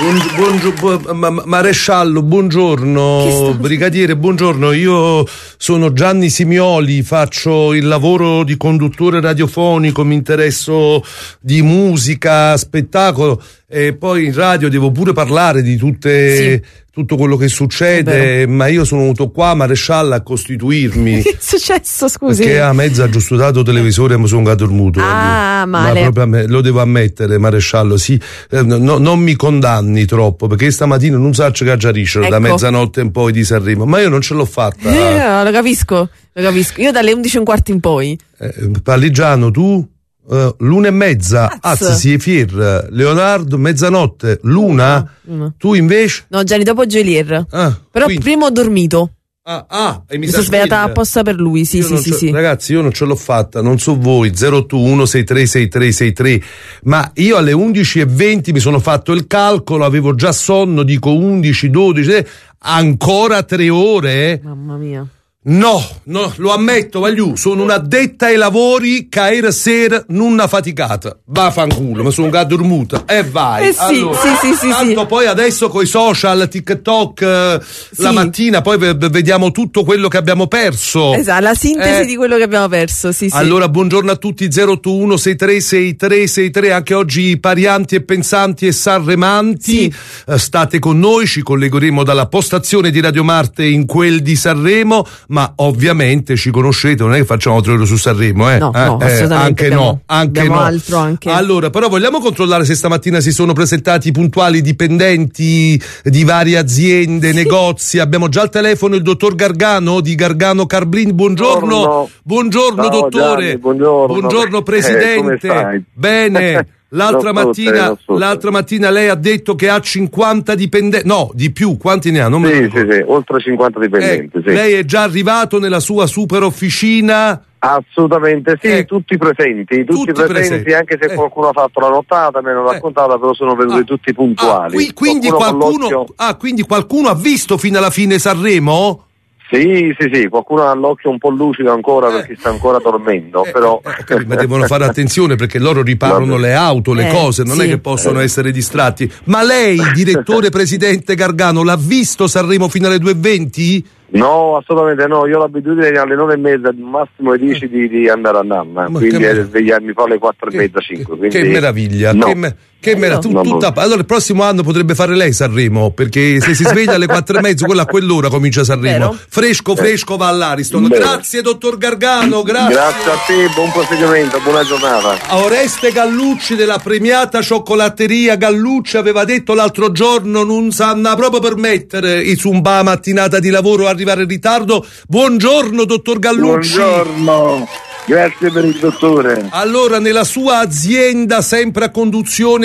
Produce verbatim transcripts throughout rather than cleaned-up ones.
Buongiorno, buongiorno, ma, maresciallo, buongiorno, brigadiere, buongiorno. Io sono Gianni Simioli, faccio il lavoro di conduttore radiofonico, mi interesso di musica, spettacolo e poi in radio devo pure parlare di tutte sì. tutto quello che succede, ma io sono venuto qua, maresciallo, a costituirmi. Che è successo, scusi? Perché a mezzo aggiustato il televisore e mi sono dormito. Ah, male. Ma proprio lo devo ammettere, maresciallo, sì. Eh, no, non mi condanni troppo, perché stamattina non sa che aggiariscono ecco. da mezzanotte in poi di Sanremo, ma io non ce l'ho fatta. Eh, lo capisco, lo capisco. Io dalle undici e un quarto in poi. Eh, Parligiano, tu? Uh, l'una e mezza, anzi si è fier, Leonardo, mezzanotte, l'una, no, no. Tu invece? No, Gianni, dopo Gelier. Ah, però quindi... prima ho dormito. Ah, ah, e mi, mi sono svegliata apposta per lui, sì, io sì, sì, sì. Ragazzi, io non ce l'ho fatta, non so voi, zero otto uno sei tre sei tre sei tre, ma io alle undici e venti mi sono fatto il calcolo, avevo già sonno, dico undici, dodici, ancora tre ore. Mamma mia. No, no, lo ammetto, Vagliù, sono un'addetta ai lavori che ieri sera non ha faticata. Va fanculo, mi sono già dormuta. E vai. Eh sì, allora, sì, sì, sì, tanto sì. Poi adesso coi social, TikTok, eh, sì. la mattina, poi v- vediamo tutto quello che abbiamo perso. Esatto, la sintesi eh. di quello che abbiamo perso, sì, sì. Allora, buongiorno a tutti, zero otto uno sei tre sei tre sei tre, anche oggi parianti e pensanti e sanremanti. Sì. Eh, state con noi, ci collegheremo dalla postazione di Radio Marte in quel di Sanremo, ma ovviamente ci conoscete, non è che facciamo tre ore su Sanremo, eh? No, eh, no, eh anche abbiamo, no, anche abbiamo no. altro anche. Allora, però vogliamo controllare se stamattina si sono presentati puntuali dipendenti di varie aziende, sì. negozi. Abbiamo già al telefono il dottor Gargano di Gargano Carblin. Buongiorno, buongiorno, buongiorno Ciao, dottore. Gianni, buongiorno. Buongiorno presidente. Eh, Bene. L'altra non mattina, so te, so l'altra mattina lei ha detto che ha cinquanta dipendenti, no, di più, quanti ne ha? Non me sì, sì, sì, oltre cinquanta dipendenti. Eh, sì. Lei è già arrivato nella sua super officina? Assolutamente sì, eh, tutti presenti, tutti, tutti presenti, presenti, anche se eh. qualcuno ha fatto la nottata, me l'hanno eh. raccontata, però sono venuti ah. tutti puntuali. Ah, qui, quindi, qualcuno, qualcuno, ah, quindi qualcuno ha visto fino alla fine Sanremo? Sì, sì, sì, qualcuno ha l'occhio un po' lucido ancora eh. perché sta ancora dormendo, eh, però... Eh, eh, ma devono fare attenzione perché loro riparano le auto, le eh, cose, non sì. è che possono eh. essere distratti. Ma lei, direttore presidente Gargano, l'ha visto Sanremo fino alle due e venti? No, assolutamente no, io ho l'abitudine alle nove e mezza, massimo alle dieci di, di andare a Nanna, ma quindi che... svegliarmi poi alle quattro e mezza, cinque. Quindi... Che meraviglia, no. che, me... che meraviglia. No, tu, tutta... Allora il prossimo anno potrebbe fare lei Sanremo, perché se si sveglia alle quattro e mezza, quella a quell'ora comincia Sanremo. Vero? Fresco, fresco va all'Ariston. Vero. Grazie dottor Gargano, grazie. Grazie a te, buon proseguimento, buona giornata. Oreste Gallucci della premiata cioccolatteria Gallucci aveva detto l'altro giorno non sanno proprio permettere su un ba mattinata di lavoro arrivare in ritardo. Buongiorno dottor Gallucci. Buongiorno, grazie per il dottore. Allora, nella sua azienda sempre a conduzione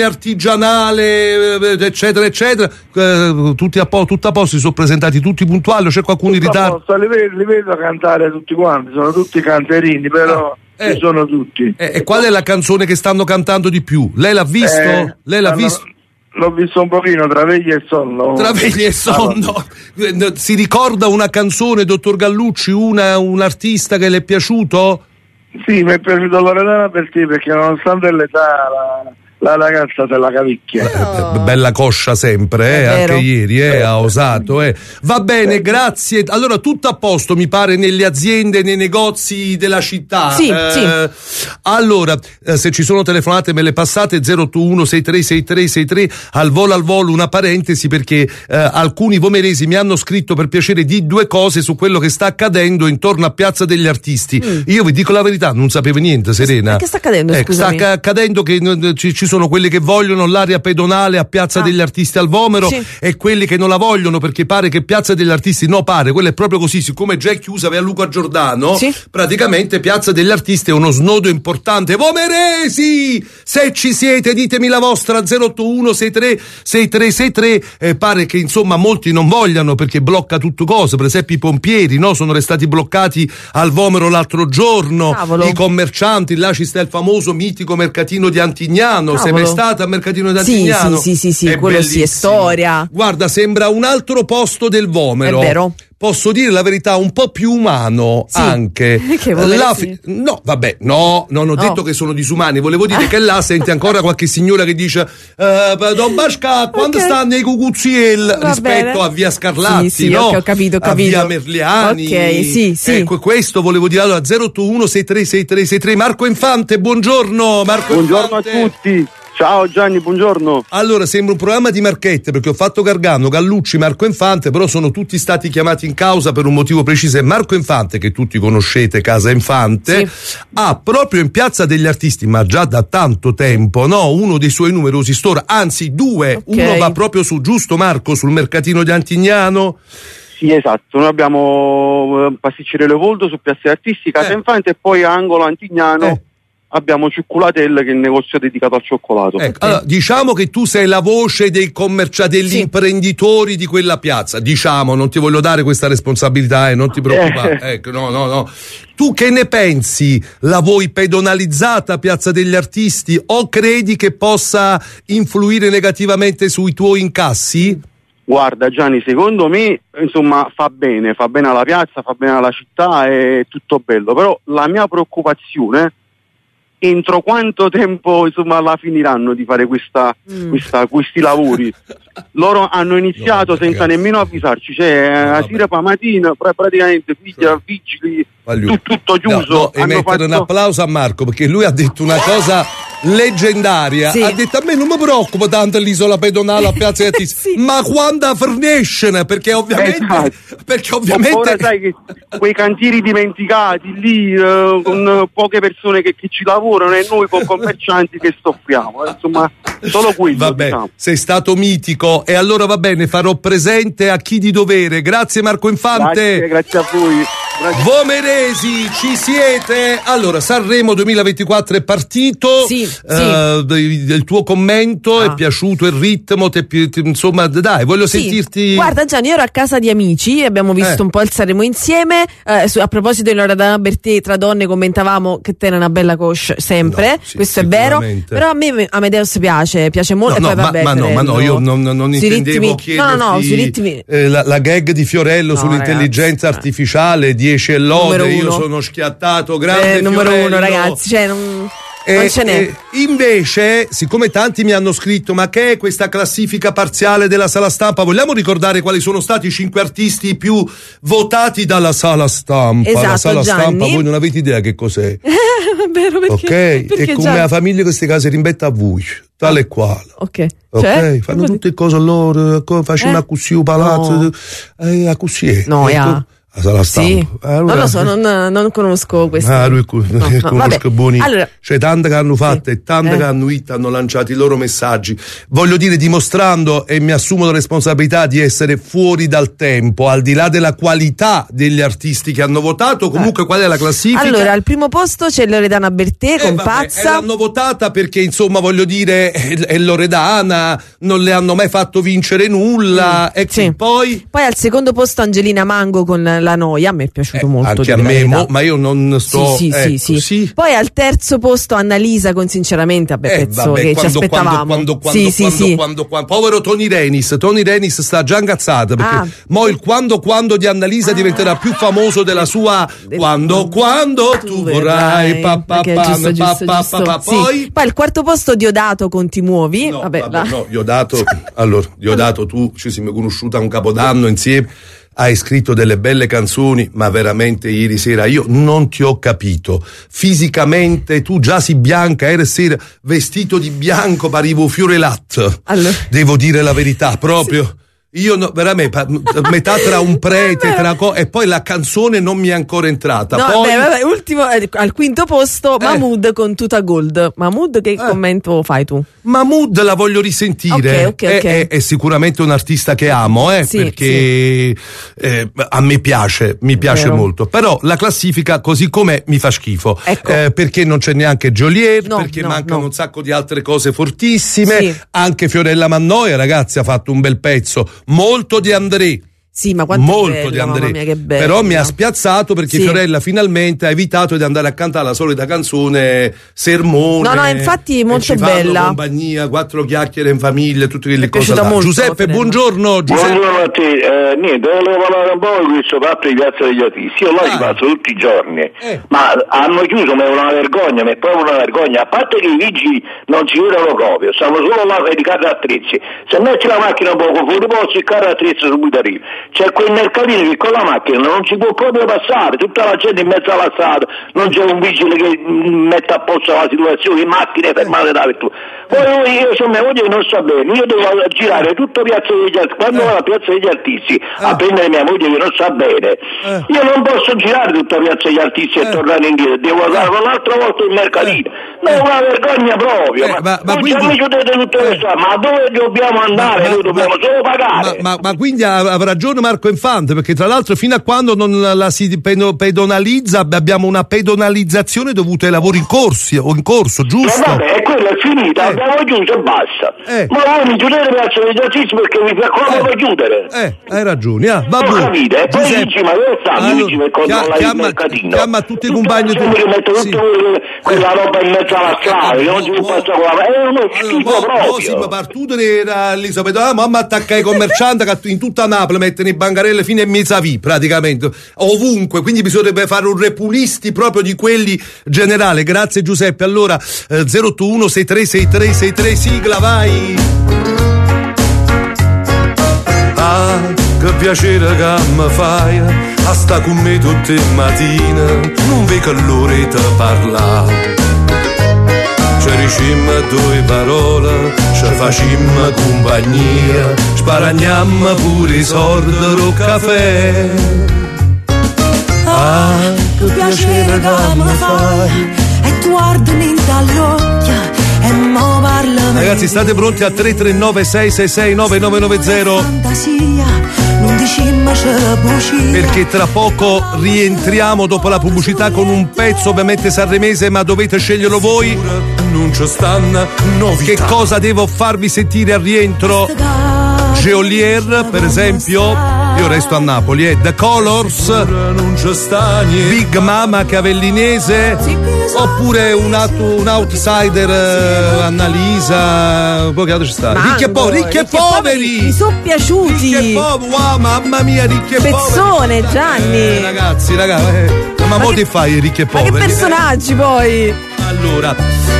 artigianale eccetera eccetera, eh, tutti a po- tutto a posto, si sono presentati tutti puntuali o c'è qualcuno tutto in ritardo? Posto, li, vedo, li vedo cantare tutti quanti, sono tutti canterini, però ah, eh, sono tutti. Eh, e qual è la canzone che stanno cantando di più? Lei l'ha visto? Eh, Lei l'ha stanno... visto? L'ho visto un pochino, tra veglia e sonno. Tra veglia e sonno. Ah, si ricorda una canzone, dottor Gallucci, una, un artista che le è piaciuto? Sì, mi è piaciuto Loredana Bertì perché nonostante l'età la, la ragazza se la cavicchia. Oh. Bella coscia sempre, eh, anche ieri eh, ha osato. Eh. Va bene, grazie. Allora tutto a posto mi pare nelle aziende, nei negozi della città. Sì, eh, sì. Allora, eh, se ci sono telefonate me le passate zero otto uno sei tre sei tre sei tre, al volo al volo una parentesi perché eh, alcuni vomeresi mi hanno scritto per piacere di due cose su quello che sta accadendo intorno a Piazza degli Artisti. Mm. Io vi dico la verità, non sapevo niente, Serena. Che sta accadendo? Eh, sta accadendo che n- ci, ci sono quelli che vogliono l'area pedonale a Piazza ah. degli Artisti al Vomero sì. e quelli che non la vogliono perché pare che Piazza degli Artisti, no pare, quello è proprio così, siccome già è chiusa via Luca Giordano, sì. praticamente Piazza degli Artisti è uno snodo importante. Vomeresi, se ci siete ditemi la vostra, zero otto uno sei tre sei tre sei tre. Eh, pare che insomma molti non vogliano perché blocca tutto cosa, per esempio i pompieri, no? Sono restati bloccati al Vomero l'altro giorno. Cavolo. I commercianti, là ci sta il famoso mitico mercatino di Antignano. Cavolo. Sei mai stata al mercatino di Antignano? Sì, sì, sì, sì, è quello sì, è storia. Guarda, sembra un altro posto del Vomero. È vero. posso dire la verità, un po' più umano, sì. Anche. Che la fi- no, vabbè, no, non ho oh. detto che sono disumani, volevo dire che là senti ancora qualche signora che dice eh, Don Basca, quando okay. stanno i cucuzziel rispetto bene. A via Scarlatti, sì, sì, no? Okay, ho capito, ho capito. A via Merliani. Ok, sì, sì. Ecco, questo volevo dire. Allora, zero otto uno sei tre sei tre sei tre. Marco Infante, buongiorno. Marco buongiorno Infante. a tutti. Ciao Gianni, buongiorno. Allora, sembra un programma di marchette perché ho fatto Gargano, Gallucci, Marco Infante, però sono tutti stati chiamati in causa per un motivo preciso. E Marco Infante, che tutti conoscete, Casa Infante, sì. Ha proprio in Piazza degli Artisti, ma già da tanto tempo, no, uno dei suoi numerosi store, anzi due, okay. Uno va proprio su, giusto Marco, sul mercatino di Antignano. Sì, esatto, noi abbiamo Pasticceria Leopoldo su Piazza degli Artisti, Casa eh. Infante, e poi angolo Antignano. Eh. Abbiamo Cioccolatella, che è il negozio dedicato al cioccolato. Ecco, allora, diciamo che tu sei la voce dei commerciali, degli sì. imprenditori di quella piazza. Diciamo, non ti voglio dare questa responsabilità e eh, non ti preoccupare. Eh. Ecco, no, no, no. Tu che ne pensi? La vuoi pedonalizzata Piazza degli Artisti o credi che possa influire negativamente sui tuoi incassi? Guarda Gianni, secondo me insomma fa bene, fa bene alla piazza, fa bene alla città, è tutto bello, però la mia preoccupazione entro quanto tempo insomma la finiranno di fare questa, mm. questa questi lavori. Loro hanno iniziato no, senza ragazzi. nemmeno avvisarci, cioè no, a Sirapa Mattina praticamente figlia, vigili, tu, tutto chiuso. No, no, e mettere fatto... un applauso a Marco perché lui ha detto una cosa leggendaria, sì. Ha detto a me non mi preoccupa tanto l'isola pedonale a Piazza degli Artisti, sì. Ma quando fornisce, perché ovviamente esatto. perché ovviamente ora sai che quei cantieri dimenticati lì uh, con poche persone che, che ci lavorano e noi con commercianti che soffriamo, eh, insomma solo quello. Vabbè, diciamo. Sei stato mitico e allora va bene, farò presente a chi di dovere. Grazie Marco Infante. Grazie, grazie a voi. Grazie. Vomeresi, ci siete? Allora, Sanremo duemilaventiquattro è partito. Sì, uh, sì. Del tuo commento, ah. È piaciuto il ritmo? Ti, ti, insomma, dai, voglio sì. sentirti. Guarda Gianni, io ero a casa di amici, abbiamo visto eh. un po' il Sanremo insieme. Eh, su, a proposito di Loredana Bertè, tra donne commentavamo che te era una bella coscia sempre, no, sì, questo è vero. Però a me Amadeus piace, piace molto. No, e poi, no, vabbè, ma, ma no, ma no, io non, non intendevo chiederti no, no, sui ritmi. Eh, la, la gag di Fiorello no, sull'intelligenza ragazzi, artificiale, dieci e lode, io sono schiattato, grande eh, numero Fiorello. uno, ragazzi, cioè non... E, non ce n'è. E invece, siccome tanti mi hanno scritto ma che è questa classifica parziale della Sala Stampa, vogliamo ricordare quali sono stati i cinque artisti più votati dalla Sala Stampa? Esatto, la Sala Gianni. Stampa voi non avete idea che cos'è. Vero, perché, ok, perché e come Gianni? la famiglia queste case rimbetta a voi tale e quale. Ok, ok, cioè, fanno tutte cose loro, facciamo eh? a così un palazzo, no. eh, a così no, ecco. yeah. Sala Stampa. Sì. Allora, non lo so, non, non conosco questo. Ah, lui no, no, conosco buoni. Allora, cioè, tante che hanno fatto sì. E tante eh. che hanno hit, hanno lanciato i loro messaggi. Voglio dire, dimostrando, e mi assumo la responsabilità di essere fuori dal tempo, al di là della qualità degli artisti che hanno votato. Comunque, eh. qual è la classifica? Allora, al primo posto c'è Loredana Bertè eh, con vabbè, Pazza. E l'hanno votata perché, insomma, voglio dire, è Loredana, non le hanno mai fatto vincere nulla. Mm. E sì. poi. Poi al secondo posto Angelina Mango con La Noia, a me è piaciuto eh, molto. Anche a me, mo, ma io non sto. Sì, sì, ecco, sì, sì. sì. Poi al terzo posto Annalisa con Sinceramente, vabbè, eh, pezzo vabbè, che quando, ci aspettavamo. Quando, quando, sì, quando, sì, quando, sì. quando, quando, povero Tony Renis, Tony Renis sta già ingazzato perché ah. mo il quando quando di Annalisa ah. diventerà più famoso della sua Del quando quando tu vorrai pa, pa, pa, giusto, giusto, pa, giusto. Pa, pa, sì. poi poi al quarto posto Diodato con Ti muovi. No, vabbè, vabbè, no, Diodato allora Diodato tu ci siamo conosciuta un capodanno insieme. Hai scritto delle belle canzoni, ma veramente ieri sera io non ti ho capito. Fisicamente tu già si bianca, ieri sera vestito di bianco, parivo Fiorelat. Allora. Devo dire la verità, proprio. Sì. Io no, veramente metà tra un prete tra co- e poi la canzone non mi è ancora entrata. No, poi... beh, vabbè, ultimo eh, al quinto posto eh. Mahmood con Tuta Gold. Mahmood, che eh. commento fai tu? Mahmood la voglio risentire. Okay, okay, okay. È, è, è sicuramente un artista che amo, eh, sì, perché sì. Eh, a me piace, mi piace Vero. molto. Però la classifica così com'è mi fa schifo. Ecco. Eh, perché non c'è neanche Joliet, no, perché no, mancano no. un sacco di altre cose fortissime. Sì. Anche Fiorella Mannoia, ragazzi, ha fatto un bel pezzo. Molto di André. Sì, ma quanto molto bella, di André, mia, che bella. Però mi ha spiazzato perché sì. Fiorella finalmente ha evitato di andare a cantare la solita canzone sermone. No, no, infatti molto bella. Compagnia, quattro chiacchiere in famiglia, tutte quelle cose là. Molto, Giuseppe, buongiorno. Giuseppe. Buongiorno a te. Eh, niente, volevo parlare un po' di questo fatto di Piazza degli Artisti. Io là ah. ci passo tutti i giorni, eh. ma hanno chiuso, ma è una vergogna, ma è proprio una vergogna. A parte che i vigili non ci vedono proprio, stanno solo là per i carri attrezzi. Se metti la macchina un poco fuori posto, il carro attrezzo subito arriva. C'è quel mercatino che con la macchina non si può proprio passare, tutta la gente in mezzo alla strada, non c'è un vigile che mette a posto la situazione, le macchine fermate dappertutto. Poi io, io mia moglie che non sta bene, io devo girare tutto Piazza degli Artisti, quando vado a Piazza degli Artisti a prendere mia moglie che non sta bene, io non posso girare tutta Piazza degli Artisti e tornare indietro, devo andare un'altra volta in mercatino. Ma è una vergogna proprio, eh, ma, ma, ma quindi, mi chiudete tutto questo, eh, ma dove dobbiamo andare? Ma, Noi dobbiamo ma, solo pagare. Ma, ma, ma quindi ha, ha ragione Marco Infante, perché tra l'altro fino a quando non la, la si pedonalizza abbiamo una pedonalizzazione dovuta ai lavori in corsi o in corso, giusto? Eh, vabbè, quello è finita, eh. abbiamo chiuso e basta. Eh. Ma voi mi chiudete Piazza degli Artisti perché mi fa come eh. per chiudere? Eh, hai ragione, ah, va bene. Capite? E poi dici, ma dove sta? Allora, dici per controllare il mercatino. Chiama tutti i compagni tu. Che metto sì. tutto quella roba in mezzo alla strada, che non si può passare qua. È uno schifo allora, proprio. No, sì, ma partute era lì, sapete, ah, mamma attacca i commercianti che in tutta Napoli mettono i bancarelle fino a mezza via, praticamente, ovunque, quindi bisognerebbe fare un repulisti proprio di quelli generale. Grazie Giuseppe. Allora, eh, zero otto uno sei tre sei tre sei tre, sigla, vai! Ah, che piacere che mi fai a sta con me tutte le mattine, non vedo l'ora di parlare. Ci dicemmo due parole, ci facemmo compagnia, sparagniamo pure i soldi del caffè. Ah, che piacere che mi fai, e tu guardami dall'occhio e mo parla. Ragazzi, state pronti a tre tre nove sei sei sei nove nove nove zero, perché tra poco rientriamo dopo la pubblicità con un pezzo ovviamente sanremese, ma dovete sceglierlo voi. Non ci stanno novità. Che cosa devo farvi sentire al rientro? Geolier, per esempio. Io resto a Napoli, eh. The Colors, Big Mama Cavellinese, oppure un, out, un outsider, uh, Annalisa, poi che altro ci sta? Mango, ricchi e poveri, ricchi e poveri! Mi sono piaciuti! Ricchi e poveri, wow, mamma mia, ricchi e poveri! Pezzone, Gianni! Eh, ragazzi, ragazzi, eh. ma, ma mo che fai ricchi e poveri? Ma che personaggi eh? poi? Allora,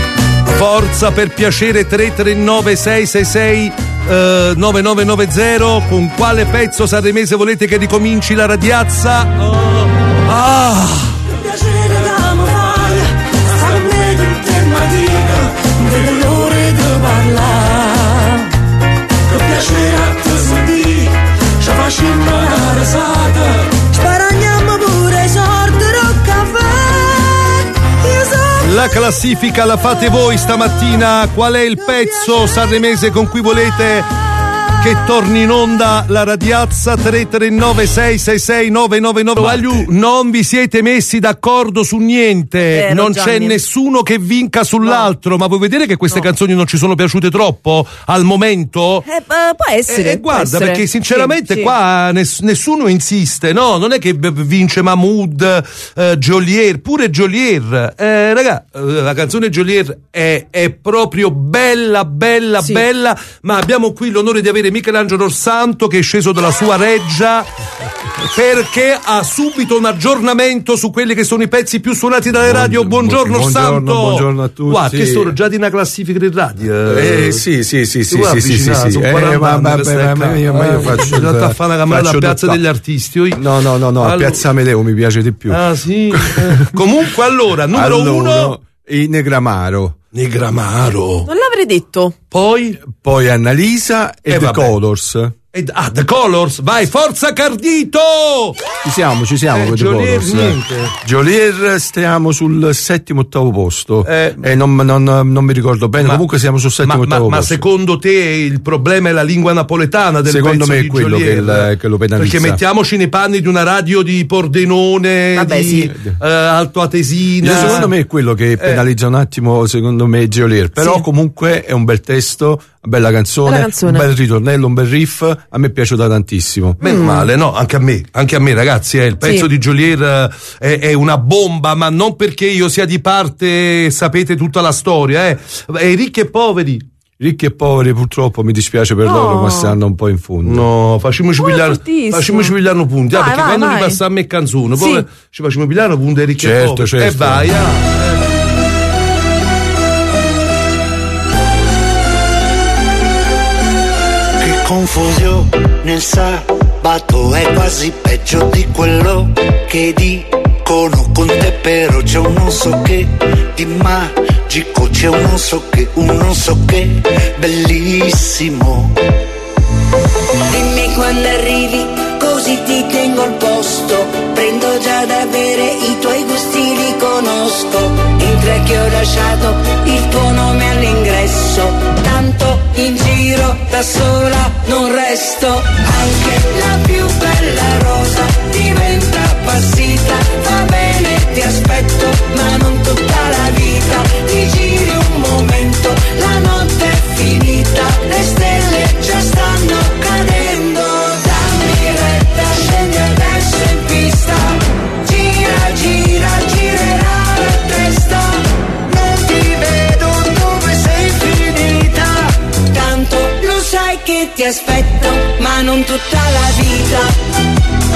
forza per piacere, tre tre nove sei sei sei nove nove nove zero. Con quale pezzo sanremese volete che ricominci la radiazza? Oh. Ah! Che piacere che mi fai, starne tutte mattine, delle ore di parlare. Che piacere a te sentire, ci facciamo una risata, sparagniamo pure i sordi del caffè. La classifica la fate voi stamattina. Qual è il pezzo sanremese con cui volete che torni in onda la radiazza? Tre tre nove sei sei sei nove nove nove. Non vi siete messi d'accordo su niente, eh, non Gianni. C'è nessuno che vinca sull'altro, no. Ma vuoi vedere che queste no. canzoni non ci sono piaciute troppo al momento? Eh, uh, può essere. Eh, eh, guarda, essere. Perché sinceramente sì, qua sì. Ness- nessuno insiste, no? Non è che vince Mahmood, eh, Geolier, pure Geolier. Eh, raga, la canzone Geolier è, è proprio bella, bella, sì. bella, ma abbiamo qui l'onore di avere Michelangelo Orsanto che è sceso dalla sua reggia perché ha subito un aggiornamento su quelli che sono i pezzi più suonati dalle radio. Buongiorno, buongiorno Orsanto. Buongiorno a tutti. Guarda, che sono già di una classifica di radio. Eh sì, sì, sì, sì, sì, sì, sì, sì. Eh, ma, ma, ma, ma io, ma io faccio in realtà fa una camminata a Piazza degli Artisti. Io... No, no, no, no, allora... a Piazza Amedeo mi piace di più. Ah, sì. Comunque allora, numero allora, uno i Negramaro. Negramaro. Non l'avrei detto. Poi? Poi Annalisa e eh, The vabbè. Colors. E, ah, The Colors, vai, forza Cardito! Ci siamo, ci siamo eh, con The Colors. Niente. Geolier stiamo sul settimo ottavo posto. Eh, eh, non, non, non mi ricordo bene, ma, comunque siamo sul settimo ma, ottavo ma, posto. Ma secondo te il problema è la lingua napoletana del secondo pezzo me è di quello che, il, che lo penalizza. Perché mettiamoci nei panni di una radio di Pordenone, Vabbè, di sì. uh, Alto Atesina. Io, secondo me è quello che penalizza eh. un attimo, secondo me, Geolier. Però sì. comunque è un bel testo. bella canzone, bella canzone, un bel ritornello, un bel riff, a me è piaciuta tantissimo. Meno mm. male, no, anche a me, anche a me ragazzi, eh, il pezzo sì. di Geolier è, è una bomba, ma non perché io sia di parte, sapete tutta la storia, eh. È ricchi e poveri. Ricchi e poveri, purtroppo mi dispiace per no. loro, ma stanno un po' in fondo. No, facciamoci pigliare, facciamoci pigliare un punto, ah, perché vai, quando vai. mi passa a me canzone, sì. poi ci facciamo pigliare un punto ai ricchi certo, e poveri. Certo. E vai, ah. Che confusione il sabato è quasi peggio di quello che dicono con te, però c'è un non so che di magico, c'è un non so che, un non so che bellissimo. Dimmi quando arrivi, così ti tengo al posto. Prendo già da bere, i tuoi gusti li conosco. In tre che ho lasciato il tuo nome all'ingresso. Tanto in giro da sola non resto. Anche la più bella rosa diventa appassita. Va bene, ti aspetto, ma non tutta la vita. Ti giri un momento, la notte è finita. Le stelle già stanno cadendo. Dammi retta, scendi adesso in pista. Gira, gira, girerà la testa. Non ti vedo dove sei finita. Tanto lo sai che ti aspetto, ma non tutta la vita.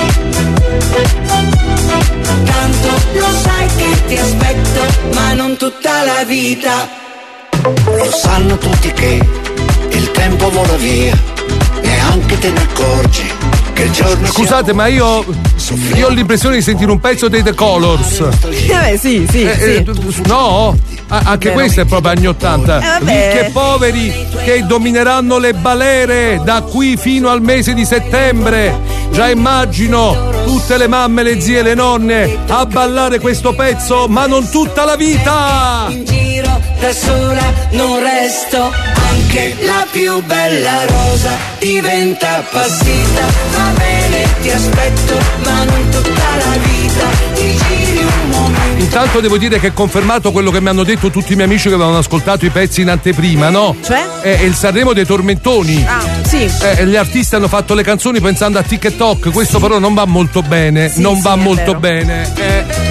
Tanto lo sai che ti aspetto, ma non tutta la vita. Lo sanno tutti che il tempo vola via, neanche te ne accorgi che il giorno. Scusate, ma io io ho l'impressione di sentire un pezzo dei The Colors. Eh, sì, sì, eh, sì. Eh, no? Ah, anche Beh, questo è proprio anni ottanta. Eh, Ricchi e poveri che domineranno le balere da qui fino al mese di settembre. Già immagino tutte le mamme, le zie, le nonne a ballare questo pezzo, ma non tutta la vita. In giro da sola non resto. Anche la più bella rosa diventa appassita. Va bene, ti aspetto, ma non tutta la vita. Ti giri un momento. Intanto devo dire che è confermato quello che mi hanno detto tutti i miei amici che avevano ascoltato i pezzi in anteprima, no? Cioè? È, è il Sanremo dei tormentoni. Ah, sì. Eh, gli artisti hanno fatto le canzoni pensando a TikTok, questo però non va molto bene, sì, non sì, va molto bene. Eh.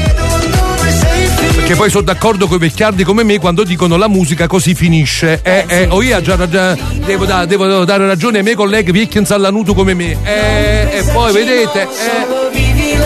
Perché poi sono d'accordo con i vecchiardi come me quando dicono la musica così finisce. Eh, eh, oh, io già, già devo, da, devo dare ragione ai miei colleghi vecchi insallanuto come me. Eh, e poi vedete. Eh.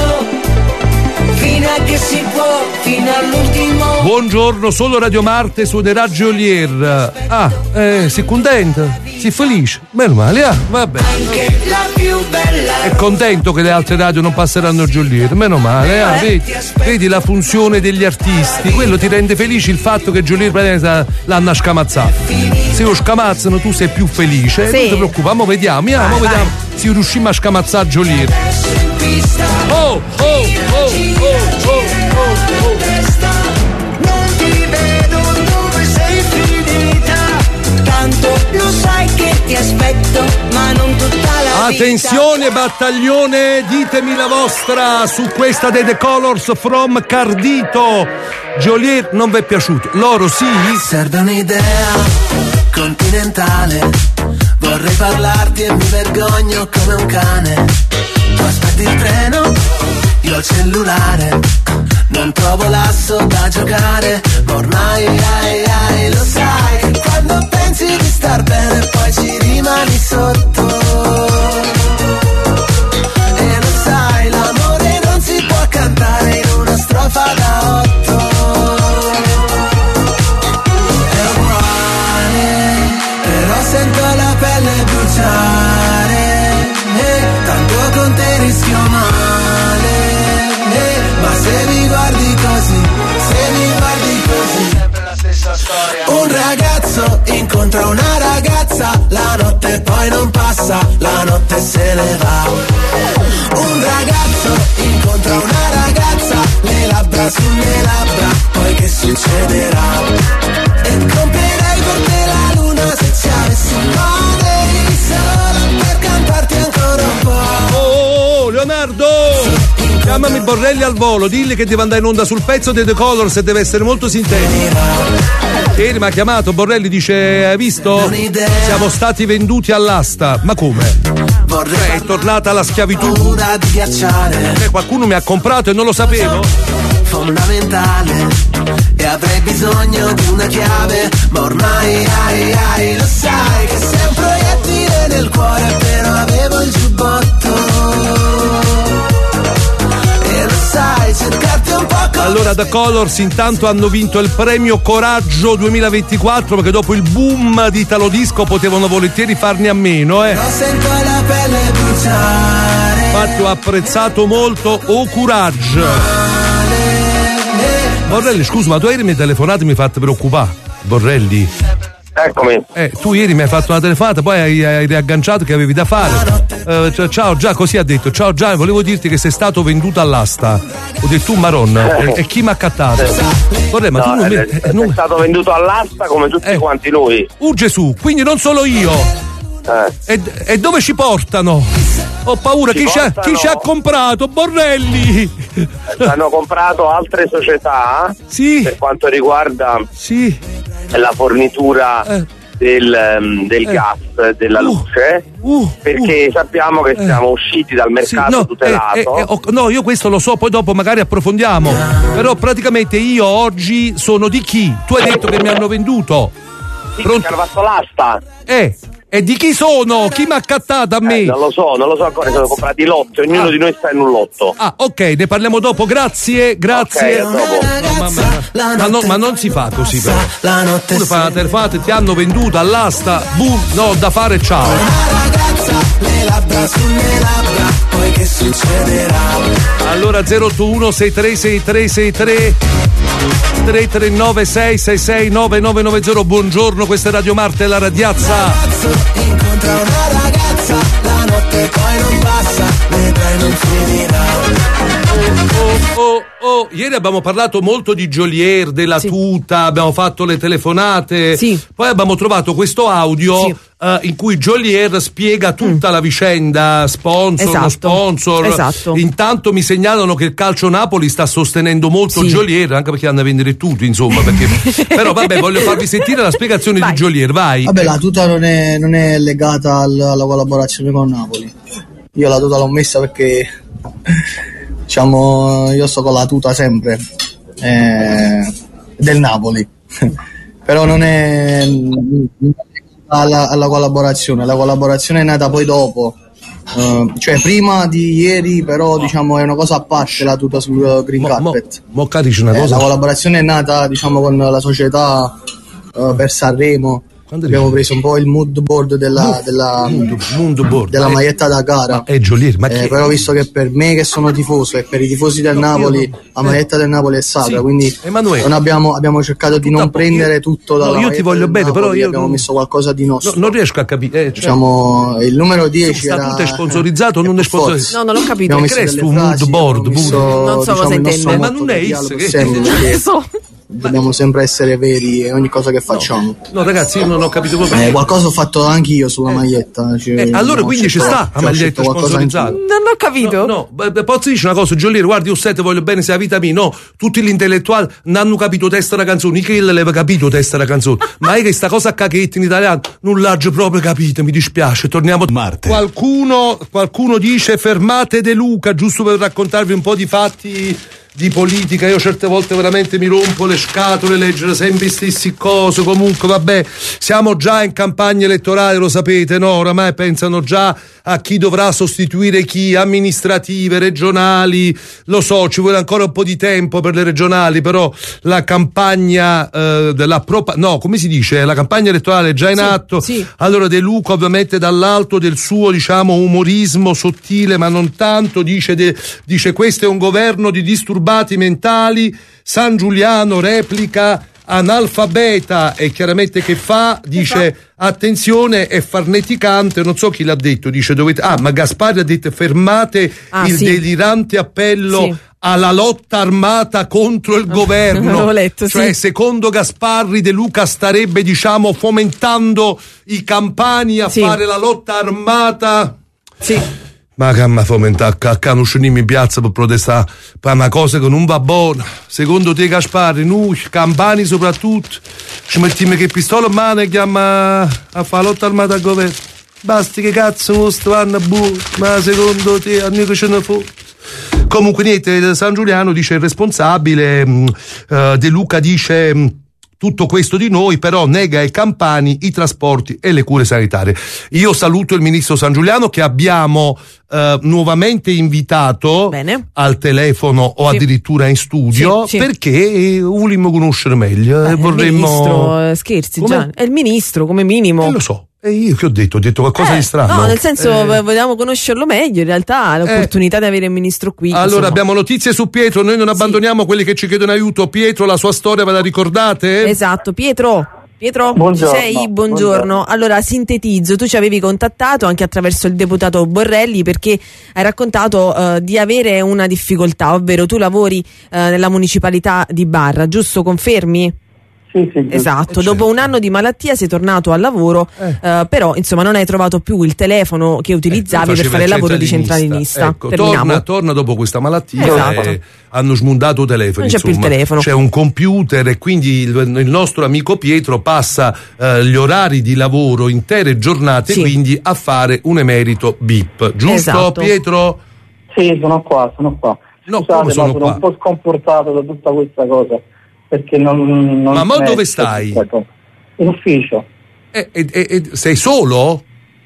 Fino a che si può, fino all'ultimo. Buongiorno, solo Radio Marte suonerà Geolier. Ah, eh, sei contento? Sei felice? Meno male, ah, vabbè. Anche la più bella. È contento che le altre radio non passeranno Geolier, meno male, ah, vedi, vedi la funzione degli artisti, quello ti rende felice il fatto che Geolier l'hanno scamazzato. Se lo scamazzano tu sei più felice, sì. Non ti preoccupare, mo vediamo, ah, mo vediamo se riusciamo a scamazzare Geolier. Oh, oh, oh, oh, oh, oh, oh. Non ti vedo dove sei finita. Tanto lo sai che ti aspetto, ma non tutta la vita. Attenzione battaglione, ditemi la vostra su questa dei The Colors from Cardito. Geolier non vi è piaciuto? Loro sì? Serve un'idea continentale. Vorrei parlarti e mi vergogno come un cane. Tu aspetti il treno, io il cellulare. Non trovo l'asso da giocare, ma ormai ai, ai, lo sai. Quando pensi di star bene poi ci rimani sotto. E lo sai, l'amore non si può cantare in una strofa da otto. È uguale, però sento la pelle bruciare. Eh, tanto con te rischio male. Eh, ma se mi guardi così, se mi guardi così, sempre la stessa storia. Un ragazzo incontra una ragazza, la notte poi non passa, la notte se ne va. Un ragazzo incontra una ragazza, le labbra sulle labbra, poi che succederà? E comprerei per te la luna se ci avessi un modo solo per cantarti ancora un po'. Oh, Leonardo! Chiamami Borrelli al volo, dilli che deve andare in onda sul pezzo dei The Colors e deve essere molto sintetico. Ieri mi ha chiamato Borrelli, dice: hai visto? Siamo stati venduti all'asta. Ma come? Beh, è tornata la schiavitù. Eh, qualcuno mi ha comprato e non lo sapevo. Fondamentale, e avrei bisogno di una chiave, ma ormai ai, ai, lo sai che sei un proiettile nel cuore, però avevo il giubbotto. E lo sai, cercarti un po'. Allora, The Colors intanto hanno vinto il premio Coraggio duemilaventiquattro, perché dopo il boom di Italo Disco potevano volentieri farne a meno, eh. Sento la pelle bruciare. Infatti ho apprezzato molto O Courage. Borrelli, scusa, ma tu ieri mi hai telefonato e mi hai fatto preoccupare. Borrelli. Eccomi. Eh, tu ieri mi hai fatto una telefonata, poi hai, hai riagganciato che avevi da fare. Eh, cioè, ciao Già, così ha detto. Ciao Già, volevo dirti che sei stato venduto all'asta. Ho detto tu Maron. E, e chi mi ha accattato? Borrelli, ma no, tu non mi. È, è, non... è stato venduto all'asta come tutti eh. quanti noi. Uh Gesù, quindi non solo io. Eh. E, e dove ci portano? Ho paura, chi ci, ha, chi ci ha comprato? Borrelli! Hanno comprato altre società, sì, per quanto riguarda sì, la fornitura eh. del, um, del eh. gas, della uh. luce, uh. perché uh. sappiamo che siamo eh. usciti dal mercato sì, no, tutelato. Eh, eh, eh, oh, no, io questo lo so, poi dopo magari approfondiamo. Però praticamente io oggi sono di chi? Tu hai detto che mi hanno venduto. Sì, che hanno fatto l'asta. Eh. E di chi sono? Chi mi ha accattato a me? Eh, non lo so, non lo so ancora, sono comprati lotti, ognuno ah. di noi sta in un lotto. Ah, ok, ne parliamo dopo, grazie, grazie. Okay, dopo. No, ma, ma, ma, no, ma non si fa così però. Uno fa una telefonata e ti hanno venduto all'asta, boom, no, da fare, ciao. Le labbra sulle labbra, poi che succederà? Allora zero otto uno sei tre sei tre sei tre tre tre nove sei sei sei nove nove nove zero. Buongiorno, questa è Radio Marte, la radiazza. Incontra una ragazza, la notte poi non passa, vedrai non finirà. Oh, oh, oh, ieri abbiamo parlato molto di Geolier, della sì. tuta, abbiamo fatto le telefonate, sì. poi abbiamo trovato questo audio sì. uh, in cui Geolier spiega tutta mm. la vicenda, sponsor, esatto. non sponsor. Esatto. Intanto mi segnalano che il Calcio Napoli sta sostenendo molto sì. Geolier, anche perché hanno a vendere tutto, insomma, perché... però vabbè, voglio farvi sentire la spiegazione vai. di Geolier, vai. Vabbè, la tuta non è, non è legata al, alla collaborazione con Napoli. Io la tuta l'ho messa perché diciamo io sto con la tuta sempre eh, del Napoli però non è alla, alla collaborazione la collaborazione è nata poi dopo uh, cioè prima di ieri, però diciamo è una cosa a parte la tuta sul green mo, carpet mo, mo carici una cosa. Eh, la collaborazione è nata diciamo con la società uh, per Sanremo. Abbiamo preso un po' il mood board della, della, mood, mood board. della maglietta da gara. Ma è Geolier, ma eh, però visto che per me che sono tifoso e per i tifosi del no, Napoli no, la maglietta eh. del Napoli è sacra, sì. quindi non abbiamo, abbiamo cercato di non prendere tutto dalla no, io ti voglio bene, Napoli, però io abbiamo non... messo qualcosa di nostro. No, non riesco a capire. Eh, cioè... Diciamo il numero dieci era tutto è sponsorizzato, non è sponsorizzato. No, non l'ho capito. Che cresti un mood board? Messo, non so diciamo, cosa intende. Ma non è isso che dobbiamo sempre essere veri in ogni cosa che facciamo. No, ragazzi, io non ho capito proprio. Eh, qualcosa ho fatto anch'io sulla eh. maglietta. Cioè, eh, allora no, quindi ci sta la maglietta sponsorizzata. Non ho capito. No, no. Posso dire una cosa, Geolier, guardi, io sette voglio bene se la vita mia. No, tutti gli intellettuali non hanno capito testa la canzone. Che l'aveva capito testa la canzone. Ma è che sta cosa a cacchetti in italiano non l'ha proprio capito, mi dispiace. Torniamo a Marte. Qualcuno, qualcuno dice fermate De Luca, giusto per raccontarvi un po' di fatti di politica. Io certe volte veramente mi rompo le scatole leggere sempre stessi cose. Comunque vabbè, siamo già in campagna elettorale, lo sapete, no? Oramai pensano già a chi dovrà sostituire chi, amministrative, regionali, lo so, ci vuole ancora un po' di tempo per le regionali, però la campagna eh, della propa- no, come si dice? La campagna elettorale è già in sì, atto. Sì. Allora De Luca ovviamente dall'alto del suo, diciamo, umorismo sottile, ma non tanto, dice, de- dice questo è un governo di disturbati mentali. San Giuliano replica analfabeta, e chiaramente che fa? Dice attenzione, è farneticante, non so chi l'ha detto, dice dovete, ah ma Gasparri ha detto fermate ah, il sì. delirante appello sì. alla lotta armata contro il governo, letto, cioè sì. secondo Gasparri De Luca starebbe diciamo fomentando i campani a sì. fare la lotta armata. Sì. Ma che mi fomentare a non scendere in piazza per protestare per una cosa che non va buona. Secondo te, Gaspari, noi, campani soprattutto, ci mettiamo che pistola in mano e chiama a fare lotta armata al governo? Basti che cazzo vostro vanno a bu, ma secondo te a noi che ce ne fotte? Comunque niente, San Giuliano dice il responsabile, uh, De Luca dice... Mh, tutto questo di noi, però nega ai campani i trasporti e le cure sanitarie. Io saluto il ministro San Giuliano che abbiamo eh, nuovamente invitato Bene. al telefono o sì. addirittura in studio sì, sì. perché vogliamo conoscere meglio. Eh, vorremmo... Il ministro, scherzi, Gian. È il ministro come minimo. Eh, lo so. E io che ho detto? Ho detto qualcosa eh, di strano? No, nel senso eh. vogliamo conoscerlo meglio, in realtà l'opportunità eh. di avere il ministro qui. Allora insomma. Abbiamo notizie su Pietro, noi non abbandoniamo sì. quelli che ci chiedono aiuto. Pietro, la sua storia ve la ricordate? Esatto, Pietro. Pietro, buongiorno, ci sei? Buongiorno. buongiorno. Allora sintetizzo, tu ci avevi contattato anche attraverso il deputato Borrelli perché hai raccontato uh, di avere una difficoltà, ovvero tu lavori uh, nella municipalità di Barra, giusto? Confermi? Sì, sì, esatto, eh, dopo certo. un anno di malattia sei tornato al lavoro, eh. eh, però insomma non hai trovato più il telefono che utilizzavi eh, per fare il lavoro di centralinista. Ecco, torna, torna dopo questa malattia esatto. e hanno smundato i telefoni. Non c'è insomma. più il telefono. C'è un computer e quindi il, il nostro amico Pietro passa eh, gli orari di lavoro, intere giornate, sì. quindi a fare un emerito B I P. Giusto esatto. Pietro? Sì, sono qua, sono qua. No, Scusate, come sono ma sono qua? un po' scomportato da tutta questa cosa. Perché non, non ma mo dove stai? In ufficio. E, e, e, sei solo?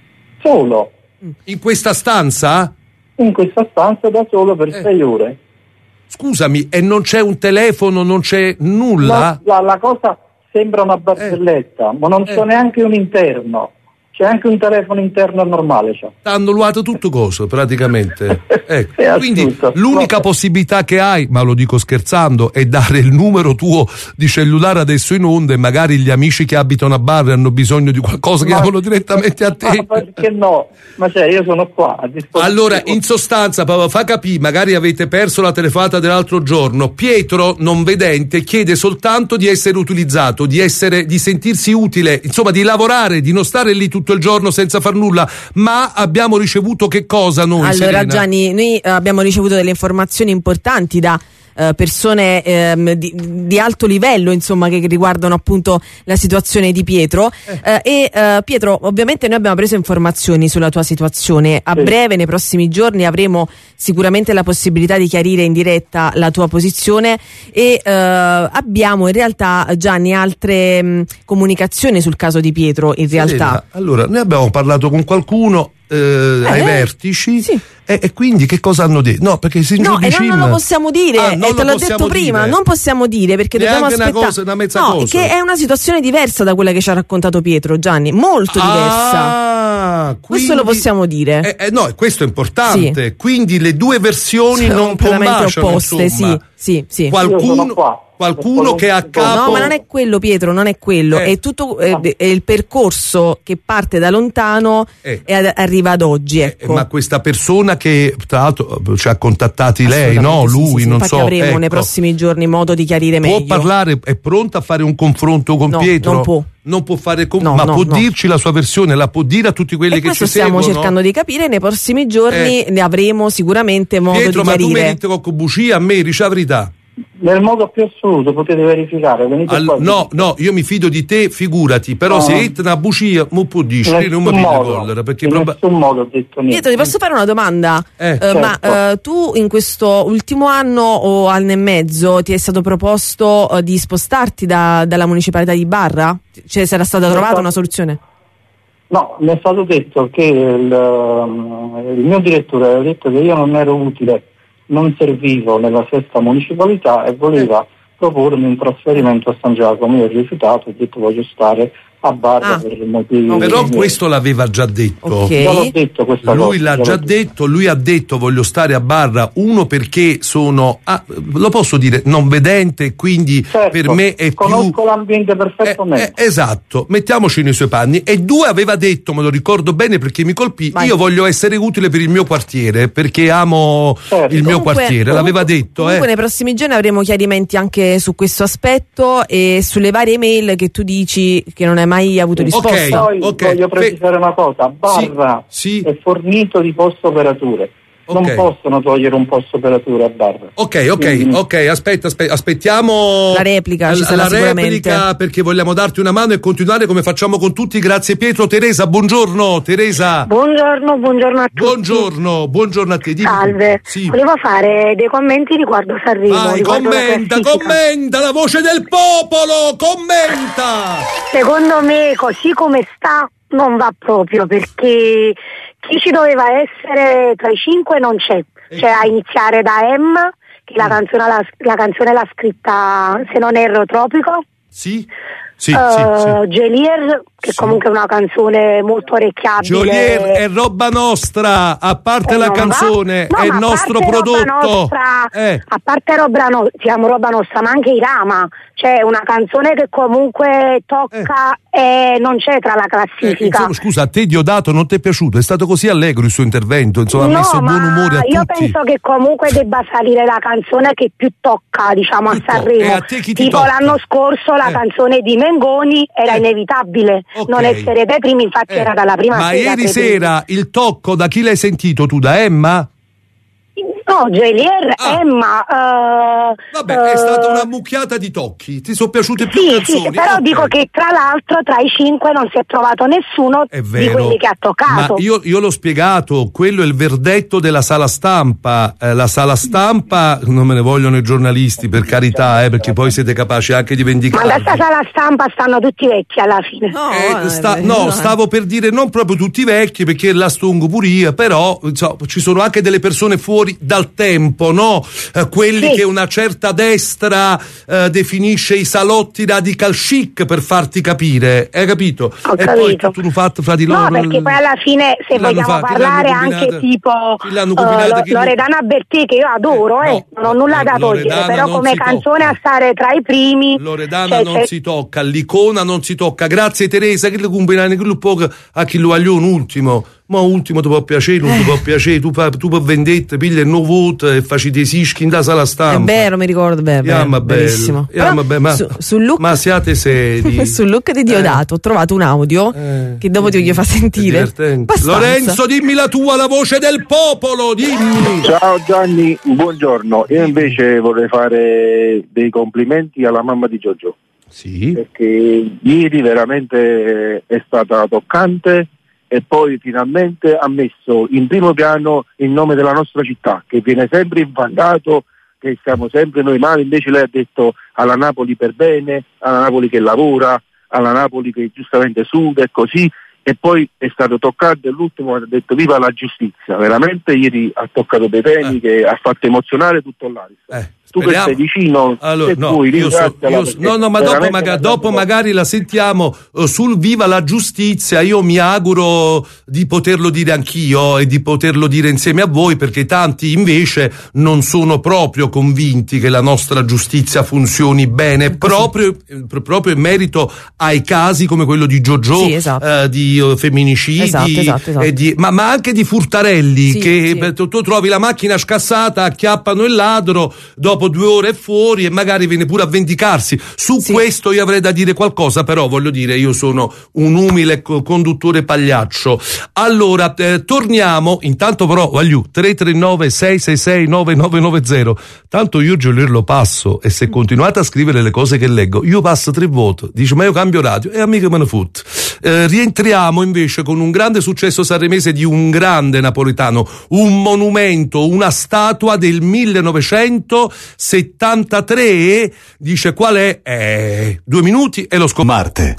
Solo. In questa stanza? In questa stanza da solo per eh. sei ore. Scusami, e non c'è un telefono, non c'è nulla? La, la, la cosa sembra una barzelletta, eh. ma non c'è eh. neanche un interno. C'è anche un telefono interno normale. Cioè. T'ha annullato tutto coso, praticamente. Ecco. Quindi tutto. l'unica no. possibilità che hai, ma lo dico scherzando, è dare il numero tuo di cellulare adesso in onda e magari gli amici che abitano a Barra hanno bisogno di qualcosa ma, chiamano direttamente a te. Ma perché no? Ma cioè io sono qua a disposizione. Allora, in sostanza, fa capire, magari avete perso la telefonata dell'altro giorno. Pietro, non vedente, chiede soltanto di essere utilizzato, di essere, di sentirsi utile, insomma di lavorare, di non stare lì tutto il giorno senza far nulla. Ma abbiamo ricevuto che cosa noi? Allora Serena? Gianni, noi abbiamo ricevuto delle informazioni importanti da Uh, persone um, di, di alto livello, insomma, che riguardano appunto la situazione di Pietro eh. uh, e uh, Pietro, ovviamente noi abbiamo preso informazioni sulla tua situazione. A sì. breve, nei prossimi giorni, avremo sicuramente la possibilità di chiarire in diretta la tua posizione e uh, abbiamo in realtà, Gianni, altre mh, comunicazioni sul caso di Pietro in realtà. Serena, allora, noi abbiamo parlato con qualcuno eh, eh, ai vertici sì. e, e quindi che cosa hanno detto? No, perché se no, e non, non lo possiamo dire, ah, e te l'ho detto prima, dire. non possiamo dire perché neanche dobbiamo aspettare una cosa, una mezza no, cosa. che è una situazione diversa da quella che ci ha raccontato Pietro, Gianni, molto diversa. Ah, quindi, questo lo possiamo dire. Eh, eh, no, questo è importante. Sì. Quindi le due versioni sono non combaciano, opposte, insomma. sì, sì, sì. Qualcuno Qualcuno che a capo... No, ma non è quello, Pietro, non è quello. Eh. È tutto eh, è il percorso che parte da lontano eh. e ad, arriva ad oggi. Ecco. Eh, ma questa persona che tra l'altro ci ha contattati lei, no? Sì, Lui, sì, sì, non infatti so. avremo ecco. nei prossimi giorni modo di chiarire può meglio. Può parlare, è pronta a fare un confronto con no, Pietro? Non può. Non può fare con... no, ma no, può no. dirci la sua versione, la può dire a tutti quelli e che ci stiamo seguono? cercando di capire, nei prossimi giorni eh. ne avremo sicuramente modo Pietro, di chiarire. ma tu mi dite con bugia a me, dice la verità. Nel modo più assoluto potete verificare. Al, no, no, io mi fido di te, figurati, però no. se hai una bugia, non può dire, non mi modo, perché in proba- nessun modo ho detto niente. Pietro, ti posso fare una domanda? Eh. Uh, certo. Ma uh, tu in questo ultimo anno o anno e mezzo ti è stato proposto uh, di spostarti da, dalla municipalità di Barra? Cioè, sarà stata trovata stato... una soluzione? No, mi è stato detto che il, il mio direttore aveva detto che io non ero utile, non servivo nella sesta municipalità e voleva propormi un trasferimento a San Giacomo. Io ho rifiutato, ho detto voglio stare a Barra ah. per motivi. No, però questo l'aveva già detto. Okay. Io l'ho detto questa lui cosa, l'ha già detto, lui ha detto voglio stare a Barra, uno perché sono ah, lo posso dire non vedente, quindi certo, per me è conosco più l'ambiente perfettamente. eh, eh, esatto, mettiamoci nei suoi panni. E due aveva detto, me lo ricordo bene perché mi colpì, Vai. io voglio essere utile per il mio quartiere perché amo certo. il mio Comunque, quartiere, l'aveva comunque, detto comunque eh. nei prossimi giorni avremo chiarimenti anche su questo aspetto e sulle varie mail che tu dici che non hai mai avuto risposta. Okay, Poi okay. voglio precisare una cosa, Barra sì, sì. è fornito di post operature. Non okay. possono togliere un post operatore a Barra. Ok, ok, mm. ok, aspetta, aspetta, aspettiamo la replica, ci la replica perché vogliamo darti una mano e continuare come facciamo con tutti. Grazie Pietro. Teresa, buongiorno. Teresa. Buongiorno, buongiorno a tutti. Buongiorno, buongiorno a te. Dimmi. Salve. Sì. Volevo fare dei commenti riguardo Sanremo. Vai, riguardo commenta, la commenta, la voce del popolo, commenta. Secondo me così come sta non va proprio, perché chi ci doveva essere tra i cinque non c'è, cioè a iniziare da Emma, che la canzone l'ha, la canzone l'ha scritta, se non erro, Tropico. Sì. Sì, uh, sì, sì. Gelier, che sì. comunque è una canzone molto orecchiabile. Gelier è roba nostra, a parte eh, la canzone, no, è il nostro prodotto. Nostra, eh. A parte roba no, siamo roba nostra, ma anche Irama, cioè una canzone che comunque tocca eh. e non c'è tra la classifica. Eh, insomma, scusa, a te Diodato non ti è piaciuto? È stato così allegro il suo intervento, insomma, no, ha messo buon umore a io tutti. penso che comunque debba salire la canzone che più tocca, diciamo, più a Sanremo. a te chi ti tipo tocca? l'anno scorso la eh. canzone di Mengoni era eh. inevitabile okay. non essere dei primi, infatti eh. era dalla prima ma sera. Ma ieri sera primi. Il tocco da chi l'hai sentito tu? Da Emma? No, Gelier, ah. Emma. Uh, Vabbè, uh, è stata una mucchiata di tocchi. Ti sono piaciute più sì, canzoni? Sì, però okay. dico che tra l'altro tra i cinque non si è trovato nessuno di quelli che ha toccato. Ma io, io l'ho spiegato, quello è il verdetto della sala stampa. Eh, la sala stampa, non me ne vogliono i giornalisti, per carità, eh, perché poi siete capaci anche di vendicarvi. Ma da questa sala stampa stanno tutti vecchi alla fine. No, eh, sta, no, stavo per dire non proprio tutti vecchi, perché la stungo puria, però insomma, ci sono anche delle persone fuori dal tempo, no? Eh, quelli sì. che una certa destra eh, definisce i salotti radical chic, per farti capire, hai capito? Ho e capito. poi tutto un fatto fra di loro. No, perché poi alla fine se vogliamo fa? parlare anche tipo uh, Loredana Bertè, che io adoro, eh, no, non ho nulla da togliere, però come canzone tocca. A stare tra i primi Loredana cioè, non cioè... si tocca, l'icona non si tocca. Grazie Teresa, che le cumpinani che lo poco a chi lo voglio un ultimo. Ma ultimo ti può piacere, non ti può piacere, tu, tu per vendetta, piglia il nuovo voto e facci dei sischi in da sala stampa. È vero, mi ricordo, beh, beh, yeah, bellissimo. Yeah, ma, ma, su, sul look, ma siate seri. Sul look di Diodato eh. ho trovato un audio eh. che dopo ti voglio far sentire. Lorenzo, dimmi la tua, la voce del popolo, dimmi. Ciao Gianni, buongiorno. Io invece vorrei fare dei complimenti alla mamma di Giorgio. Sì. Perché ieri veramente è stata toccante. E poi finalmente ha messo in primo piano il nome della nostra città, che viene sempre infangato, che siamo sempre noi male, invece lei ha detto alla Napoli per bene, alla Napoli che lavora, alla Napoli che giustamente suda e così, e poi è stato toccato, e l'ultimo ha detto viva la giustizia, veramente ieri ha toccato dei temi eh. che ha fatto emozionare tutto l'Aris. Eh. Tu che sei vicino, allora, se no, puoi, io so, io so, no, no, ma dopo, magari, dopo magari la sentiamo uh, sul Viva la Giustizia. Io mi auguro di poterlo dire anch'io e di poterlo dire insieme a voi, perché tanti invece non sono proprio convinti che la nostra giustizia funzioni bene, proprio, proprio in merito ai casi come quello di Giorgio, sì, esatto. uh, di uh, femminicidi, esatto, esatto, esatto. E di, ma, ma anche di furtarelli, sì, che sì. Tu, tu trovi la macchina scassata, acchiappano il ladro, dopo due ore è fuori e magari viene pure a vendicarsi. Su sì. questo io avrei da dire qualcosa, però voglio dire, io sono un umile conduttore pagliaccio. Allora, eh, torniamo, intanto però, voglio, tre tre nove sei sei sei nove nove nove zero. Tanto io Gelier lo passo, e se continuate a scrivere le cose che leggo, io passo tre voti. Dice, ma io cambio radio, e a me che me ne fotte. Eh, rientriamo invece con un grande successo sanremese di un grande napoletano, un monumento, una statua del millenovecentosettantatré. Dice qual è? Eh, due minuti e lo scopre. Marte.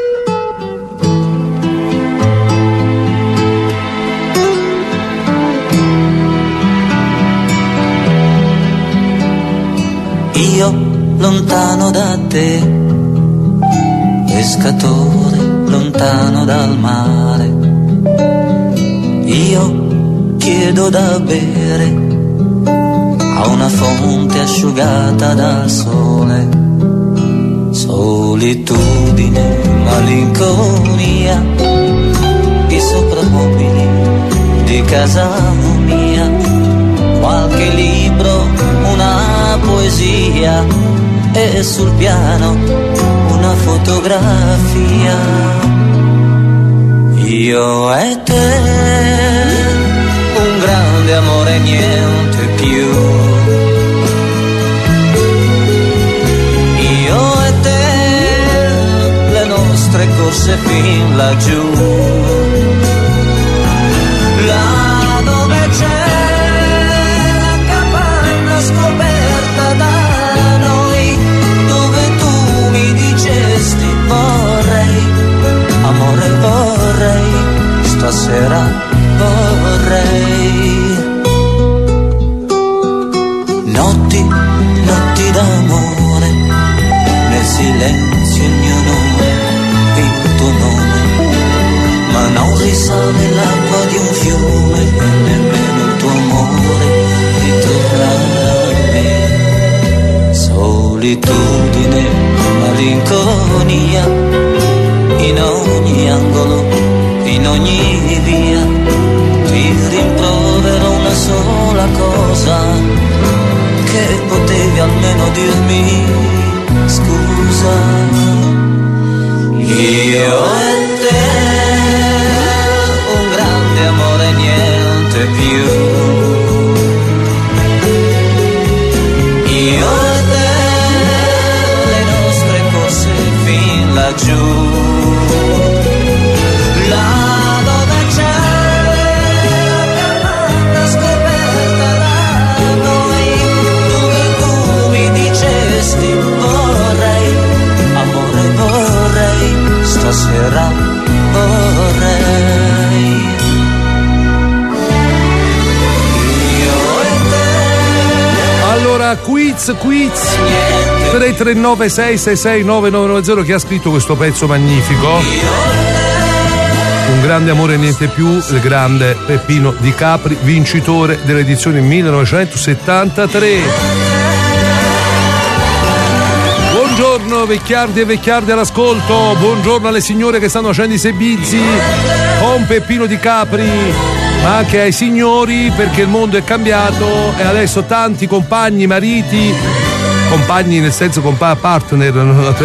Io lontano da te, pescatore lontano dal mare, io chiedo da bere a una fonte asciugata dal sole, solitudine, malinconia, i soprammobili di casa mia, qualche libro, una poesia e sul piano una fotografia, io e te, un grande amore, niente più. Io e te, le nostre corse fin laggiù, là dove c'è la capanna scoperta da noi, dove tu mi dicesti vorrei, amore vorrei, stasera vorrei. Notti, notti d'amore, nel silenzio il mio nome, il tuo nome, ma non risale l'acqua di un fiume e nemmeno il tuo amore ritorna a me. Solitudine, malinconia, in ogni angolo, in ogni via, ti rimprovero una sola cosa, che potevi almeno dirmi scusa. Io e te, un grande amore, niente più. Io e te, le nostre corse fin laggiù, là dove c'è la capanna scoperta da noi, dove tu mi dicesti vorrei, amore vorrei, stasera vorrei. Io e te. Allora, quiz, quiz. tre tre nove sei sei sei nove nove nove zero. Chi ha scritto questo pezzo magnifico? Un grande amore, niente più, il grande Peppino Di Capri, vincitore dell'edizione millenovecentosettantatré. Buongiorno vecchiardi e vecchiardi all'ascolto, buongiorno alle signore che stanno facendo i servizi con Peppino Di Capri, ma anche ai signori, perché il mondo è cambiato e adesso tanti compagni, mariti, compagni nel senso compa- partner,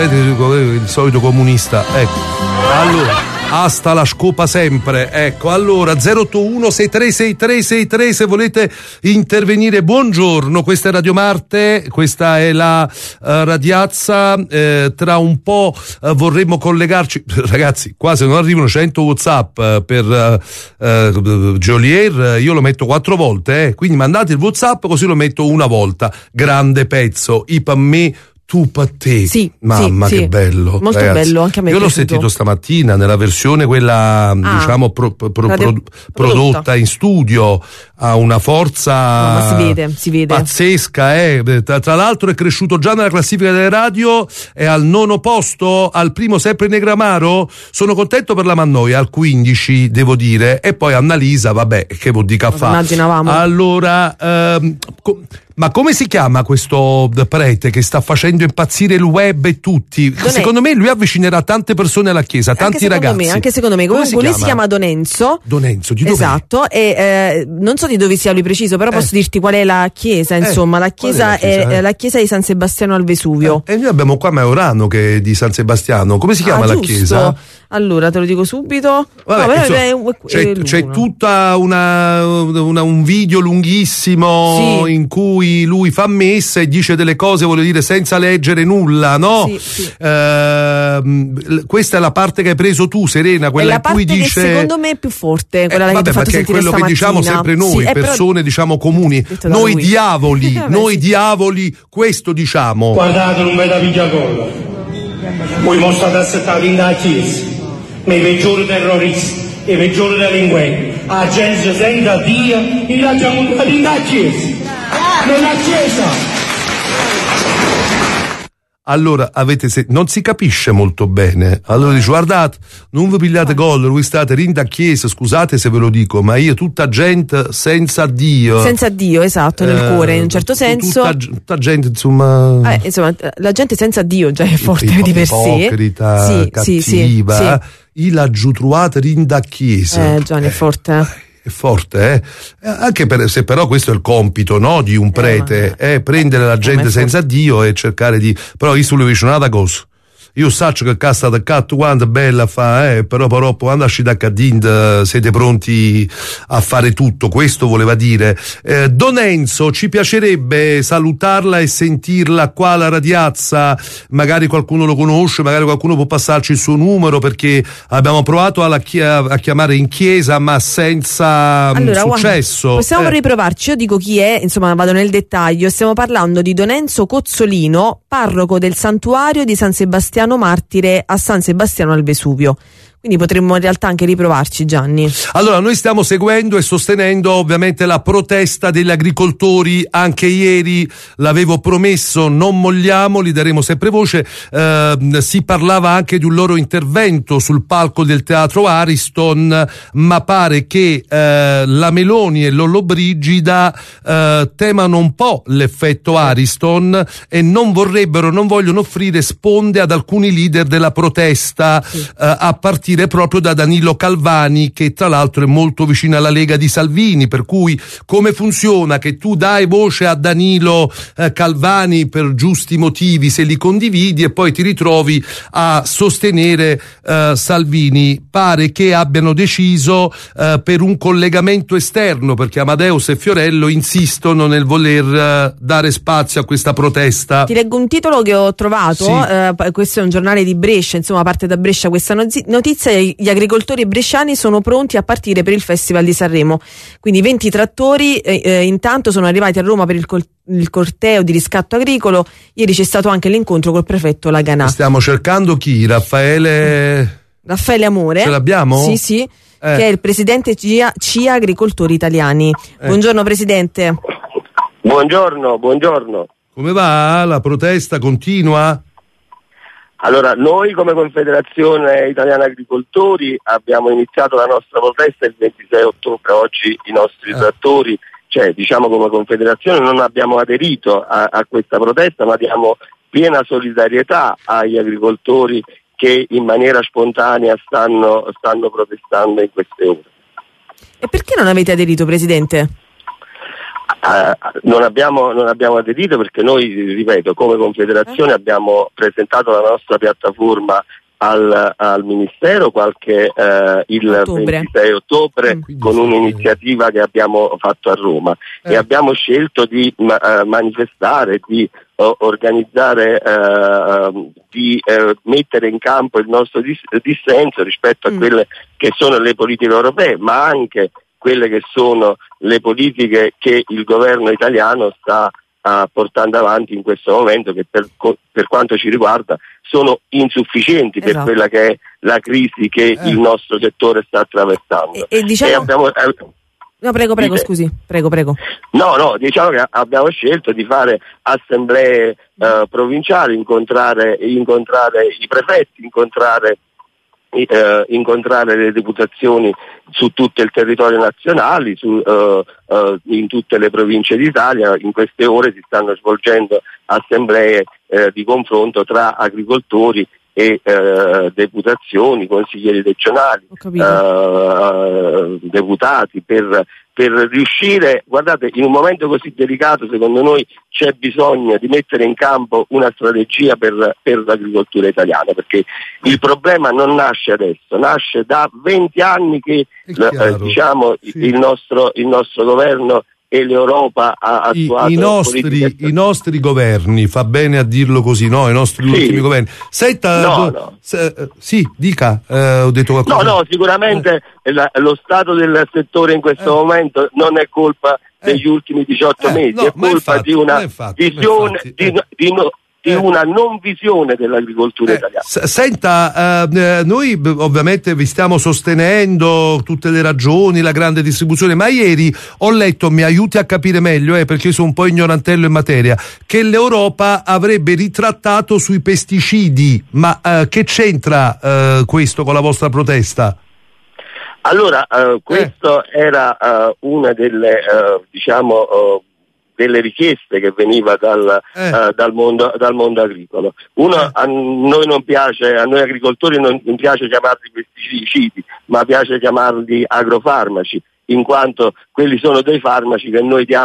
il solito comunista, ecco. Allora, hasta la scopa sempre, ecco. Allora zero otto uno sei tre sei tre sei tre se volete intervenire. Buongiorno, questa è Radio Marte, questa è la uh, radiazza, eh, tra un po' uh, vorremmo collegarci, ragazzi, qua se non arrivano cento WhatsApp uh, per uh, uh, Jolier, io lo metto quattro volte, eh. Quindi mandate il WhatsApp così lo metto una volta. Grande pezzo, I per me tu per te, sì, mamma sì, che sì. bello, molto ragazzi. bello, anche a me io l'ho piaciuto. sentito stamattina nella versione quella ah, diciamo pro, pro, pro, radio, prodotta in studio, ha una forza no, ma si vede, si vede. pazzesca, eh. tra, tra l'altro è cresciuto già nella classifica delle radio, è al nono posto, al primo sempre Negramaro, sono contento per la Mannoia, al quindici devo dire, e poi Annalisa, vabbè, che vuol dire fa. Immaginavamo. Allora ehm, co- ma come si chiama questo prete che sta facendo impazzire il web e tutti? Don Secondo me lui avvicinerà tante persone alla chiesa, tanti anche ragazzi. Me, anche secondo me, come comunque si lui si chiama Don Enzo. Don Enzo, di dove? Esatto, e eh, non so di dove sia lui preciso, però eh. posso dirti qual è la chiesa, insomma, eh, la chiesa è, la chiesa, è eh? la chiesa di San Sebastiano al Vesuvio. Eh, e noi abbiamo qua Maurano che è di San Sebastiano. Come si chiama ah, la giusto. chiesa? Allora te lo dico subito. Vabbè, no, insomma, è, è, c'è, è c'è tutta una, una un video lunghissimo sì. in cui lui fa messa e dice delle cose, voglio dire, senza leggere nulla, no? Sì, sì. Eh, questa è la parte che hai preso tu, Serena, quella in cui dice. Che secondo me è più forte, quella eh, che vabbè, ti ho fatto perché è quello stamattina. che diciamo sempre noi, sì, persone però... diciamo comuni, noi lui. diavoli, noi diavoli, questo diciamo. Guardate, non vedo pigliacolla. Voi mo state assettati in da chiesa, ma i peggiori terroristi, i peggiori delinquenti, la gente senza Dio, li lasciamo in da chiesa, nella chiesa. Allora avete se... non si capisce molto bene. Allora dice: guardate, non vi pigliate gol, voi state rinda a chiesa, scusate se ve lo dico, ma io tutta gente senza Dio. Senza Dio, esatto, nel eh, cuore, in un certo senso. Tutta, tutta gente, insomma. Eh, insomma, la gente senza Dio già è forte ipo- di per sé. Ipocrita, sì, cattiva. Sì, sì, sì. Io l'ha giù trovata rinda a chiesa. Eh, Gianni, è forte. Eh. È forte, eh? Anche per, se però questo è il compito, no, di un prete, eh, ma... eh prendere la gente senza Dio e cercare di. Però io sulle vicino una cosa. io saccio che casta da catto quanto bella fa, eh, però però quando esci da Cadint siete pronti a fare tutto, questo voleva dire. Eh, Don Enzo, ci piacerebbe salutarla e sentirla qua alla Radiazza, magari qualcuno lo conosce, magari qualcuno può passarci il suo numero, perché abbiamo provato alla chi- a chiamare in chiesa ma senza allora, successo. Guarda, possiamo eh. riprovarci, io dico chi è, insomma vado nel dettaglio. Stiamo parlando di Don Enzo Cozzolino, parroco del santuario di San Sebastiano Martire a San Sebastiano al Vesuvio. Quindi potremmo in realtà anche riprovarci, Gianni. Allora, noi stiamo seguendo e sostenendo ovviamente la protesta degli agricoltori. Anche ieri l'avevo promesso, non molliamo, li daremo sempre voce. Eh, si parlava anche di un loro intervento sul palco del teatro Ariston, ma pare che eh, la Meloni e Lollobrigida eh, temano un po' l'effetto Ariston e non vorrebbero, non vogliono offrire sponde ad alcuni leader della protesta, sì. eh, a partire proprio da Danilo Calvani, che tra l'altro è molto vicino alla Lega di Salvini, per cui come funziona che tu dai voce a Danilo eh, Calvani per giusti motivi se li condividi e poi ti ritrovi a sostenere eh, Salvini. Pare che abbiano deciso eh, per un collegamento esterno, perché Amadeus e Fiorello insistono nel voler eh, dare spazio a questa protesta. Ti leggo un titolo che ho trovato, sì. eh, questo è un giornale di Brescia, insomma parte da Brescia questa notizia. Gli agricoltori bresciani sono pronti a partire per il Festival di Sanremo, quindi venti trattori eh, eh, intanto sono arrivati a Roma per il, col- il corteo di riscatto agricolo. Ieri c'è stato anche l'incontro col prefetto Laganà. Stiamo cercando chi? Raffaele Raffaele Amore, ce l'abbiamo? Sì sì, eh. che è il presidente C I A, C I A Agricoltori Italiani. eh. Buongiorno presidente. Buongiorno, buongiorno. Come va? La protesta continua? Allora, noi come Confederazione Italiana Agricoltori abbiamo iniziato la nostra protesta il ventisei ottobre, oggi i nostri trattori, cioè diciamo come Confederazione non abbiamo aderito a, a questa protesta, ma diamo piena solidarietà agli agricoltori che in maniera spontanea stanno, stanno protestando in queste ore. E perché non avete aderito, presidente? Uh, non abbiamo, non abbiamo aderito perché noi, ripeto, come Confederazione abbiamo presentato la nostra piattaforma al, al Ministero qualche uh, il ottobre. ventisei ottobre mm. con un'iniziativa che abbiamo fatto a Roma eh. e abbiamo scelto di ma, uh, manifestare, di uh, organizzare, uh, di uh, mettere in campo il nostro dis- dissenso rispetto mm. a quelle che sono le politiche europee, ma anche quelle che sono le politiche che il governo italiano sta uh, portando avanti in questo momento, che per, per quanto ci riguarda sono insufficienti esatto. per quella che è la crisi che eh. il nostro settore sta attraversando. E, e diciamo... E abbiamo, eh, no, prego, prego, dite... scusi, prego, prego. No, no, diciamo che abbiamo scelto di fare assemblee uh, provinciali, incontrare, incontrare i prefetti, incontrare Eh, incontrare le deputazioni su tutto il territorio nazionale, su, eh, eh, in tutte le province d'Italia. In queste ore si stanno svolgendo assemblee eh, di confronto tra agricoltori e eh, deputazioni, consiglieri regionali, eh, deputati, per, per riuscire, guardate, in un momento così delicato secondo noi c'è bisogno di mettere in campo una strategia per, per l'agricoltura italiana, perché il problema non nasce adesso, nasce da venti anni che eh, diciamo sì. il nostro il nostro governo e l'Europa ha attuato I, i, nostri, i nostri governi, fa bene a dirlo così, no? I nostri sì. ultimi governi. Senta, no, no. Se, sì, dica, eh, ho detto qualcosa. No, no, sicuramente eh. la, lo stato del settore in questo eh. momento non è colpa degli eh. ultimi diciotto eh, mesi, no, è colpa infatti, di una infatti, visione infatti, di, eh. di, no, di una non visione dell'agricoltura eh, italiana. S- senta, eh, noi b- ovviamente vi stiamo sostenendo tutte le ragioni, la grande distribuzione, ma ieri ho letto, mi aiuti a capire meglio, eh, perché sono un po' ignorantello in materia, che l'Europa avrebbe ritrattato sui pesticidi, ma eh, che c'entra eh, questo con la vostra protesta? Allora, uh, questo eh. era uh, una delle, uh, diciamo, uh, delle richieste che veniva dal, eh. uh, dal, mondo, dal mondo agricolo. Uno, eh. a noi non piace, a noi agricoltori non, non piace chiamarli pesticidi, ma piace chiamarli agrofarmaci, in quanto quelli sono dei farmaci che noi diamo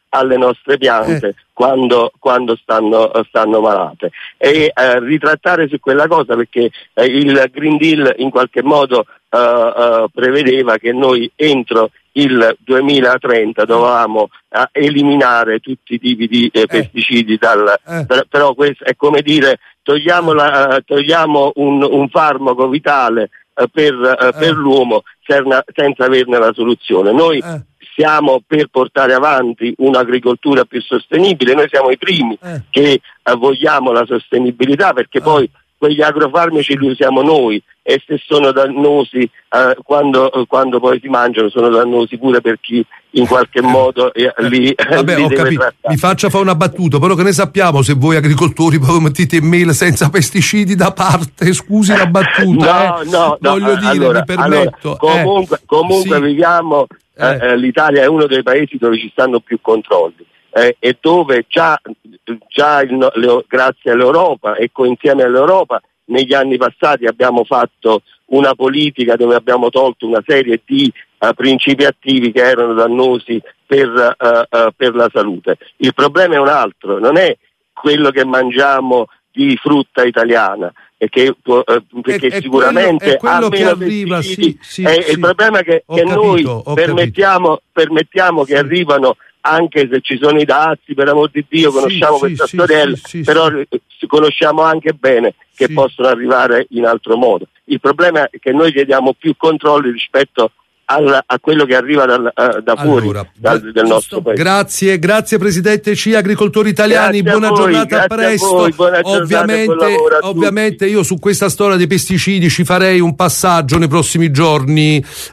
alle nostre piante eh. quando, quando stanno, stanno malate, e eh, ritrattare su quella cosa, perché eh, il Green Deal in qualche modo eh, eh, prevedeva che noi entro il duemilatrenta dovevamo eh, eliminare tutti i tipi di eh, pesticidi dal, eh. per, però questo è come dire togliamo, la, uh, togliamo un, un farmaco vitale uh, per, uh, eh. per l'uomo serna, senza averne la soluzione. Noi eh. siamo per portare avanti un'agricoltura più sostenibile, noi siamo i primi eh. che uh, vogliamo la sostenibilità, perché eh. poi quegli agrofarmaci li usiamo noi, e se sono dannosi eh, quando, quando poi si mangiano sono dannosi pure per chi in qualche modo eh, li, Vabbè, li ho deve capito. trattare. Mi faccia fare una battuta, però che ne sappiamo se voi agricoltori poi mettete in mail senza pesticidi da parte, scusi la battuta, no, eh. no, no, voglio dire, allora, mi permetto. Allora, comunque eh. comunque sì. viviamo, eh. Eh, l'Italia è uno dei paesi dove ci stanno più controlli. Eh, e dove già, già il, le, grazie all'Europa e insieme all'Europa negli anni passati abbiamo fatto una politica dove abbiamo tolto una serie di uh, principi attivi che erano dannosi per, uh, uh, per la salute. Il problema è un altro, non è quello che mangiamo di frutta italiana, e che, uh, perché è, è sicuramente quello, è quello ha meno che arriva, sì, sì, è, sì. Il problema è che, che capito, noi permettiamo, permettiamo che arrivano, anche se ci sono i dazi, per amor di Dio, conosciamo sì, questa sì, storiella, sì, sì, però sì. conosciamo anche bene che sì. possono arrivare in altro modo. Il problema è che noi chiediamo più controlli rispetto al, a quello che arriva dal, uh, da fuori allora, dal, del nostro paese. Grazie, grazie Presidente C I Agricoltori Italiani, grazie buona a voi, giornata, a presto. A voi, buona ovviamente, giornata a ovviamente io su questa storia dei pesticidi ci farei un passaggio nei prossimi giorni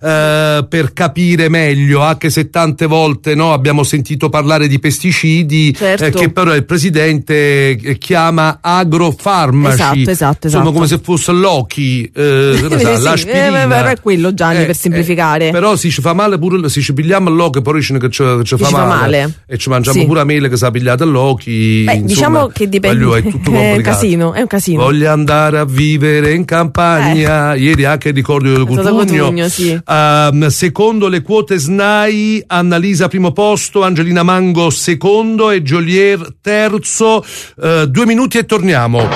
eh, per capire meglio, anche se tante volte no, abbiamo sentito parlare di pesticidi certo. eh, che però il Presidente chiama agrofarmaci, esatto, esatto, insomma esatto. come se fosse Loki, eh, sì, sa, l'aspirina. Eh, è quello Gianni eh, per semplificare. Eh, però si ci fa male pure, si ci pigliamo all'occhio, poi ci, che ci, che ci, fa, ci male, fa male e ci mangiamo sì. pure a mele che si è pigliata all'occhio. Beh, diciamo che dipende, è tutto è un casino, è un casino. Voglio andare a vivere in campagna, eh. ieri anche il ricordo del Cutugno, sì. uh, secondo le quote S N A I, Annalisa primo posto, Angelina Mango secondo e Jolier terzo. Uh, due minuti e torniamo.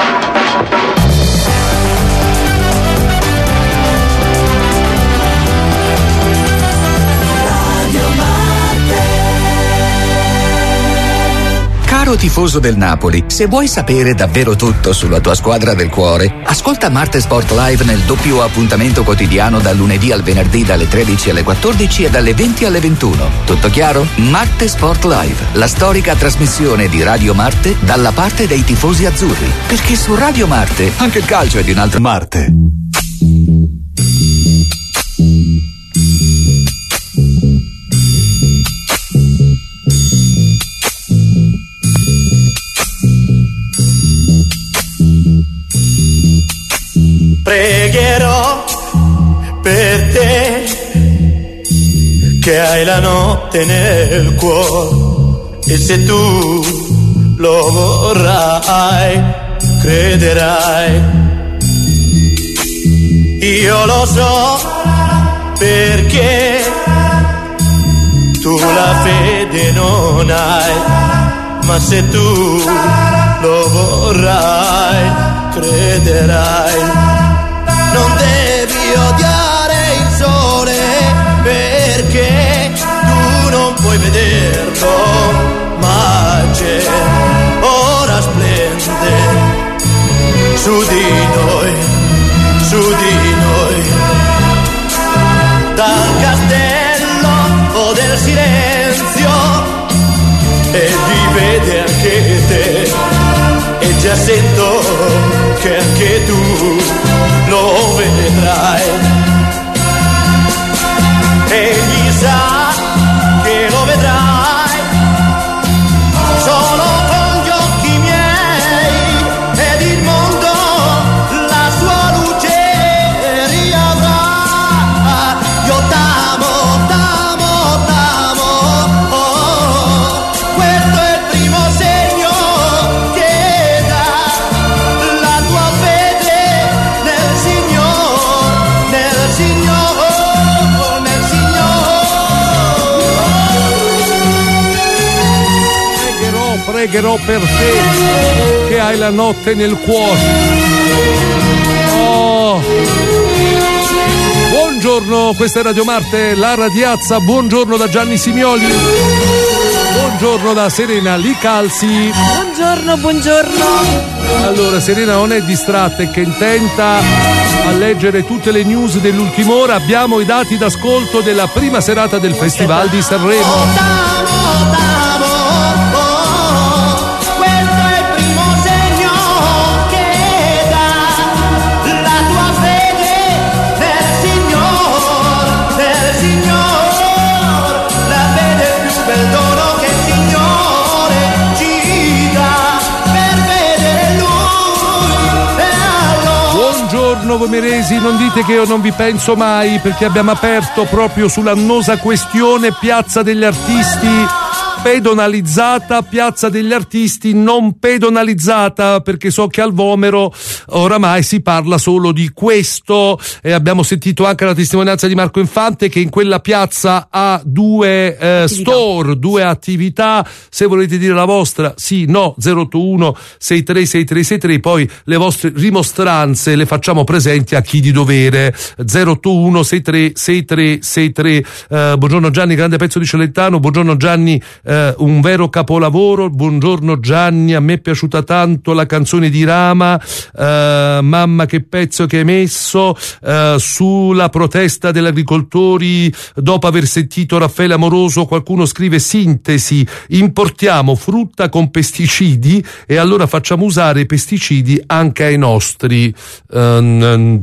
Caro tifoso del Napoli, se vuoi sapere davvero tutto sulla tua squadra del cuore, ascolta Marte Sport Live nel doppio appuntamento quotidiano dal lunedì al venerdì dalle tredici alle quattordici e dalle venti alle ventuno. Tutto chiaro? Marte Sport Live, la storica trasmissione di Radio Marte dalla parte dei tifosi azzurri. Perché su Radio Marte anche il calcio è di un'altra Marte. Pregherò per te che hai la notte nel cuore, e se tu lo vorrai, crederai. Io lo so perché tu la fede non hai, ma se tu lo vorrai, crederai. Non devi odiare il sole perché tu non puoi vederlo, ma c'è, ora splende su di noi, su di noi. Dal castello o del silenzio, e vi vede anche te, e già sento che anche tu lo vedrai. Egli sa che lo vedrai solo con gli occhi miei, ed il mondo la sua luce riavrà. Io t'amo, t'amo, t'amo, oh, questo è il primo segno che dà la tua fede nel Signore, nel Signore, nel Signore. pregherò per te che hai la notte nel cuore. Oh. Buongiorno, questa è Radio Marte, la radiazza. Buongiorno da Gianni Simioli. Buongiorno da Serena Licalzi. Buongiorno, buongiorno. Allora, Serena non è distratta e che intenta a leggere tutte le news dell'ultima ora. Abbiamo i dati d'ascolto della prima serata del Festival di Sanremo. Buongiorno Pomeresi, non dite che io non vi penso mai, perché abbiamo aperto proprio sull'annosa questione Piazza degli Artisti pedonalizzata, Piazza degli Artisti non pedonalizzata, perché so che al Vomero oramai si parla solo di questo, e abbiamo sentito anche la testimonianza di Marco Infante che in quella piazza ha due eh, store, due attività. Se volete dire la vostra, sì, no, zero otto uno sei tre sei tre sei tre, poi le vostre rimostranze le facciamo presenti a chi di dovere. Zero otto uno sei tre sei tre sei tre. Eh, buongiorno Gianni, grande pezzo di Celentano. Buongiorno Gianni, eh, un vero capolavoro. Buongiorno Gianni, a me è piaciuta tanto la canzone di Rama, eh, mamma che pezzo che hai messo, eh, sulla protesta degli agricoltori dopo aver sentito Raffaele Amoroso. Qualcuno scrive sintesi: importiamo frutta con pesticidi e allora facciamo usare i pesticidi anche ai nostri. Um,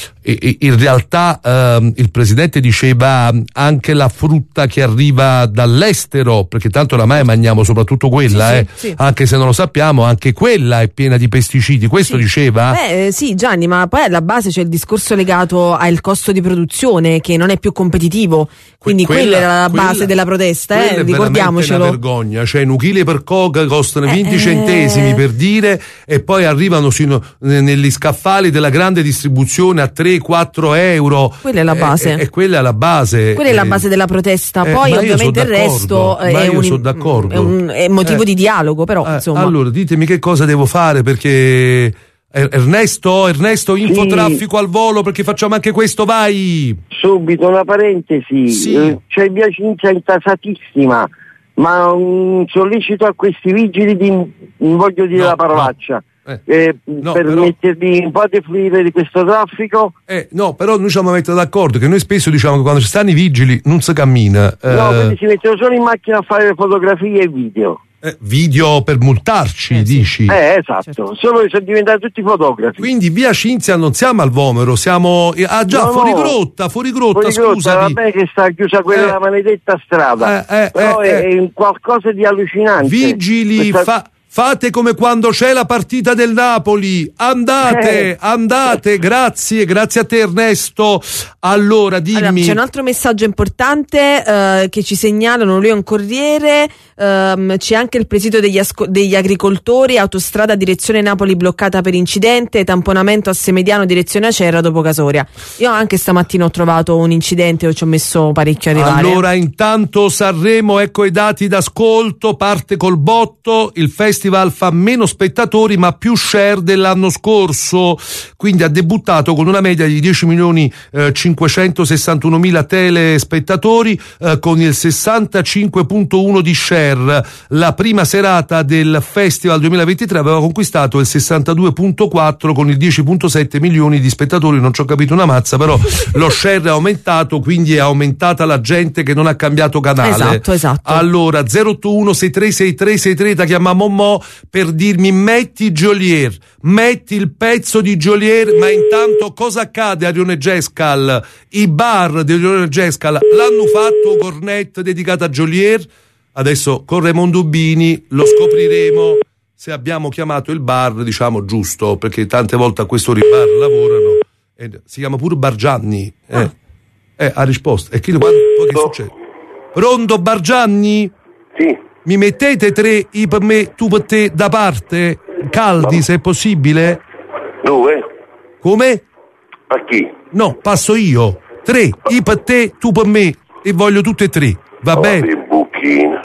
in realtà um, il presidente diceva anche la frutta che arriva dall'estero, perché tanto oramai mangiamo soprattutto quella, sì, eh. sì, sì. Anche se non lo sappiamo, anche quella è piena di pesticidi, questo sì. diceva? Beh, sì Gianni, ma poi alla base c'è il discorso legato al costo di produzione che non è più competitivo, quindi quella, quella era la base quella, della protesta, eh, ricordiamocelo. È una vergogna, cioè un chilo per coca costano eh, venti centesimi eh. per dire, e poi arrivano sino negli scaffali della grande distribuzione a tre quattro euro. Quella è la base. E, e quella è la base. Quella è la base della protesta. Eh, Poi ovviamente il resto è un, sono d'accordo. è un è motivo eh. di dialogo, però eh, insomma. Allora ditemi che cosa devo fare, perché Ernesto, Ernesto, infotraffico sì. al volo, perché facciamo anche questo, vai. Subito una parentesi. Sì. Eh, c'è via Cinzia intasatissima, ma un sollecito a questi vigili di, non voglio dire no, la parolaccia. No. Eh, eh, no, per però, mettervi un po' di fluire di questo traffico. Eh, no, però noi ci siamo mettere d'accordo che noi spesso diciamo che quando ci stanno i vigili non si cammina. Eh, no, quindi si mettono solo in macchina a fare fotografie e video. Eh, video per multarci, eh, dici? Eh, esatto, certo. Solo che sono diventati tutti fotografi. Quindi via Cinzia non siamo al Vomero, siamo ah già no, fuori grotta, fuori grotta, fuori grotta, vabbè che sta chiusa quella eh, maledetta strada. Eh, eh, però eh, è, è qualcosa di allucinante. Vigili, questa... fa Fate come quando c'è la partita del Napoli, andate, eh. andate, grazie, grazie a te Ernesto. Allora dimmi. Allora, c'è un altro messaggio importante eh, che ci segnalano, lui è un corriere, ehm, c'è anche il presidio degli, asco- degli agricoltori, autostrada direzione Napoli bloccata per incidente, tamponamento a Semediano direzione Acerra dopo Casoria. Io anche stamattina ho trovato un incidente e ci ho messo parecchio a arrivare. Allora intanto Sanremo, ecco i dati d'ascolto, parte col botto, il festival Il festival fa meno spettatori ma più share dell'anno scorso, quindi ha debuttato con una media di dieci milioni cinquecentosessantuno mila telespettatori eh, con il sessantacinque virgola uno di share. La prima serata del festival duemilaventitré aveva conquistato il sessantadue virgola quattro con il dieci virgola sette milioni di spettatori, non ci ho capito una mazza, però lo share è aumentato, quindi è aumentata la gente che non ha cambiato canale. Esatto, esatto. Allora zero otto uno sei tre sei tre sei tre da chiamiamo mo per dirmi metti Geolier, metti il pezzo di Geolier, ma intanto cosa accade a Rione Gescal? I bar di Rione Gescal l'hanno fatto cornet dedicato a Geolier, adesso con Raimondo Bini lo scopriremo se abbiamo chiamato il bar, diciamo, giusto, perché tante volte a questo bar lavorano, e si chiama pure Bargianni, eh, ah. eh ha risposto, e chi poi che succede? Pronto Bargianni? Sì. Mi mettete tre i per me, tu per te da parte? Caldi, ma... se è possibile? Dove? Come? A chi? No, passo io. Tre, i per te, tu per me. E voglio tutte e tre. Va oh, bene? Buchino. Oh,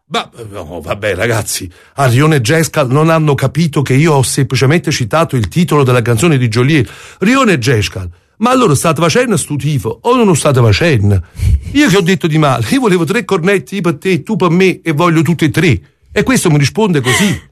Ma no, vabbè ragazzi, a Rione Gescal non hanno capito che io ho semplicemente citato il titolo della canzone di Geolier. Rione Gescal, ma allora state facendo sto tifo o non lo state facendo? Io che ho detto di male, io volevo tre cornetti, io per te, tu per me, e voglio tutti e tre. E questo mi risponde così.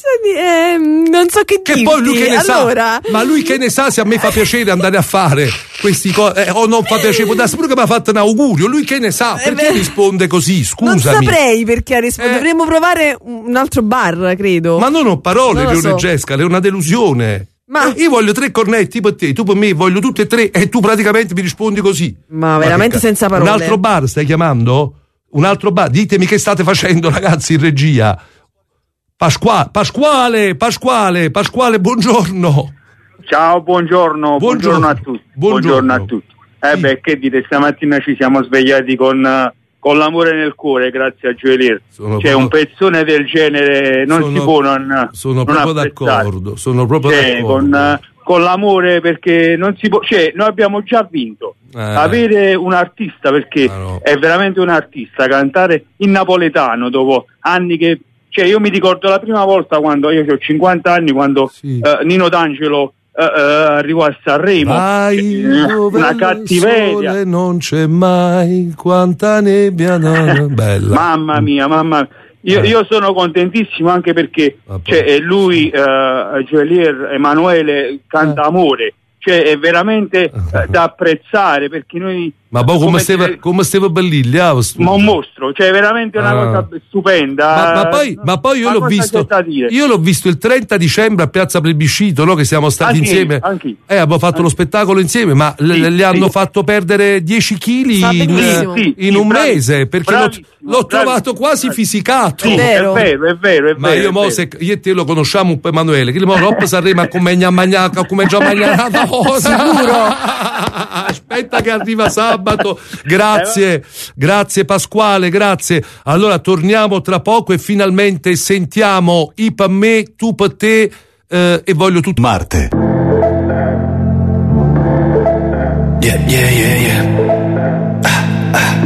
Eh, non so che, che dirti. Poi lui che ne allora... sa, ma lui che ne sa se a me fa piacere andare a fare questi cose eh, o non fa piacere, può darsi pure che mi ha fatto un augurio, lui che ne sa, perché eh risponde così, scusami. Non saprei perché risponde, eh. dovremmo provare un altro bar, credo. Ma non ho parole, non Rione so. Gescal, è una delusione. Ma eh, io voglio tre cornetti per te, tu per me, voglio tutte e tre e tu praticamente mi rispondi così. Ma veramente ma senza parole. Un altro bar stai chiamando? Un altro bar? Ditemi che state facendo ragazzi in regia. Pasquale, Pasquale, Pasquale, Pasquale, buongiorno. Ciao, buongiorno, buongiorno, buongiorno a tutti. Buongiorno, buongiorno a tutti. Eh sì. Beh, che dite, stamattina ci siamo svegliati con, con l'amore nel cuore, grazie a Geolier. Sono C'è proprio... un pezzone del genere, non sono, si può non Sono non proprio apprezzare. d'accordo, sono proprio cioè, d'accordo. Con, con l'amore, perché non si può, cioè, noi abbiamo già vinto. Eh. Avere un artista, perché ah, no. è veramente un artista, cantare in napoletano dopo anni che... Cioè io mi ricordo la prima volta quando io ho cinquanta anni, quando sì. uh, Nino D'Angelo uh, uh, arrivò a Sanremo. Vai, una cattiveria. Sole non c'è mai, quanta nebbia, no, bella. Mamma mia, mamma mia. Io, eh. io sono contentissimo anche perché cioè, lui, uh, Geolier, Emanuele, canta eh. amore. Cioè è veramente uh, da apprezzare, perché noi ma poi come stava come stava bell'Iglia, ma un mostro, cioè veramente una ah. cosa stupenda. Ma, ma poi, ma poi io l'ho visto io l'ho visto il trenta dicembre a Piazza Plebiscito, no? Che siamo stati anche insieme anche. eh abbiamo fatto anche. lo spettacolo insieme, ma sì, l- gli sì. hanno fatto perdere dieci chili in, sì, in sì, un bravi, mese, perché l'ho, l'ho trovato quasi fisicato. Sì, è vero, è vero, è vero, è ma vero, io mo se io e te lo conosciamo un po' Emanuele, che mo troppo saremo a come gna magnaca, come già magnata sicuro. Aspetta che arriva sabato. Grazie, grazie Pasquale, grazie. Allora torniamo tra poco e finalmente sentiamo i per me, tu per te eh, e voglio tutto. Marte. Yeah, yeah, yeah, yeah. Ah, ah.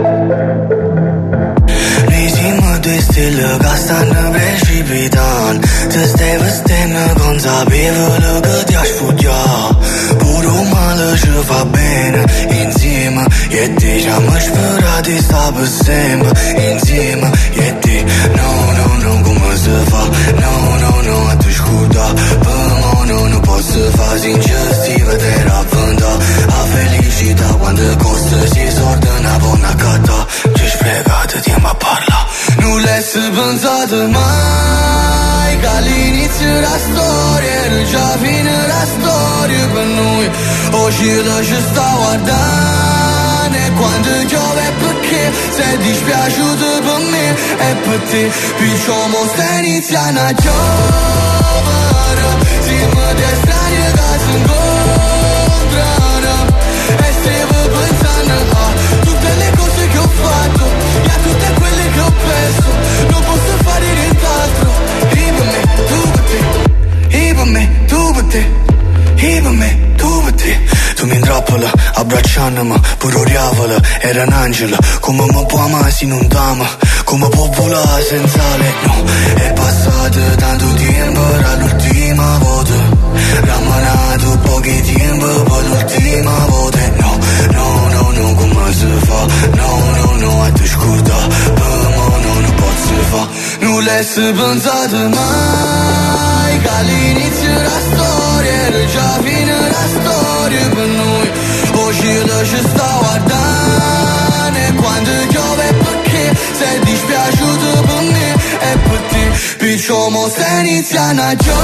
Risimo due stelle che stanno precipitando. Ti stai vestendo consapevole che ti ha sfuggiato. Pure male ci fa bene insieme. E te ci hanno sperato di stare per sempre insieme. E te no, no, no, come si fa? No, no, no, a te scuda. Per me no, non posso fare sincero, vedere a venda. A felicità quando costa si sorda una buona catta. Ci spiegato, tiamo a parlare. Non l'hai pensato mai che all'inizio della storia era già fine la storia per noi. Oggi lo ci sta guardando e quando piove perché sei dispiaciuto per me e per te. Picciamo sta iniziando a giovere, siamo dei strani che si incontrano e stiamo pensando a tutte le cose che ho fatto e a tutte quelle che ho perso. Non posso fare nient'altro. E per me, tu per te. E per me, tu per te. E per me, tu per te. Tu mi intrappola, abbracciandomi, pure oriavola, era un angelo. Come mi può amare se non t'ama? Come può volare senza lei? No, è passato tanto tempo, era l'ultima volta. Rammanato pochi tempo, poi l'ultima volta. No, no, no, no, come si fa? No, no, no, a te scorda. Per me no, non posso fa. Non l'hai pensato mai che all'inizio della storia era già fine la storia per noi. Oggi lo ci sta guardando e quando piove perché sei dispiaciuto per me e per te. Picciamo sta iniziando a giovere,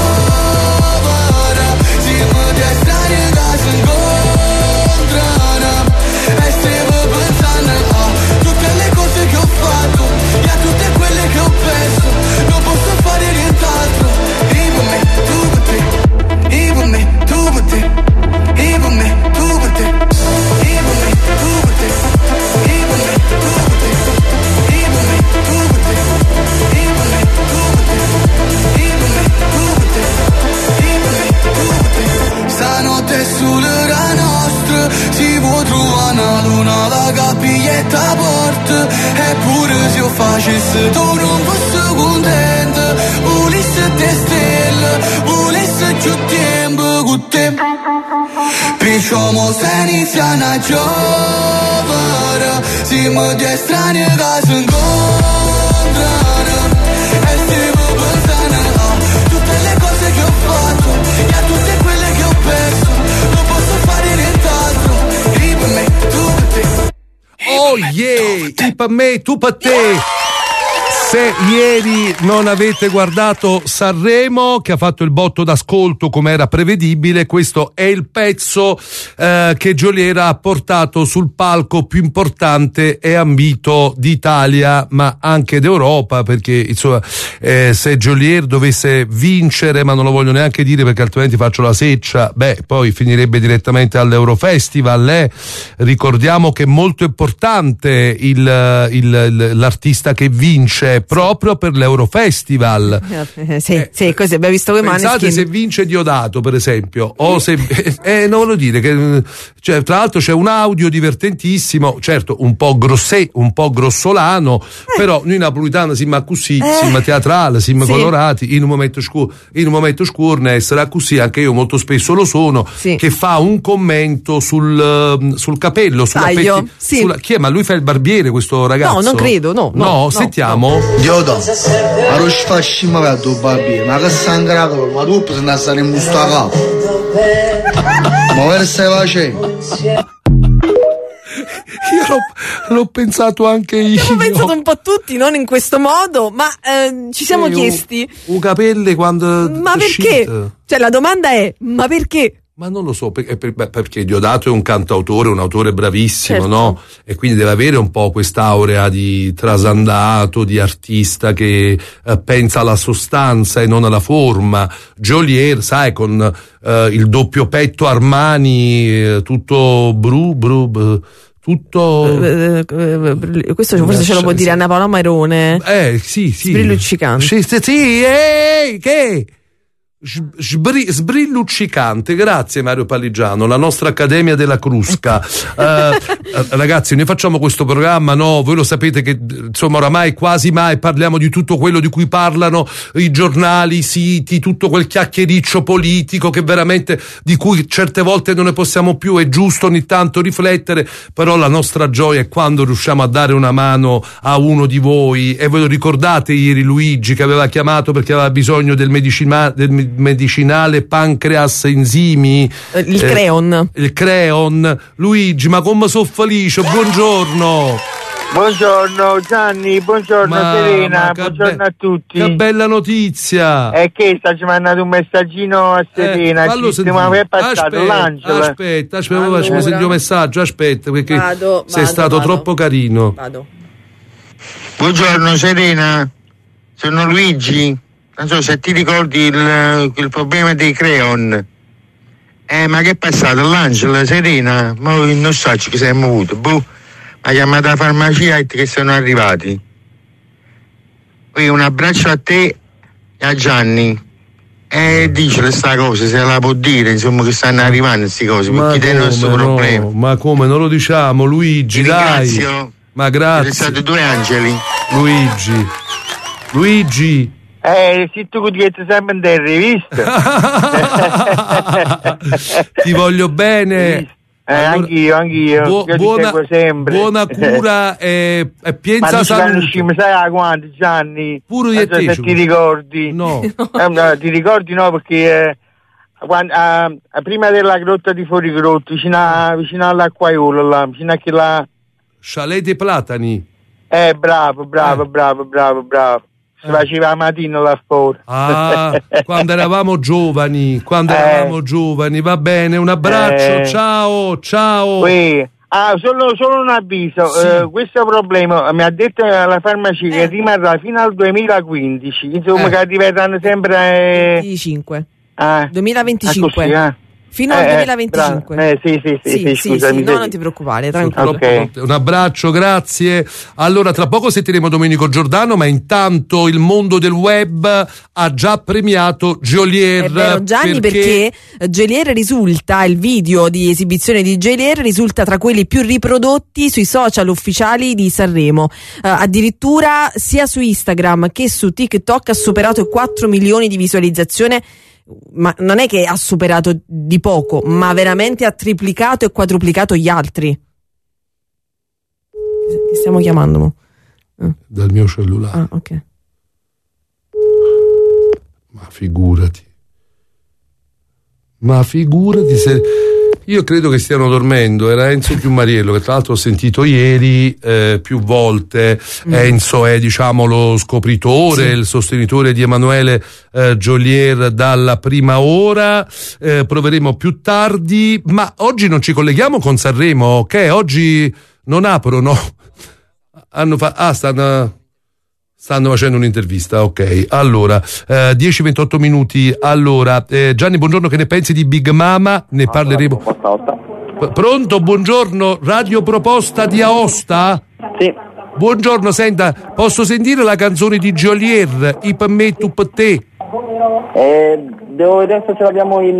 siamo dei strani che si incontrano e stiamo pensando a tutte le cose che ho fatto e a tutte quelle che ho perso. Non posso fare nient'altro. E per me, tu per te. E per me, tu per te. E per me, tu per te. E per me, tu per te. E per me, tu per te. E per me, tu per te. E per me, tu per te. E per me, tu per te. E per me, tu per te. Stanotte è sulla nostra, si può trovare una luna, la capiglietta porta, eppure pure se io facessi tu non fossi contento, volessi te stelle, volessi più tempo con te. Perciò mo se iniziano a giovere, siamo due strani che si incontrano e stiamo pensando a tutte le cose che ho fatto e a tutte quelle che ho perso. Non posso fare nient'altro, io per me, tu per te. Oh yeah, io per me, tu per te. Se ieri non avete guardato Sanremo, che ha fatto il botto d'ascolto come era prevedibile, questo è il pezzo eh, che Geolier ha portato sul palco più importante e ambito d'Italia, ma anche d'Europa, perché insomma eh, se Geolier dovesse vincere, ma non lo voglio neanche dire perché altrimenti faccio la seccia, beh poi finirebbe direttamente all'Eurofestival. Eh. Ricordiamo che è molto importante il, il, l'artista che vince proprio per l'Eurofestival. Eh, sì, eh, sì, così abbiamo visto come pensate se vince Diodato per esempio, o se eh, non voglio dire che cioè, tra l'altro c'è un audio divertentissimo, certo un po' grossè, un po' grossolano, eh. però noi napolitani siamo così, eh. siamo teatrali, siamo sì. colorati, in un momento scuro, in un momento scuro ne sarà così, anche io molto spesso lo sono, sì. che fa un commento sul, sul capello, sulla petti, sì. sulla, chi è? Ma lui fa il barbiere questo ragazzo? No, non credo, no. No, no, no sentiamo. No. Dioda, ma non facci ma per tu barbiere, ma che sangrato, ma tu prendi a stare in busto a capo. Ma che stai facendo? Io l'ho, l'ho pensato anche io. L'ho pensato un po' tutti, non in questo modo, ma eh, ci siamo sì, chiesti. Un, un capello quando. Ma perché? Shit. Cioè la domanda è: ma perché? Ma non lo so, perché, perché Diodato è un cantautore, un autore bravissimo, certo. no? E quindi deve avere un po' quest'aurea di trasandato, di artista che eh, pensa alla sostanza e non alla forma. Geolier, sai, con eh, il doppio petto Armani, eh, tutto bru, bru, bru tutto eh, eh, questo forse ce lo può dire Anna Paola Marone. Eh, sì, sì. Sbrilluccicante. Sì, sì, sì, ehi, che? Sbri- sbrilluccicante, grazie Mario Palligiano, la nostra Accademia della Crusca. uh, ragazzi, noi facciamo questo programma, no? Voi lo sapete che insomma oramai quasi mai parliamo di tutto quello di cui parlano i giornali, i siti, tutto quel chiacchiericcio politico che veramente di cui certe volte non ne possiamo più. È giusto ogni tanto riflettere, però la nostra gioia è quando riusciamo a dare una mano a uno di voi. E ve lo ricordate ieri Luigi che aveva chiamato perché aveva bisogno del medicina del medicinale pancreas enzimi, il eh, Creon il Creon. Luigi, ma come sono felice, buongiorno. Buongiorno Gianni, buongiorno ma, Serena, ma buongiorno be- a tutti. Che bella notizia. È che sta ci mandando un messaggino a Serena, eh, ci stiamo è passato aspetta, l'angelo. Aspetta, aspetta, allora. Facciamo sentire un messaggio, aspetta, perché vado, sei vado, stato vado. troppo carino. Vado. Buongiorno Serena, sono Luigi. Non so se ti ricordi il, il problema dei Creon. Eh, ma che è passato? L'Angela, Serena, ma non so che siamo avuto. Boh, ha chiamato la farmacia e che sono arrivati. Poi un abbraccio a te e a Gianni. E dicele sta cosa, se la può dire, insomma, che stanno arrivando queste cose, ma perché è il nostro no, problema. Ma come, non lo diciamo, Luigi, ti dai. Ringrazio. Ma grazie. Siete stati due angeli. Luigi. Luigi. Eh, se tu che ti sempre in terra, hai visto? Ti voglio bene. Eh, allora, anch'io, anch'io. Bu- io buona, ti sempre. buona cura e, e piensa a salute. salute. Sai a quanti, Gianni? Pure io so se ti ricordi. No. eh, no. Ti ricordi no, perché eh, quando, eh, prima della grotta di Fuorigrotto, vicino, a, vicino all'acquaiolo, là, vicino a quella... Chalet dei Platani. Eh, bravo, bravo, eh. bravo, bravo, bravo. Si faceva la mattina là fuori. Ah, quando eravamo giovani, quando eh. eravamo giovani, va bene, un abbraccio, eh. ciao, ciao. Poi, ah, solo, solo un avviso, sì. eh, questo problema mi ha detto la farmacia eh. che rimarrà fino al duemilaquindici, insomma eh. che arriveranno sempre... venticinque Eh. duemilaventicinque Ah, così, eh. fino al duemilaventicinque. Eh, sì, sì, sì, sì, sì, sì, scusami, sì, no, non ti preoccupare, tranquillo. Okay. Un abbraccio, grazie. Allora, tra poco sentiremo Domenico Giordano, ma intanto il mondo del web ha già premiato Geolier. È vero, Gianni, perché, perché Geolier risulta, il video di esibizione di Geolier risulta tra quelli più riprodotti sui social ufficiali di Sanremo. Uh, addirittura sia su Instagram che su TikTok ha superato i quattro milioni di visualizzazione. Ma non è che ha superato di poco, ma veramente ha triplicato e quadruplicato gli altri. Ti stiamo chiamando? Dal mio cellulare. Ah, ok. Ma figurati. Ma figurati se... Io credo che stiano dormendo, era Enzo Piumariello, che tra l'altro ho sentito ieri eh, più volte. Mm. Enzo è, diciamo, lo scopritore, sì, il sostenitore di Emanuele eh, Geolier dalla prima ora. Eh, proveremo più tardi, ma oggi non ci colleghiamo con Sanremo, ok? Oggi non aprono. Hanno fa- ah, stanno... Stanno facendo un'intervista, ok. Allora, eh, dieci ventotto minuti. Allora, eh, Gianni, buongiorno, che ne pensi di Big Mama? Ne parleremo. P- pronto, buongiorno, Radio Proposta di Aosta? Sì. Buongiorno, senta, posso sentire la canzone di Geolier, I per me, tu per te? Eh, devo vedere se ce l'abbiamo in,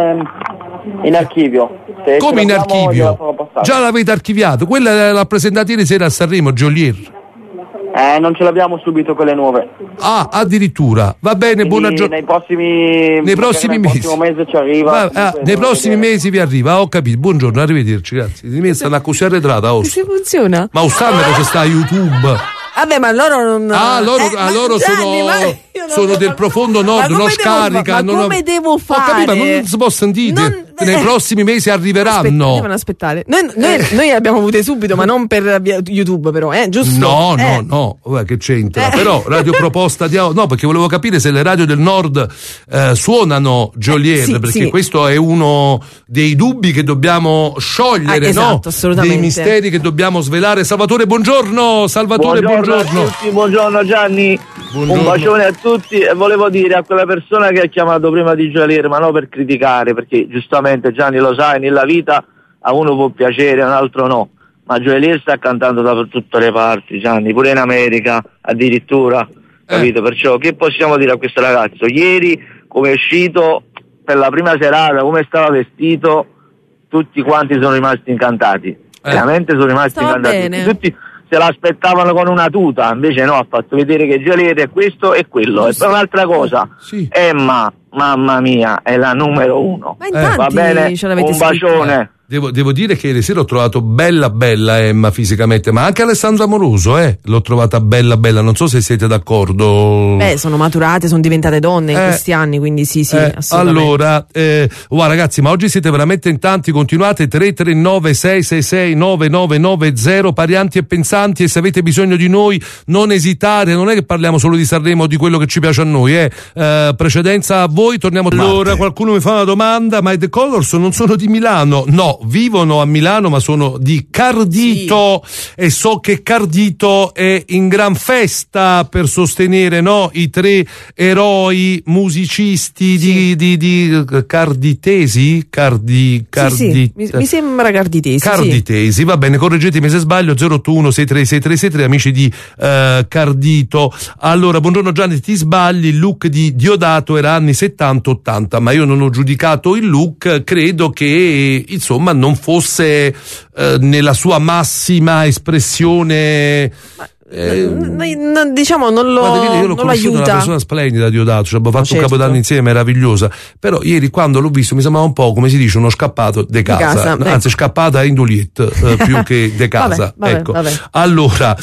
in archivio. Se Come in archivio? Già l'avete archiviato? Quella l'ha presentata ieri sera a Sanremo, Geolier. Eh, non ce l'abbiamo subito quelle nuove. Ah, addirittura. Va bene, Quindi buona giornata. Nei prossimi, nei prossimi nel mesi. prossimo mese ci arriva. Va, ah, nei prossimi vedere. mesi vi arriva, ho capito. Buongiorno, arrivederci, grazie. Di me stanno così arretrata. Oh. Se funziona. Ma Ostanne c'è sta YouTube. Vabbè, ma loro non. Ah, loro, eh, ah, loro Gianni, sono, sono del profondo nord, non scarica. Ma non come ho... devo fare? Ho capito, ma non si può sentire. Non... Nei eh. prossimi mesi arriveranno. Aspetta, devono aspettare. Noi, noi, eh. noi le abbiamo avute subito, ma non per YouTube, però, eh, giusto? No, eh. no, no. Guarda che c'entra. Eh. Però, Radio Proposta di No, perché volevo capire se le radio del nord eh, suonano Geolier, eh, sì, perché sì. questo è uno dei dubbi che dobbiamo sciogliere, ah, esatto, no? Assolutamente. Dei misteri che dobbiamo svelare. Salvatore, buongiorno. Salvatore, buongiorno. buongiorno. A tutti, buongiorno Gianni. Buongiorno. Un bacione a tutti e volevo dire a quella persona che ha chiamato prima di Geolier, ma non per criticare, perché giustamente Gianni lo sai, nella vita a uno può piacere, a un altro no, ma Geolier sta cantando da tutte le parti, Gianni, pure in America addirittura, eh. capito? Perciò che possiamo dire a questo ragazzo? Ieri come è uscito per la prima serata, come stava vestito, tutti quanti sono rimasti incantati, eh. veramente sono rimasti stava incantati, bene. tutti se l'aspettavano con una tuta, invece no, ha fatto vedere che Geolier è questo e quello. E poi un'altra cosa, sì. Emma, mamma mia, è la numero uno. Ma in tanti va bene, ce l'avete un bacione. Devo, devo dire che ieri sera ho trovato bella bella Emma fisicamente, ma anche Alessandra Amoroso, eh, l'ho trovata bella bella, non so se siete d'accordo. Beh, sono maturate, sono diventate donne in eh, questi anni, quindi sì, sì, eh, assolutamente. Allora, eh, wow, ragazzi, ma oggi siete veramente in tanti, continuate tre tre nove sei sei sei nove nove nove zero, parianti e pensanti, e se avete bisogno di noi non esitate, non è che parliamo solo di Sanremo, di quello che ci piace a noi, eh, eh precedenza a voi, torniamo. Allora, qualcuno mi fa una domanda, ma i The Colors non sono di Milano? No. Vivono a Milano ma sono di Cardito, sì. E so che Cardito è in gran festa per sostenere, no, i tre eroi musicisti, sì. di, di, di Carditesi Cardi, Cardi, sì, sì. Mi, mi sembra Carditesi Carditesi, sì. Va bene, correggetemi se sbaglio. Zero otto uno sei tre sei tre sei tre, amici di uh, Cardito. Allora, buongiorno Gianni, ti sbagli, il look di Diodato era anni settanta ottanta, ma io non ho giudicato il look, credo che insomma non fosse eh, nella sua massima espressione. Ma... Eh, no, diciamo non lo, guarda, io l'ho non l'aiuta. Una persona splendida, Diodato, cioè, abbiamo fatto certo. un capodanno insieme meravigliosa, però ieri quando l'ho visto mi sembrava un po', come si dice, uno scappato de casa, casa anzi ecco. scappata in Doliet eh, più che de casa. Vabbè, ecco. vabbè. Allora,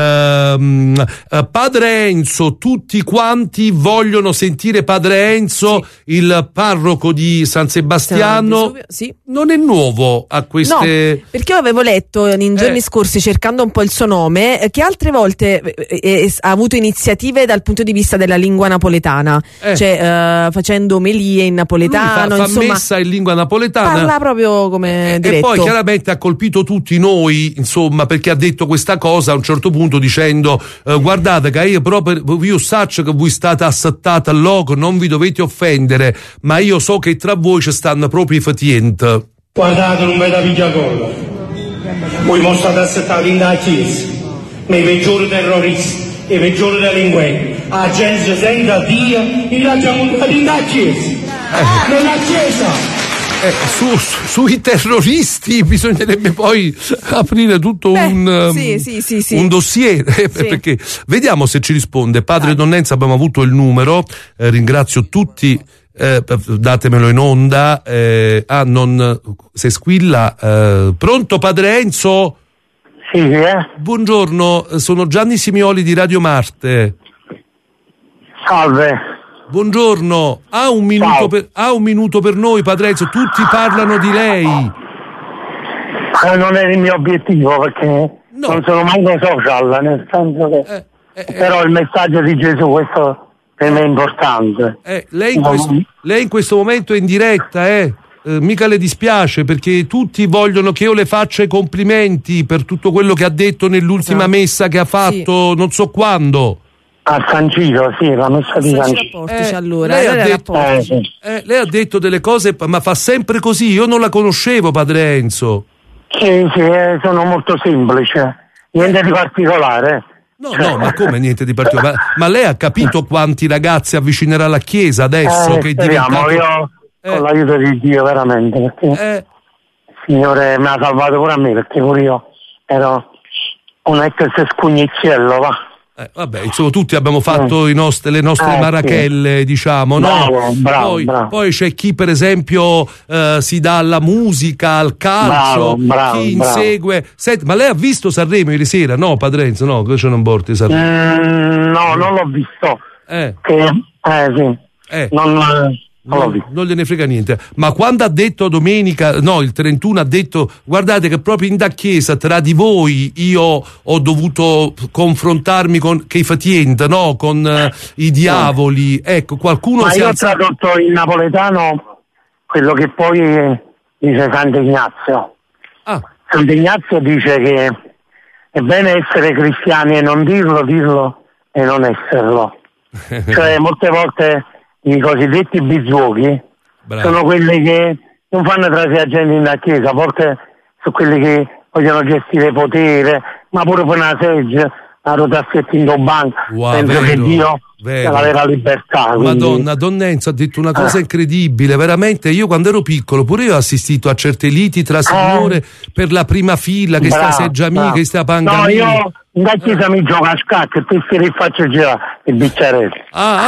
ehm, Padre Enzo, tutti quanti vogliono sentire Padre Enzo, sì. il parroco di San Sebastiano. Sì. Non è nuovo a queste. No, perché io avevo letto in giorni eh. scorsi, cercando un po' il suo nome, che altre volte eh, eh, ha avuto iniziative dal punto di vista della lingua napoletana, eh. cioè eh, facendo omelie in napoletano, Lui fa, fa insomma, messa in lingua napoletana, parla proprio come diretto. E poi chiaramente ha colpito tutti noi, insomma, perché ha detto questa cosa a un certo punto dicendo eh, guardate che io proprio io saccio che voi state assettati al loco, non vi dovete offendere, ma io so che tra voi ci stanno proprio i fatienti. Guardate, non vedo piglia colla. Voi mo state assettati in da chiesa, ma i peggiori terroristi, i peggiori delinquenti, la gente senza Dio, li lasciamo in da chiesa, eh. nella chiesa. Eh, su, su, sui terroristi bisognerebbe poi aprire tutto Beh, un, um, sì, sì, sì, sì. un dossier, eh, sì. perché vediamo se ci risponde. Padre ah. Donnenza, abbiamo avuto il numero, eh, ringrazio tutti. Eh, datemelo in onda. Eh, ah, non se squilla. Eh, pronto, Padre Enzo? Sì, eh? Buongiorno, sono Gianni Simioli di Radio Marte. Salve. Buongiorno, ha un minuto, per, ha un minuto per noi, Padre Enzo? Tutti parlano di lei. Eh, non è il mio obiettivo perché no. non sono manco social, nel senso che eh, eh, però il messaggio di Gesù, questo per me è importante. Eh, lei, in questo, lei in questo momento è in diretta, eh? Eh, mica le dispiace, perché tutti vogliono che io le faccia i complimenti per tutto quello che ha detto nell'ultima esatto. messa che ha fatto, sì. non so quando. A San Ciro, sì, la messa di San Ciro. Eh, allora, lei, ha detto, eh, sì. eh, lei ha detto delle cose, ma fa sempre così. Io non la conoscevo, Padre Enzo. Sì, sì, eh, sono molto semplice, niente di particolare. No, no, ma come niente di particolare? Ma, ma lei ha capito quanti ragazzi avvicinerà alla Chiesa adesso? Eh, che è speriamo, diventato... io eh. con l'aiuto di Dio veramente, perché eh. il Signore mi ha salvato pure a me, perché pure io ero un ex scugniziello, va. Eh, vabbè, insomma, tutti abbiamo fatto eh. i nostri, le nostre eh, marachelle, sì. diciamo, no? Bravo, bravo, poi, bravo. poi c'è chi, per esempio, eh, si dà alla musica, al calcio, bravo, bravo, chi bravo. insegue. Senti, ma lei ha visto Sanremo ieri sera? No, Padre Enzo, no, invece non porti Sanremo. Mm, no, non l'ho visto. Eh. Che, eh, sì. Eh. Non... Non, non gliene frega niente, ma quando ha detto domenica, no, il trentuno ha detto guardate che proprio in da chiesa tra di voi io ho dovuto confrontarmi con che i fatienti, no, con uh, i diavoli, ecco, qualcuno ma si io alza... ho tradotto in napoletano quello che poi dice Sant'Ignazio. ah. Sant'Ignazio dice che è bene essere cristiani e non dirlo, dirlo e non esserlo. Cioè molte volte i cosiddetti bizuochi Bravo. sono quelli che non fanno trasì la gente in la chiesa, a volte sono quelli che vogliono gestire potere, ma pure per una seggia, una rotazietta in banco, wow, penso vero, che Dio vero. sia la vera libertà. Quindi... Madonna, Donnenzo ha detto una cosa ah. incredibile, veramente. Io quando ero piccolo pure io ho assistito a certe liti tra signore ah. per la prima fila, che bravo, sta seggiami, che sta pangami. No, io in da chiesa mi gioco a scacchi e ti si rifaccio girare il bicchiere. Ah.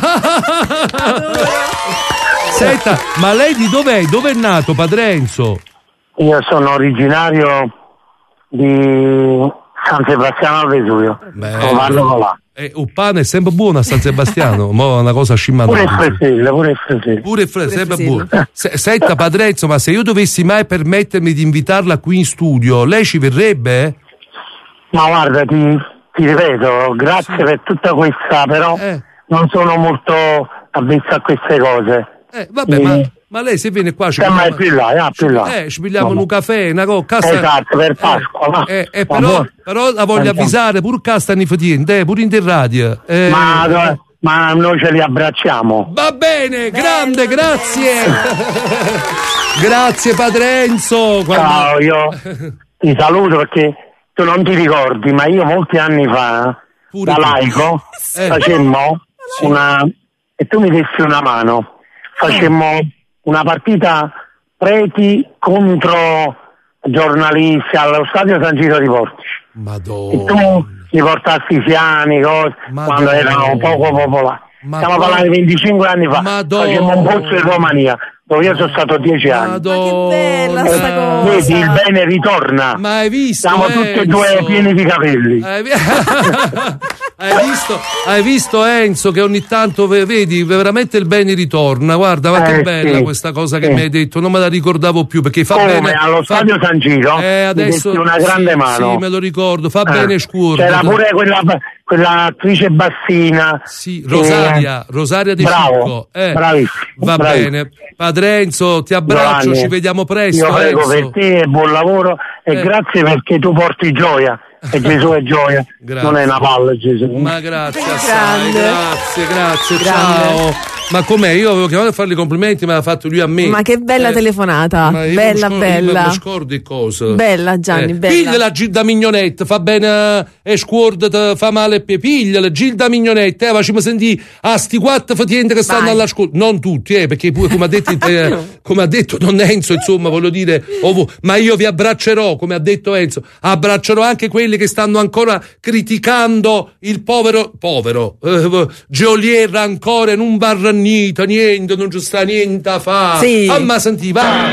Senta, ma lei di dov'è? Dove è nato, Padre Enzo? Io sono originario di San Sebastiano al Vesuvio. Eh, il pane è sempre buono a San Sebastiano, ma è una cosa scimmata. Pure il freselle, pure il freselle. Pure il freselle, sempre buono. Se, senta, Padre Enzo, ma se io dovessi mai permettermi di invitarla qui in studio, lei ci verrebbe? Ma guarda, ti, ti ripeto, grazie sì. per tutta questa, però eh. non sono molto avvezzo a queste cose. Eh, vabbè, e... ma, ma lei se viene qua ci pigliamo, è più là, è più là. Eh, ci pigliamo no. un caffè, una cosa. Esatto, per Pasqua. Eh, eh, eh, però, però la voglio avvisare, pur casta nei fatienti, eh, pure in radio. Eh, ma, eh. ma noi ce li abbracciamo. Va bene, grande, grazie. Grazie Padre Enzo. Quando... Ciao, io ti saluto perché tu non ti ricordi, ma io molti anni fa, pure da laico, eh. facemmo sì. una... e tu mi dessi una mano. Facemmo una partita preti contro giornalisti allo stadio San Giro di Portici. Madonna. E tu mi portassi i fiani, cose, quando erano poco popolari. Stiamo parlando di venticinque anni fa. Madonna. Facemmo un pozzo in Romania. dove io sono stato dieci anni. Madonna. Ma che bella sta cosa. Vedi, il bene ritorna. Ma hai visto? Siamo Enzo? tutti e due pieni di capelli. Hai, vi- hai visto? Hai visto Enzo che ogni tanto vedi veramente il bene ritorna? Guarda, ma Eh, che bella sì. questa cosa che Sì. mi hai detto, non me la ricordavo più perché fa Come, bene. allo fa- stadio San Giro Eh, adesso mi detti una grande sì, mano. Sì, me lo ricordo, fa Eh, bene Scurdo. C'era pure quella, quella attrice bassina. Sì, Rosaria, eh, Rosaria De bravo, Cicco. Eh, bravissimo, va bravissimo. bene. Padre Enzo, ti abbraccio, Giovanni, ci vediamo presto. Io prego Enzo. per te e buon lavoro e Eh. grazie perché tu porti gioia e Gesù è gioia, Grazie. non è una palla Gesù. Ma grazie Che assai, grande. grazie, grazie, Grande. ciao. Ma com'è? Io avevo chiamato a fargli i complimenti, me l'ha fatto lui a me. Ma che bella Eh, telefonata, ma io bella non scor- bella. io non scordi cose. Bella Gianni, bella. Pigliala Gilda Mignonette, fa bene e scuorda, te fa male e pie. Pigliala Gilda Mignonette, eh, facciamo sentire a sti quattro fatiente che stanno Vai. alla scuola. Non tutti, eh, perché pure come ha detto, eh, come ha detto Don Enzo, insomma, voglio dire, ov- ma io vi abbraccerò, come ha detto Enzo, abbraccerò anche quelli che stanno ancora criticando il povero, povero, eh, Geolier ancora in un barrannito, niente, non ci sta niente a fare. Sì. Ah, ma senti, va.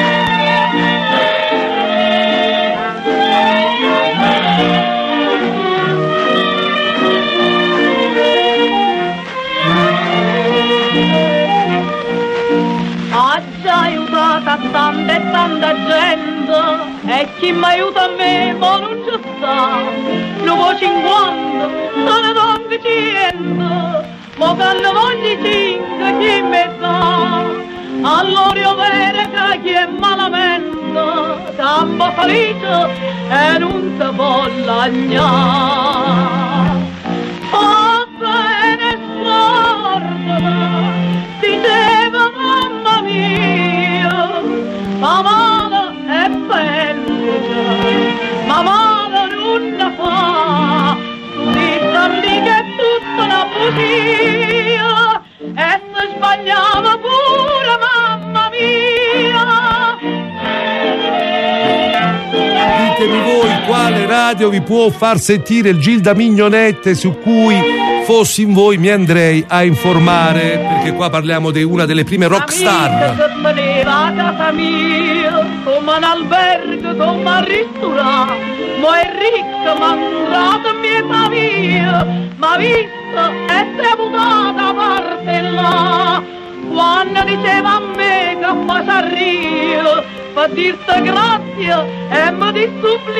Ha già aiutato a tanta e tanta gente e chi mi aiuta a me ma non ci sta. Dopo cinquanta sono donne cento, ma che ne voglio cinque chi mi dà. Allora io vedo che chi è malamente campo felice e non si può lagnare. Fa bene sorda, diceva mamma mia, ma male è bella, ma male non la fa, tu dici lì che è tutta una bugia, e se sbagliava pure mamma mia. Ditemi voi quale radio vi può far sentire il Gilda Mignonette su cui fossi in voi mi andrei a informare, perché qua parliamo di una delle prime rock star. Che teneva a casa mia, come un albergo, come un ristorante, ma è ricca, ma entrata in mieta mia, ma vista e si è mutata a parte là. Quando diceva a me che fa s'arrio, fa dirti grazie e mi di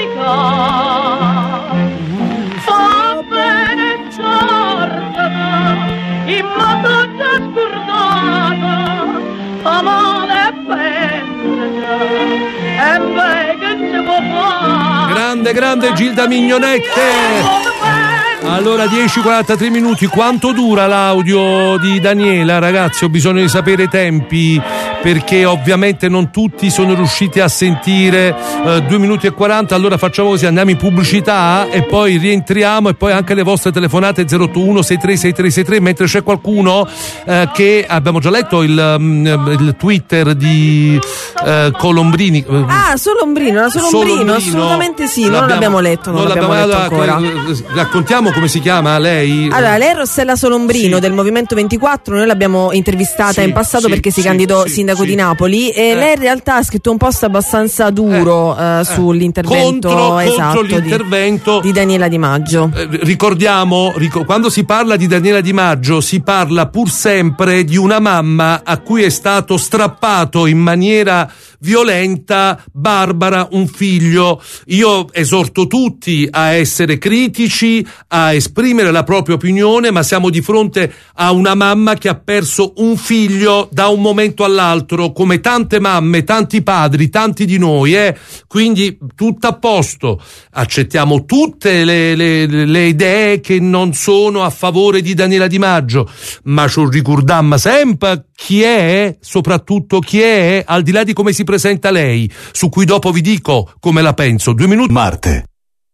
supplicare. Fa bene giornata, in modo già scordata, fa male e pensa, e beh che ci può fare. Grande, grande Gilda Mignonette. Allora, dieci e quarantatré minuti, quanto dura l'audio di Daniela? Ragazzi, ho bisogno di sapere i tempi, perché ovviamente non tutti sono riusciti a sentire. eh, due minuti e quaranta, allora facciamo così, andiamo in pubblicità e poi rientriamo, e poi anche le vostre telefonate zero otto uno sei tre sei tre sei tre, mentre c'è qualcuno eh, che abbiamo già letto il, um, il Twitter di eh, Colombrini. Ah, Solombrino, la Solombrino, Solombrino. assolutamente sì, non l'abbiamo letto, non, l'abbiamo letto ancora. Raccontiamo come si chiama lei? Allora, lei è Rossella Solombrino, sì, del Movimento ventiquattro, noi l'abbiamo intervistata sì, in passato sì, perché si sì, candidò sì, sindaco sì. di Napoli e eh. lei in realtà ha scritto un post abbastanza duro eh, eh. sull'intervento contro, esatto, contro l'intervento di, di Daniela Di Maggio. Eh, ricordiamo, ricor- quando si parla di Daniela Di Maggio si parla pur sempre di una mamma a cui è stato strappato in maniera violenta, barbara, un figlio. Io esorto tutti a essere critici, a esprimere la propria opinione, ma siamo di fronte a una mamma che ha perso un figlio da un momento all'altro, come tante mamme, tanti padri, tanti di noi, eh? Quindi tutto a posto. Accettiamo tutte le, le, le idee che non sono a favore di Daniela Di Maggio, ma ci ricordiamo sempre chi è, soprattutto chi è, al di là di come si presenta lei, su cui dopo vi dico come la penso. Due minuti. Marte.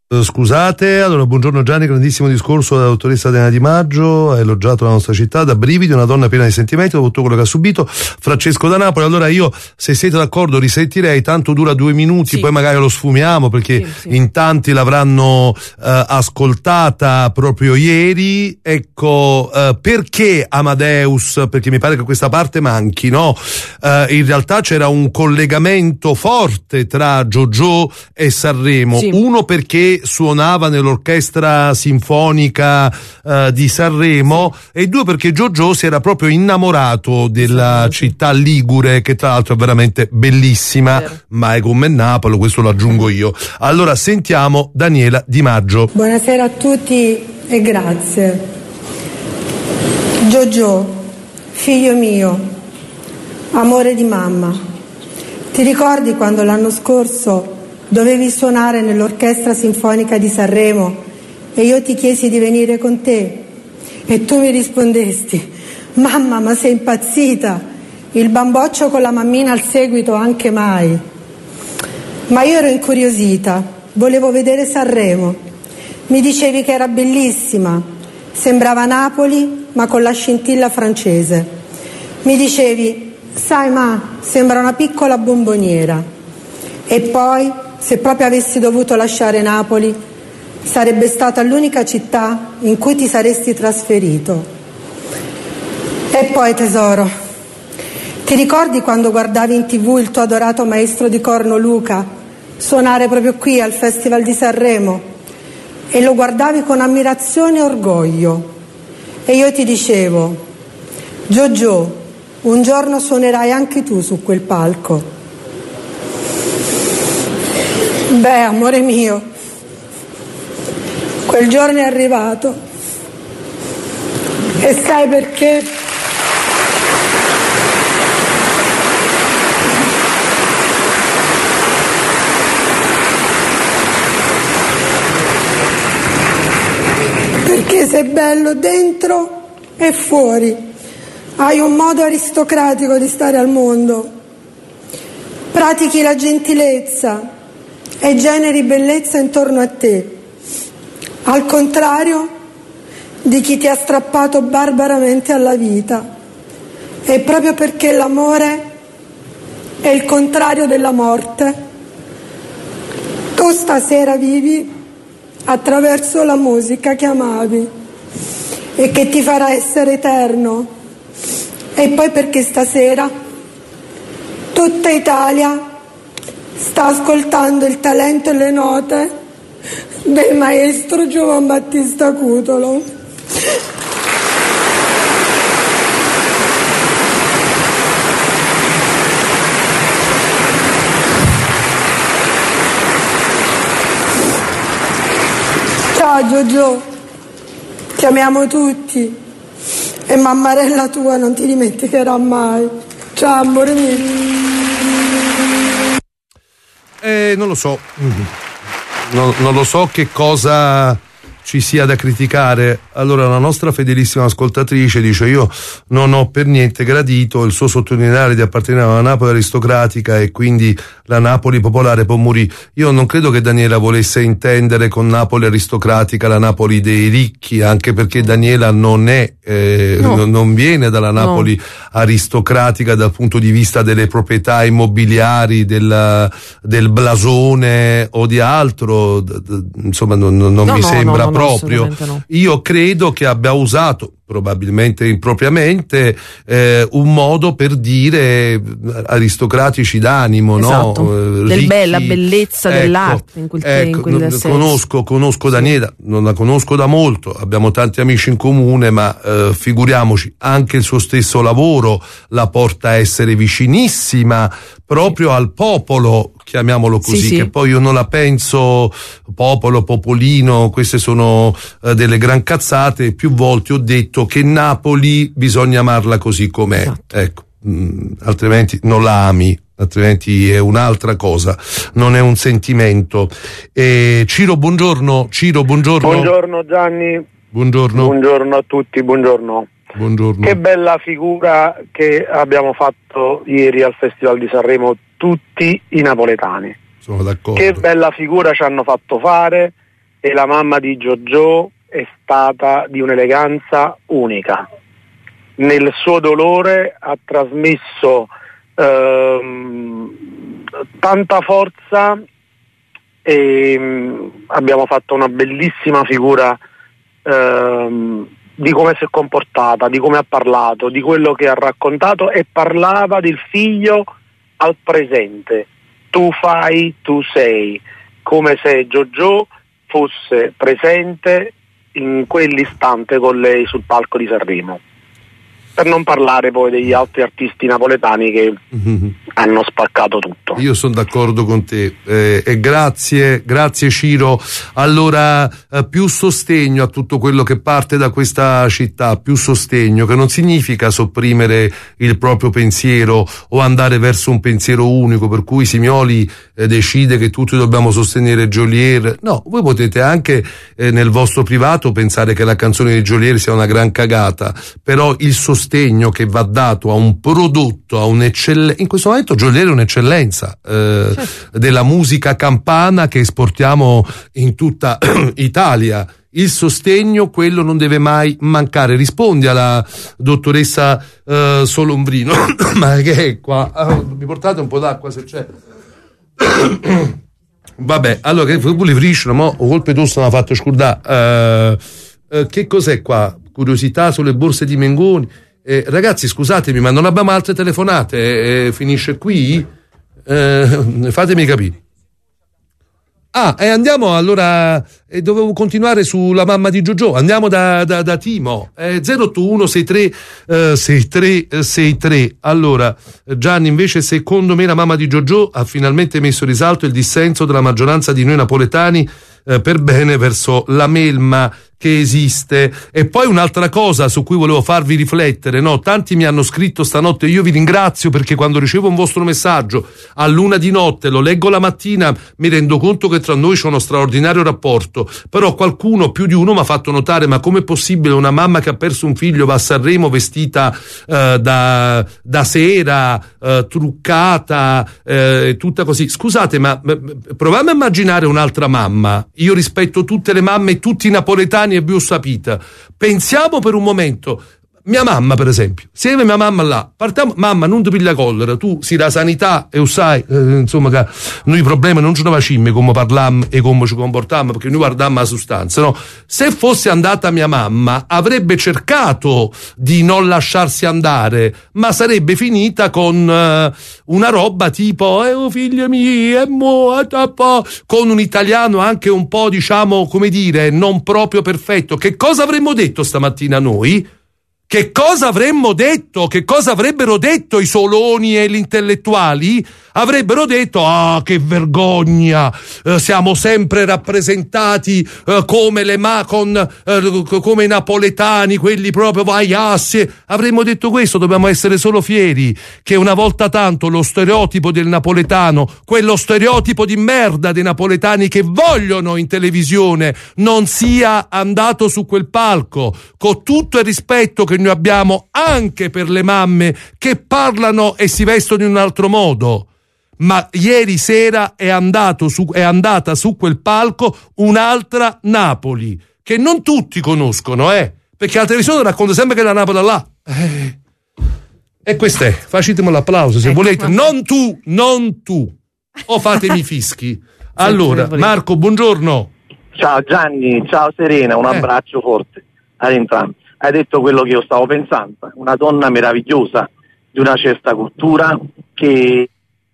Scusate, allora buongiorno Gianni, grandissimo discorso della dottoressa Elena Di Maggio, ha elogiato la nostra città, da brividi, una donna piena di sentimenti dopo tutto quello che ha subito. Francesco da Napoli, allora io, se siete d'accordo, risentirei, tanto dura due minuti, sì. Poi magari lo sfumiamo perché sì, sì. In tanti l'avranno eh, ascoltata proprio ieri. Ecco, eh, perché Amadeus? Perché mi pare che questa parte manchi, no? Eh, in realtà c'era un collegamento forte tra JoJo e Sanremo, sì. Uno perché suonava nell'orchestra sinfonica uh, di Sanremo e due perché JoJo si era proprio innamorato della sì, città ligure, che tra l'altro è veramente bellissima, sì. Ma è come Napoli, questo lo aggiungo io. Allora sentiamo Daniela Di Maggio. Buonasera a tutti e grazie. JoJo, figlio mio, amore di mamma, ti ricordi quando l'anno scorso dovevi suonare nell'orchestra sinfonica di Sanremo e io ti chiesi di venire con te e tu mi rispondesti: mamma, ma sei impazzita, il bamboccio con la mammina al seguito anche mai. Ma io ero incuriosita, volevo vedere Sanremo, mi dicevi che era bellissima, sembrava Napoli ma con la scintilla francese, mi dicevi: sai ma, sembra una piccola bomboniera. E poi, se proprio avessi dovuto lasciare Napoli, sarebbe stata l'unica città in cui ti saresti trasferito. E poi, tesoro, ti ricordi quando guardavi in tv il tuo adorato maestro di corno Luca suonare proprio qui al Festival di Sanremo e lo guardavi con ammirazione e orgoglio e io ti dicevo: JoJo, un giorno suonerai anche tu su quel palco. Beh, amore mio, quel giorno è arrivato e sai perché? Perché sei bello dentro e fuori, hai un modo aristocratico di stare al mondo, pratichi la gentilezza e generi bellezza intorno a te, al contrario di chi ti ha strappato barbaramente alla vita. E proprio perché l'amore è il contrario della morte, tu stasera vivi attraverso la musica che amavi e che ti farà essere eterno. E poi perché stasera tutta Italia sta ascoltando il talento e le note del maestro Giovan Battista Cutolo. Ciao JoJo, ti amiamo tutti e mammarella tua non ti dimenticherà mai. Ciao amore mio. Eh, non lo so, non, non lo so che cosa ci sia da criticare. Allora la nostra fedelissima ascoltatrice dice: io non ho per niente gradito il suo sottolineare di appartenere alla Napoli aristocratica e quindi la Napoli popolare può morire. Io non credo che Daniela volesse intendere con Napoli aristocratica la Napoli dei ricchi, anche perché Daniela non è eh, no. n- non viene dalla Napoli no. aristocratica dal punto di vista delle proprietà immobiliari, del, del blasone o di altro, d- d- insomma non, non no, mi no, sembra no, no, proprio. No. Io credo che abbia usato, probabilmente impropriamente, eh, un modo per dire aristocratici d'animo, esatto. no? Del be- la bellezza ecco, dell'arte in quel, ecco, in quel senso. Conosco, conosco Daniela, non la conosco da molto, abbiamo tanti amici in comune, ma eh, figuriamoci, anche il suo stesso lavoro la porta a essere vicinissima proprio al popolo, chiamiamolo così, sì, che sì. Poi io non la penso popolo, popolino, queste sono eh, delle gran cazzate. Più volte ho detto che Napoli bisogna amarla così com'è, esatto. Ecco, mh, altrimenti non la ami, altrimenti è un'altra cosa, non è un sentimento. E Ciro, buongiorno. Ciro, buongiorno. Buongiorno Gianni. Buongiorno. Buongiorno a tutti, buongiorno. Buongiorno. Che bella figura che abbiamo fatto ieri al Festival di Sanremo tutti i napoletani. Sono d'accordo. Che bella figura ci hanno fatto fare e la mamma di Giorgio è stata di un'eleganza unica. Nel suo dolore ha trasmesso ehm, tanta forza e mh, abbiamo fatto una bellissima figura ehm, di come si è comportata, di come ha parlato, di quello che ha raccontato, e parlava del figlio al presente. Tu fai, tu sei, come se Giorgio fosse presente in quell'istante con lei sul palco di Sanremo. Per non parlare poi degli altri artisti napoletani che mm-hmm. hanno spaccato tutto. Io sono d'accordo con te eh, e grazie, grazie Ciro. Allora eh, più sostegno a tutto quello che parte da questa città, più sostegno, che non significa sopprimere il proprio pensiero o andare verso un pensiero unico, per cui Simioli eh, decide che tutti dobbiamo sostenere Geolier. No, voi potete anche eh, nel vostro privato pensare che la canzone di Geolier sia una gran cagata, però il sostegno che va dato a un prodotto, a un'eccellenza, in questo momento Geolier è un'eccellenza eh, certo. della musica campana che esportiamo in tutta Italia. Il sostegno, quello non deve mai mancare. Rispondi alla dottoressa eh, Solombrino. Ma che è qua? Ah, mi portate un po' d'acqua se c'è. Vabbè, allora che li friscono, mo o colpe tosto mi ha fatto scordare. Eh, eh, che cos'è qua? Curiosità sulle borse di Mengoni. Eh, ragazzi, scusatemi, ma non abbiamo altre telefonate? Eh, finisce qui? Eh, fatemi capire. Ah, e andiamo allora. E dovevo continuare sulla mamma di Giorgio. Andiamo da, da, da Timo. Eh, zero otto uno sei tre sei tre sei tre. Allora, Gianni, invece, secondo me la mamma di Giorgio ha finalmente messo in risalto il dissenso della maggioranza di noi napoletani eh, per bene verso la melma che esiste. E poi un'altra cosa su cui volevo farvi riflettere, no? Tanti mi hanno scritto stanotte, io vi ringrazio perché quando ricevo un vostro messaggio a luna di notte, lo leggo la mattina, mi rendo conto che tra noi c'è uno straordinario rapporto, però qualcuno, più di uno, mi ha fatto notare, ma com'è possibile una mamma che ha perso un figlio va a Sanremo vestita eh, da, da sera, eh, truccata, eh, tutta così? Scusate, ma proviamo a immaginare un'altra mamma. Io rispetto tutte le mamme e tutti i napoletani e più sapita. Pensiamo per un momento, mia mamma per esempio, se mia mamma là, partiamo, mamma non ti piglia collera, tu si la sanità e sai, eh, insomma che noi problemi non ce ne facciamo come parliamo e come ci comportiamo, perché noi guardiamo la sostanza, no? Se fosse andata mia mamma avrebbe cercato di non lasciarsi andare, ma sarebbe finita con eh, una roba tipo eh oh figlia mia, con un italiano anche un po', diciamo, come dire, non proprio perfetto. Che cosa avremmo detto stamattina noi? Che cosa avremmo detto? Che cosa avrebbero detto i Soloni e gli intellettuali? Avrebbero detto, ah, che vergogna, eh, siamo sempre rappresentati eh, come le ma con eh, come i napoletani, quelli proprio vai assi. Avremmo detto questo, dobbiamo essere solo fieri che una volta tanto lo stereotipo del napoletano, quello stereotipo di merda dei napoletani che vogliono in televisione, non sia andato su quel palco, con tutto il rispetto che noi abbiamo anche per le mamme che parlano e si vestono in un altro modo. Ma ieri sera è, andato su, è andata su quel palco un'altra Napoli che non tutti conoscono, eh, perché la televisione racconta sempre che la Napoli è là. Eh. E questo è, facetemi l'applauso se ecco, volete, ma... non tu, non tu, o fatemi fischi. Allora, Marco, buongiorno. Ciao Gianni, ciao Serena, un eh. abbraccio forte ad entrambi. Hai detto quello che io stavo pensando, una donna meravigliosa di una certa cultura che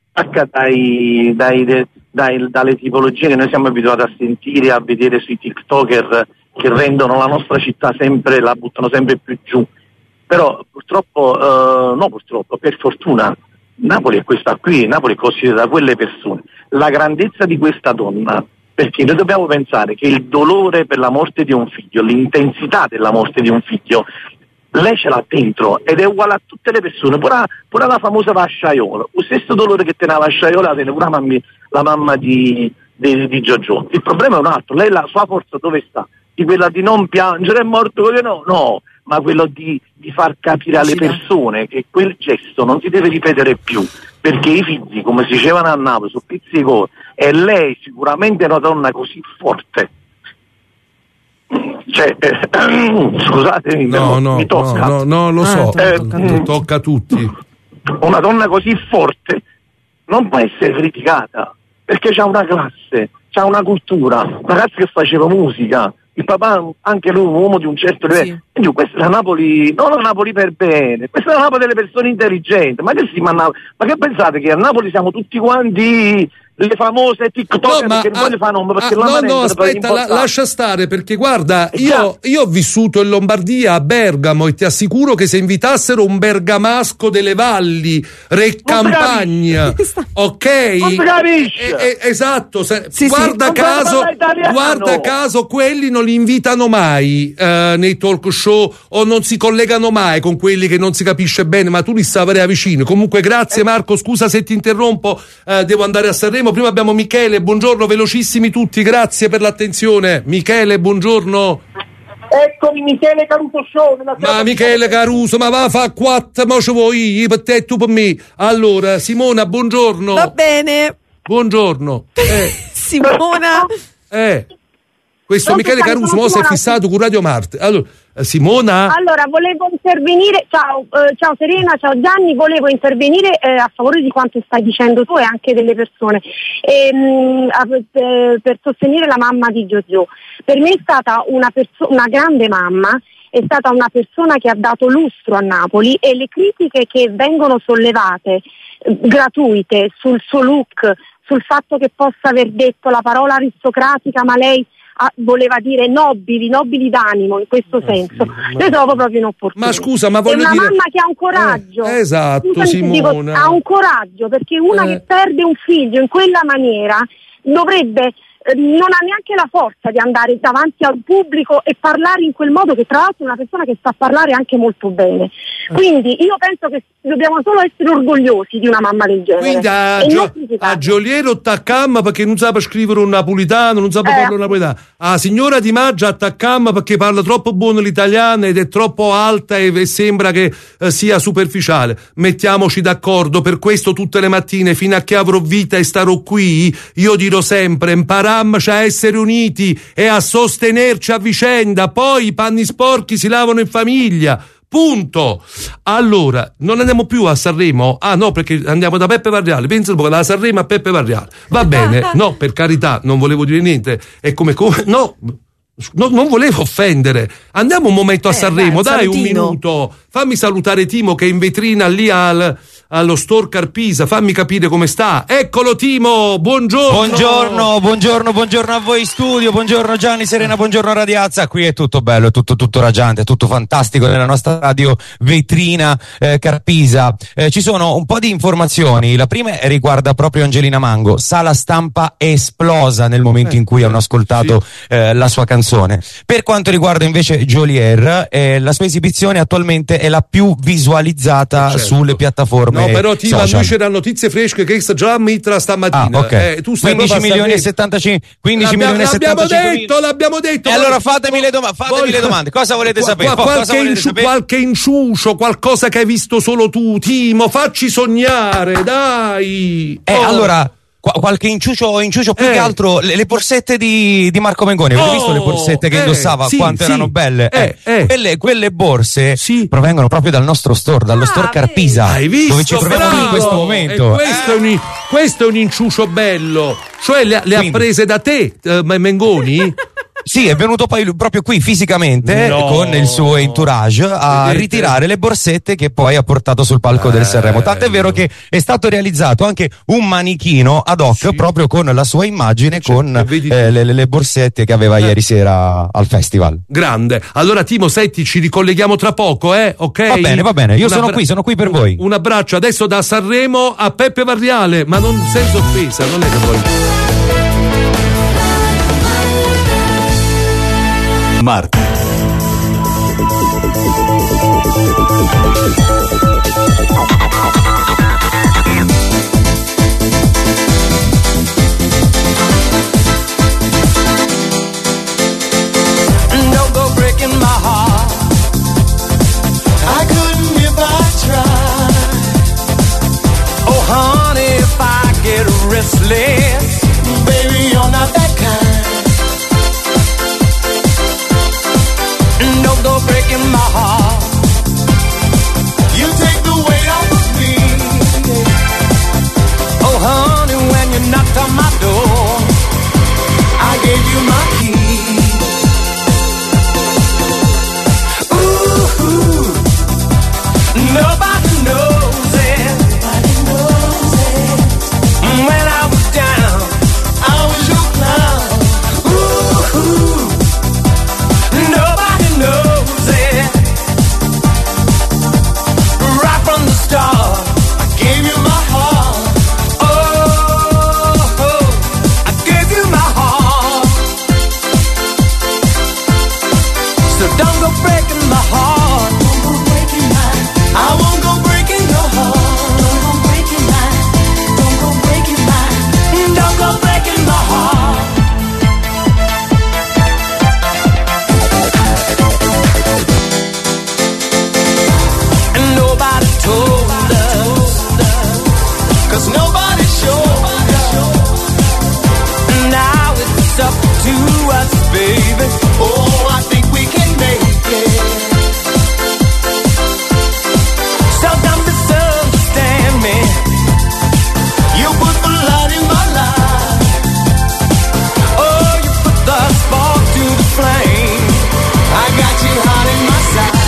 Dai, dai, dai, dalle tipologie che noi siamo abituati a sentire, a vedere sui TikToker che rendono la nostra città sempre, la buttano sempre più giù. Però purtroppo, eh, no purtroppo, per fortuna, Napoli è questa qui, Napoli è costituita da quelle persone. La grandezza di questa donna, perché noi dobbiamo pensare che il dolore per la morte di un figlio, l'intensità della morte di un figlio, lei ce l'ha dentro ed è uguale a tutte le persone, pure, pure la famosa vasciaiola, lo stesso dolore che teneva la vasciaiola tiene pure la, mamma, la mamma di, di, di Giorgio. Il problema è un altro, lei la sua forza dove sta? Di quella di non piangere, è morto così, no, no, ma quello di, di far capire alle persone che quel gesto non si deve ripetere più, perché i figli, come si dicevano a Napoli, sono pizziconi, e lei sicuramente è una donna così forte cioè, eh, scusatemi, no, no, mi tocca. No, no, no lo so, eh, tocca, tocca a tutti. Una donna così forte non può essere criticata, perché c'ha una classe, c'ha una cultura, un ragazzo che faceva musica, il papà anche lui un uomo di un certo livello, sì. Quindi questa è la Napoli, non la Napoli per bene, questa è la Napoli delle persone intelligenti. Ma che si manna, ma che pensate che a Napoli siamo tutti quanti le famose TikTok, no, ma perché non le fanno perché ah, no no aspetta la, lascia stare, perché guarda io, io ho vissuto in Lombardia a Bergamo e ti assicuro che se invitassero un bergamasco delle valli re campagna, ok, non capisci. Eh, eh, esatto se, sì, guarda sì. caso guarda caso quelli non li invitano mai eh, nei talk show o non si collegano mai con quelli che non si capisce bene, ma tu li saprai vicino. Comunque grazie Marco, scusa se ti interrompo, eh, devo andare a Sanremo. Prima abbiamo Michele, buongiorno, velocissimi tutti, grazie per l'attenzione. Michele, buongiorno. Eccomi, Michele Caruso Show. Ma Michele Caruso, ma va a fa quattro, ma ci vuoi io per te e tu per me. Allora, Simona, buongiorno. Va bene. Buongiorno. Eh. Simona. Eh. Questo non Michele Caruso mo si è fissato con Radio Marte. Allora, Simona? Allora, volevo intervenire, ciao, eh, ciao Serena, ciao Gianni, volevo intervenire eh, a favore di quanto stai dicendo tu e anche delle persone, ehm, a, eh, per sostenere la mamma di Giorgio. Per me è stata una, perso- una grande mamma, è stata una persona che ha dato lustro a Napoli, e le critiche che vengono sollevate, eh, gratuite, sul suo look, sul fatto che possa aver detto la parola aristocratica, ma lei Ah, voleva dire nobili, nobili d'animo, in questo eh senso. Sì, ma... Io trovo proprio inopportuno. Ma scusa, ma voglio è una dire... mamma che ha un coraggio. Eh, esatto, Scusami, Simona. Dico, ha un coraggio, perché una eh. che perde un figlio in quella maniera dovrebbe non ha neanche la forza di andare davanti al pubblico e parlare in quel modo, che tra l'altro è una persona che sa parlare anche molto bene. Quindi io penso che dobbiamo solo essere orgogliosi di una mamma del genere. Quindi a, Gio- a Gioliero taccamma perché non sa scrivere un napolitano, non sa eh. parlare un napolitano. A signora Di Maggia attaccamma perché parla troppo buono l'italiano ed è troppo alta e, e sembra che eh, sia superficiale. Mettiamoci d'accordo, per questo tutte le mattine fino a che avrò vita e starò qui io dirò sempre: imparare a essere uniti e a sostenerci a vicenda, poi i panni sporchi si lavano in famiglia, punto. Allora, non andiamo più a Sanremo? Ah no, perché andiamo da Peppe Varriale, pensa un po', da Sanremo a Peppe Varriale, va bene, no, per carità, non volevo dire niente, è come come, no, no non volevo offendere, andiamo un momento a eh, Sanremo, dai, dai un minuto, fammi salutare Timo che è in vetrina lì al... allo store Carpisa, fammi capire come sta. Eccolo Timo, buongiorno. Buongiorno, buongiorno, buongiorno a voi in studio, buongiorno Gianni, Serena, buongiorno Radiazza. Qui è tutto bello, è tutto, tutto raggiante, è tutto fantastico nella nostra radio vetrina eh, Carpisa. Eh, ci sono un po' di informazioni. La prima riguarda proprio Angelina Mango. Sala stampa esplosa nel momento eh, in cui hanno ascoltato sì. eh, la sua canzone. Per quanto riguarda invece Jolier, eh, la sua esibizione attualmente è la più visualizzata certo. sulle piattaforme. No, però Timo, a noi c'erano notizie fresche che già mitra stamattina. Ah, okay. eh, tu stai quindici milioni e settantacinque quindici milioni e settantacinque detto, l'abbiamo detto. E allora fatemi le, doma- fatemi Voglio... le domande. Cosa volete Qu- sapere? Qualche, cosa volete inciu- sapere? qualche inciucio, qualcosa che hai visto solo tu, Timo, facci sognare, dai. Eh, oh. allora qualche inciucio, inciucio più eh. che altro le, le borsette di, di Marco Mengoni. Avete oh, visto le borsette che eh, indossava? Sì, quanto sì. erano belle? Eh, eh. Quelle, quelle borse sì. provengono proprio dal nostro store, dallo ah, store Carpisa, hai visto? Dove ci troviamo Bravo. in questo momento. E questo, eh. è un, questo è un inciucio bello. Cioè le, le ha prese da te, eh, Mengoni? Sì, è venuto poi proprio qui fisicamente no. con il suo entourage a Vedete? ritirare le borsette che poi ha portato sul palco eh, del Sanremo. Tanto è vero che è stato realizzato anche un manichino ad hoc sì. proprio con la sua immagine, certo, con eh, le, le borsette che aveva eh. ieri sera al festival. Grande. Allora Timo, senti, ci ricolleghiamo tra poco, eh? Ok? Va bene, va bene. Io un sono abbra- qui, sono qui per voi. Un abbraccio adesso da Sanremo a Peppe Varriale, ma non senza offesa, non è che vuoi. Marte. Don't go breaking my heart. I couldn't if I tried. Oh honey, if I get restless, baby, you're not that kind. breaking my heart. You take the weight off of me. Oh honey, when you knocked on my door, I gave you my key. Ooh, nobody knows it. Nobody knows it. When I was down, I was your clown. Ooh, nobody knows it. Right from the start, I gave you my heart. Oh, oh, I gave you my heart. So don't go breaking my heart. Don't go breaking mine. I won't go breaking your heart. Don't go breaking mine. Don't go breaking mine. Don't go breaking my heart. And nobody told us, 'cause nobody showed us. And now it's up to us, baby. Oh, I think we can make it. So don't misunderstand me. You put the light in my life. Oh, you put the spark to the flame. I got you hot in my side.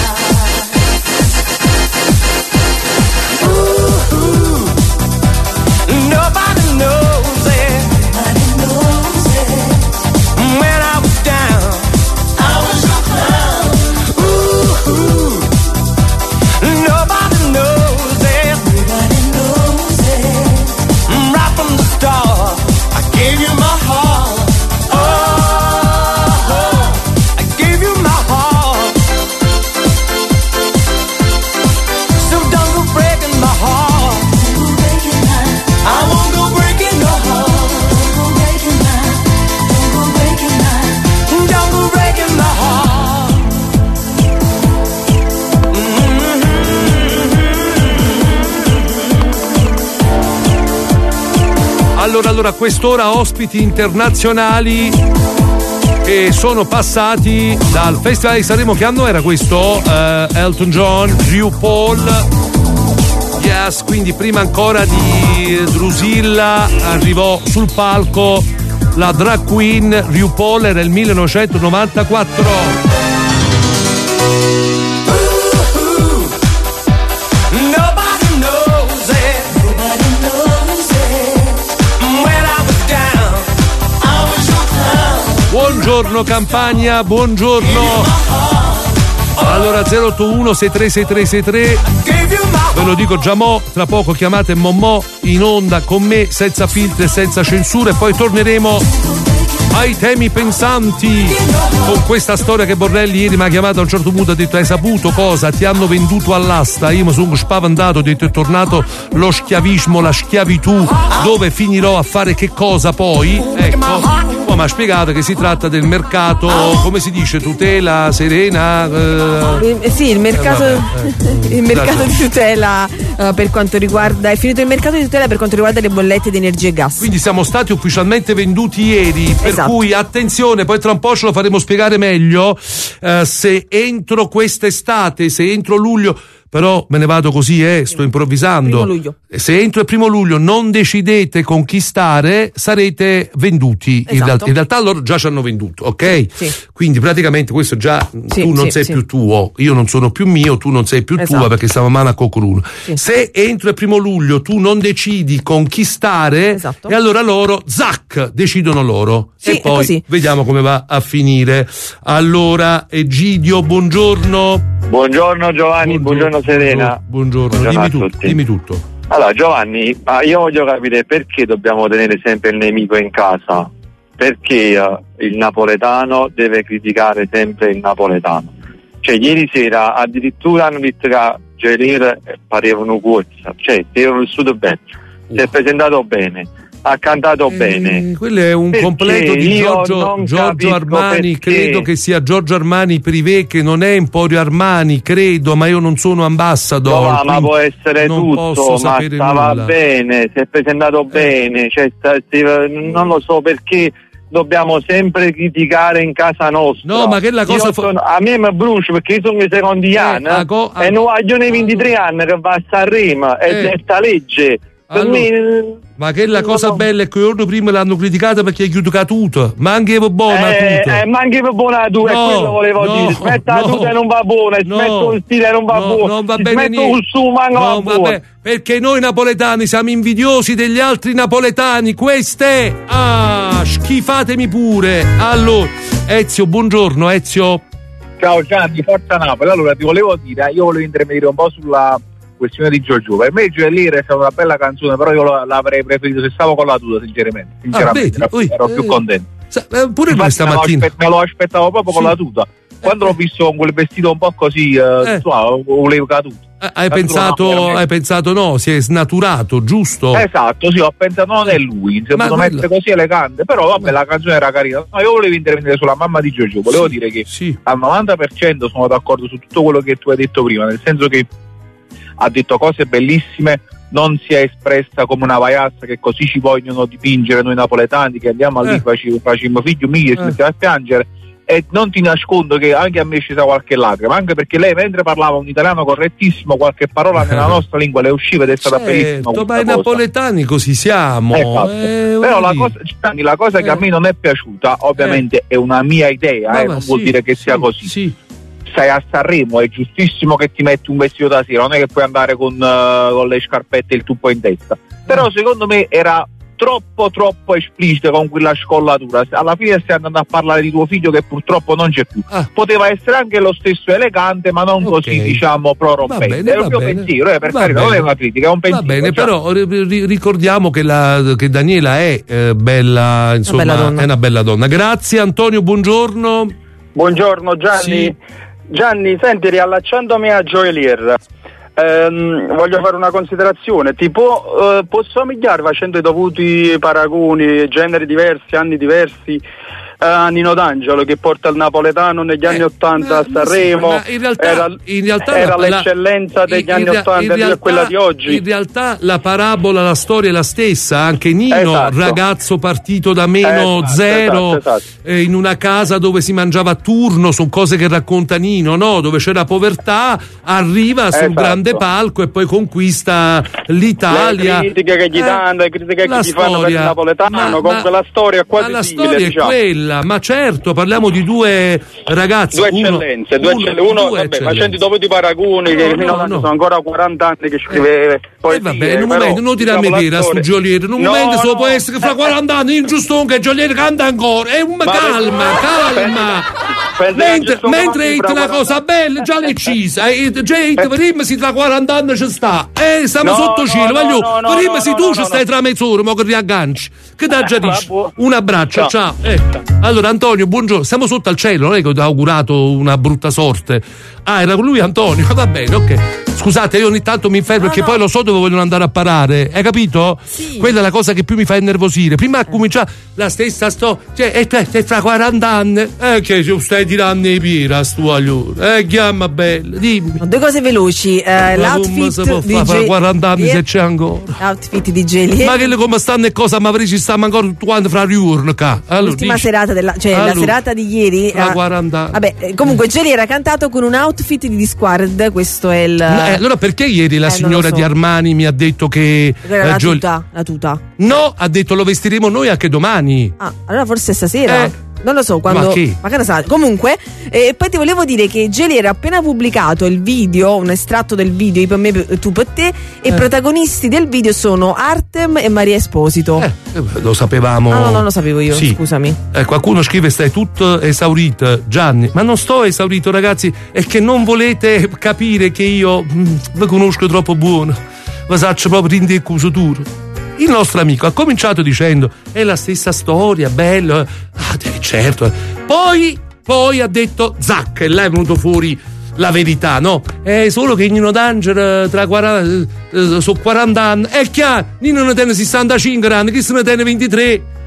Ooh, nobody knows it. Nobody knows it. When I was down, I was your clown. Ooh, nobody knows it. Nobody knows it. Right from the start, I gave you my heart. Oh, I gave you my heart. So don't go breaking my heart. I won't go breaking your heart. Don't go breaking mine. Don't go breaking mine. Don't go breaking my heart. Allora, allora, a quest'ora ospiti internazionali che sono passati dal Festival di Sanremo. Che anno era questo? Eh, Elton John, RuPaul, yes, quindi prima ancora di Drusilla arrivò sul palco la drag queen RuPaul, era il millenovecentonovantaquattro. Nobody knows it. Nobody knows it. When I was down, I was your clown. Buongiorno Campania, buongiorno. Allora zero otto uno sei tre sei tre sei tre, ve lo dico già mo, tra poco chiamate Mommo in onda con me senza filtri e senza censura, e poi torneremo ai temi pensanti con questa storia che Borrelli ieri mi ha chiamato a un certo punto, ha detto: hai saputo cosa? Ti hanno venduto all'asta. Io mi sono spaventato, ho detto: è tornato lo schiavismo, la schiavitù, dove finirò a fare che cosa poi? Ecco, poi mi ha spiegato che si tratta del mercato, come si dice, tutela serena, eh, sì, il mercato, eh, vabbè, eh, il mercato di tutela uh, per quanto riguarda, è finito il mercato di tutela per quanto riguarda le bollette di energia e gas. Quindi siamo stati ufficialmente venduti ieri, per esatto. Cui attenzione, poi tra un po' ce lo faremo spiegare meglio, eh, se entro quest'estate, se entro luglio, però me ne vado così, eh, sto improvvisando. Primo luglio. Se entro il primo luglio non decidete conquistare, sarete venduti. Esatto. In, realtà, in realtà loro già ci hanno venduto, ok? Sì. Quindi praticamente questo già, sì, tu non sì, sei sì. più tuo, io non sono più mio, tu non sei più esatto. tua, perché stiamo a mano a coccoruno. Sì. Se entro il primo luglio tu non decidi conquistare, esatto. e allora loro, zac, decidono loro. Sì, e poi così. vediamo come va a finire. Allora, Egidio, buongiorno. Buongiorno Giovanni, buongiorno, buongiorno Serena. Buongiorno, buongiorno dimmi, tu, dimmi tutto. Allora Giovanni, ma io voglio capire perché dobbiamo tenere sempre il nemico in casa. Perché uh, il napoletano deve criticare sempre il napoletano. Cioè ieri sera addirittura hanno detto che Gelir parevano corsa, cioè erano vissuto bene, si è presentato bene, ha cantato eh, bene. Quello è un perché completo di Giorgio, Giorgio Armani, perché. Credo che sia Giorgio Armani Privé, che non è Emporio Armani, credo, ma io non sono ambassador. No, ma può essere tutto, ma stava nulla. bene, si è presentato bene, cioè, sta, si, non lo so perché dobbiamo sempre criticare in casa nostra. No, ma che la cosa fo- sono, a me mi brucia perché io sono i secondi eh, anni a co- a... e non voglio nei ventitré anni che va a Sanremo e eh. questa legge per allora, me, ma che la cosa no. bella è che giorno prima l'hanno criticata perché è chiuso tutto, ma anche per buona eh, tuta. Eh, ma anche per buona tuta, no, è quello volevo no, dire. Smetta no, la tuta e non va buona, no, smetto il stile e non va no, buono. Non va bene smetto il su, ma non no, va buono. Perché noi napoletani siamo invidiosi degli altri napoletani, queste ah, schifatemi pure. Allora, Ezio, buongiorno Ezio. Ciao Gianni, forza Napoli. Allora ti volevo dire, io volevo intervenire un po' sulla questione di Giorgio. Per me Giuliera è stata una bella canzone, però io l'avrei preferito se stavo con la tuta, sinceramente. Sinceramente, ah, vedi, ero, ero eh, più contento. Sa, eh, pure lui stamattina me lo, me lo aspettavo proprio sì. con la tuta. Quando eh, l'ho visto con quel vestito un po' così, eh, eh. Suave, volevo caduto. Eh, hai pensato, hai pensato no, si è snaturato, giusto? Esatto, sì, ho pensato non è lui, si è potuto mettere così elegante, però vabbè, la canzone era carina. No, io volevo intervenire sulla mamma di Giorgio, volevo sì, dire che sì. al novanta per cento sono d'accordo su tutto quello che tu hai detto prima, nel senso che ha detto cose bellissime, non si è espressa come una vaiazza che così ci vogliono dipingere noi napoletani, che andiamo lì, eh. facciamo, facciamo figlio mio e eh. si metteva a piangere. E non ti nascondo che anche a me è scesa qualche lacrima, anche perché lei mentre parlava un italiano correttissimo qualche parola nella nostra lingua le usciva ed è stata certo, bellissima. Ma i napoletani così siamo. Esatto. Eh, però la cosa, la cosa eh. che a me non è piaciuta, ovviamente eh. è una mia idea, eh, non sì, vuol dire che sì, sia così. Sì. Sei a Sanremo, è giustissimo che ti metti un vestito da sera, non è che puoi andare con, uh, con le scarpette e il tuppo in testa. Però secondo me era troppo troppo esplicita con quella scollatura. Alla fine stai andando a parlare di tuo figlio che purtroppo non c'è più. Ah. Poteva essere anche lo stesso elegante, ma non okay. così, diciamo, prorompente. È il mio bene. pensiero, eh, per carità, non è una critica, è un pensiero. Va bene, cioè. però ricordiamo che, la, che Daniela è eh, bella, insomma, una bella è una bella donna. Grazie Antonio, buongiorno. Buongiorno Gianni. Sì. Gianni, senti, riallacciandomi a Joelier, ehm, voglio fare una considerazione. Ti può, eh, può somigliare, facendo i dovuti paragoni, generi diversi, anni diversi, a Nino D'Angelo che porta il napoletano negli anni ottanta eh, a Sanremo, sì, in realtà, era, in realtà era la, l'eccellenza degli anni ottanta e quella di oggi. In realtà la parabola, la storia è la stessa, anche Nino, esatto. ragazzo partito da meno esatto, zero, esatto, esatto. Eh, in una casa dove si mangiava a turno, sono cose che racconta Nino, no? Dove c'era povertà, arriva sul esatto. grande palco e poi conquista l'Italia. Le critiche che gli danno, le critiche che gli fanno per il napoletano, ma, comunque ma, la storia è quasi ma la simile, storia diciamo. è quella. Ma certo, parliamo di due ragazzi, due eccellenze, uno, due eccellenze, uno, uno vabbè, facendo i dovuti paragoni, no, che no, no. sono ancora quaranta anni che scrive eh, poi. Eh, vabbè, in un momento non tirarmi vera su Giolieri, in un no, momento no. solo può essere che fra quaranta anni in giusto che Giolieri canta ancora. E un calma, calma. Pensi, mentre mentre è una cosa bella, già l'è cisa, e già prima si tra quaranta anni ci sta. Eh, stiamo no, sotto cielo, no, voglio. no, no, prima no, si no, tu no, ci no, stai no. tra mezz'ora, mo che riagganci. Che da già dici? Bu- Un abbraccio, ciao. ciao. Eh. Allora Antonio, buongiorno. Siamo sotto al cielo, non è che ti ho augurato una brutta sorte. Ah, era con lui Antonio, va bene, ok. Scusate, io ogni tanto mi infermo no, perché no. poi lo so dove vogliono andare a parare, hai capito? Sì. Quella è la cosa che più mi fa innervosire. Prima eh. cominciare la stessa storia, cioè, e te, te fra quaranta anni, eh, che stai tirando i pira, stu allora, eh, chiama bella, dimmi. Due cose veloci, eh, l'outfit di fra quaranta anni se c'è ancora. L'outfit di Geli. Ma che come stanno e cosa, ma ci stiamo ancora tutti quanti fra riurno, ca. Allora, l'ultima dici. serata della, cioè allora, la serata di ieri. Fra quaranta anni. Vabbè, comunque Geli era cantato con un outfit di Discord, questo è il. No, eh, allora perché ieri la eh, signora so. di Armani mi ha detto che era eh, la, Giol... tuta, la tuta? No, ha detto lo vestiremo noi anche domani. Ah, allora forse stasera. Eh. Non lo so quando. Ma che? Ma che ne sa? Comunque, e eh, poi ti volevo dire che Geli era appena pubblicato il video, un estratto del video, io per me, tu per te, e i eh. protagonisti del video sono Artem e Maria Esposito. Eh, lo sapevamo. Ah, no, non lo sapevo io, sì. scusami. Eh, qualcuno scrive stai tutto esaurito, Gianni. Ma non sto esaurito, ragazzi, è che non volete capire che io mh, vi conosco troppo buono. Vi faccio proprio rindecco futuro. Il nostro amico ha cominciato dicendo è la stessa storia, bello. Ah, certo. Poi, poi ha detto zac, e là è venuto fuori la verità, no? È solo che Nino D'Angelo tra quaranta, eh, sono quaranta anni. È chiaro, Nino ne tiene sessantacinque anni, chi se ne tiene ventitré.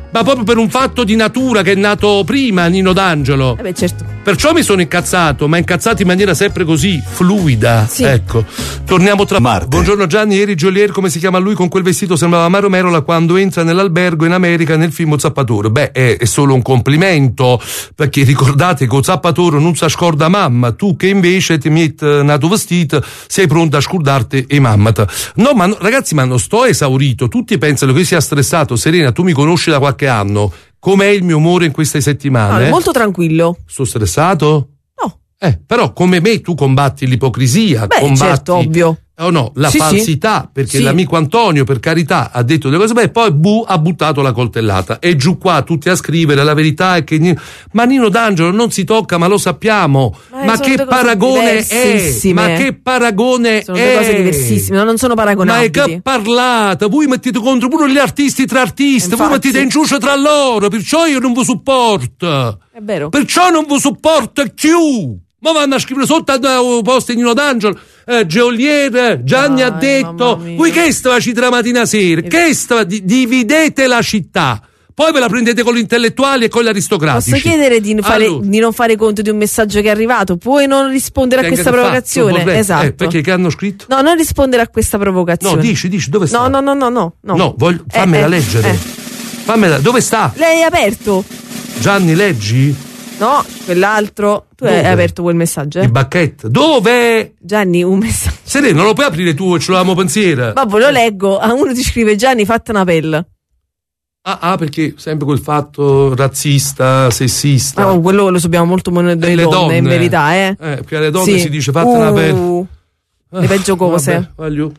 ma proprio per un fatto di natura che è nato prima Nino D'Angelo. Eh beh, certo. Perciò mi sono incazzato, ma incazzato in maniera sempre così fluida. Sì. Ecco. Torniamo tra Marte. Buongiorno Gianni, ieri Joliet, come si chiama lui, con quel vestito sembrava Mario Merola quando entra nell'albergo in America nel film Zappatore. Beh, è, è solo un complimento, perché ricordate che Zappatore non sa scorda mamma, tu che invece ti metti nato vestito sei pronta a scordarti e mamma. No, ma no, ragazzi, ma non sto esaurito, tutti pensano che io sia stressato. Serena, tu mi conosci da qualche anno, com'è il mio umore in queste settimane? Ah, molto tranquillo. Sto stressato? No. Eh, però come me tu combatti l'ipocrisia, Beh, combatti certo, ovvio. Oh no, la Sì, falsità, sì. perché Sì. l'amico Antonio, per carità, ha detto delle cose, beh, poi bu, ha buttato la coltellata. E giù qua tutti a scrivere, la verità è che ma Nino D'Angelo non si tocca, ma lo sappiamo. Ma Ma, sono che due cose paragone è? diversissime. Ma che paragone Sono è? due cose diversissime, no, non sono Ma è paragonabili. che parlate? Voi mettete contro pure gli artisti tra artisti, voi Infatti. mettete in giusto tra loro, perciò io non vi supporto. È vero. Perciò non vi supporto più. Ma vanno a scrivere sotto a posto Nino D'Angelo, eh, Geolier, Gianni ha detto, voi che stava citra mattina sera, che stava, di, dividete la città, poi ve la prendete con gli intellettuali e con gli aristocratici. Posso chiedere di, fare, Allora. di non fare conto di un messaggio che è arrivato? Puoi non rispondere a Che questa anche te fa? provocazione? Non vorrei- Esatto. eh, perché che hanno scritto? No, non rispondere a questa provocazione. No, dici, dici, dove sta? No, no, no, no, no. No, No, voglio, fammela Eh, eh, leggere. eh. Fammela, dove sta? Lei è aperto? Gianni, leggi? No, quell'altro. Tu Dove? hai aperto quel messaggio? Eh? Il bacchetto. Dove? Gianni, un messaggio. Sereno, non lo puoi aprire tu, ce l'avamo pensiero. Vabbè, lo leggo. A uno ti scrive Gianni, fatta una pelle. Ah, ah, perché sempre quel fatto razzista, sessista. Ah, oh, quello lo sappiamo molto meno delle le donne, donne. in verità, eh. Eh, perché alle donne Sì. si dice fatta una Uh, pelle. Le peggio cose. Vabbè, voglio.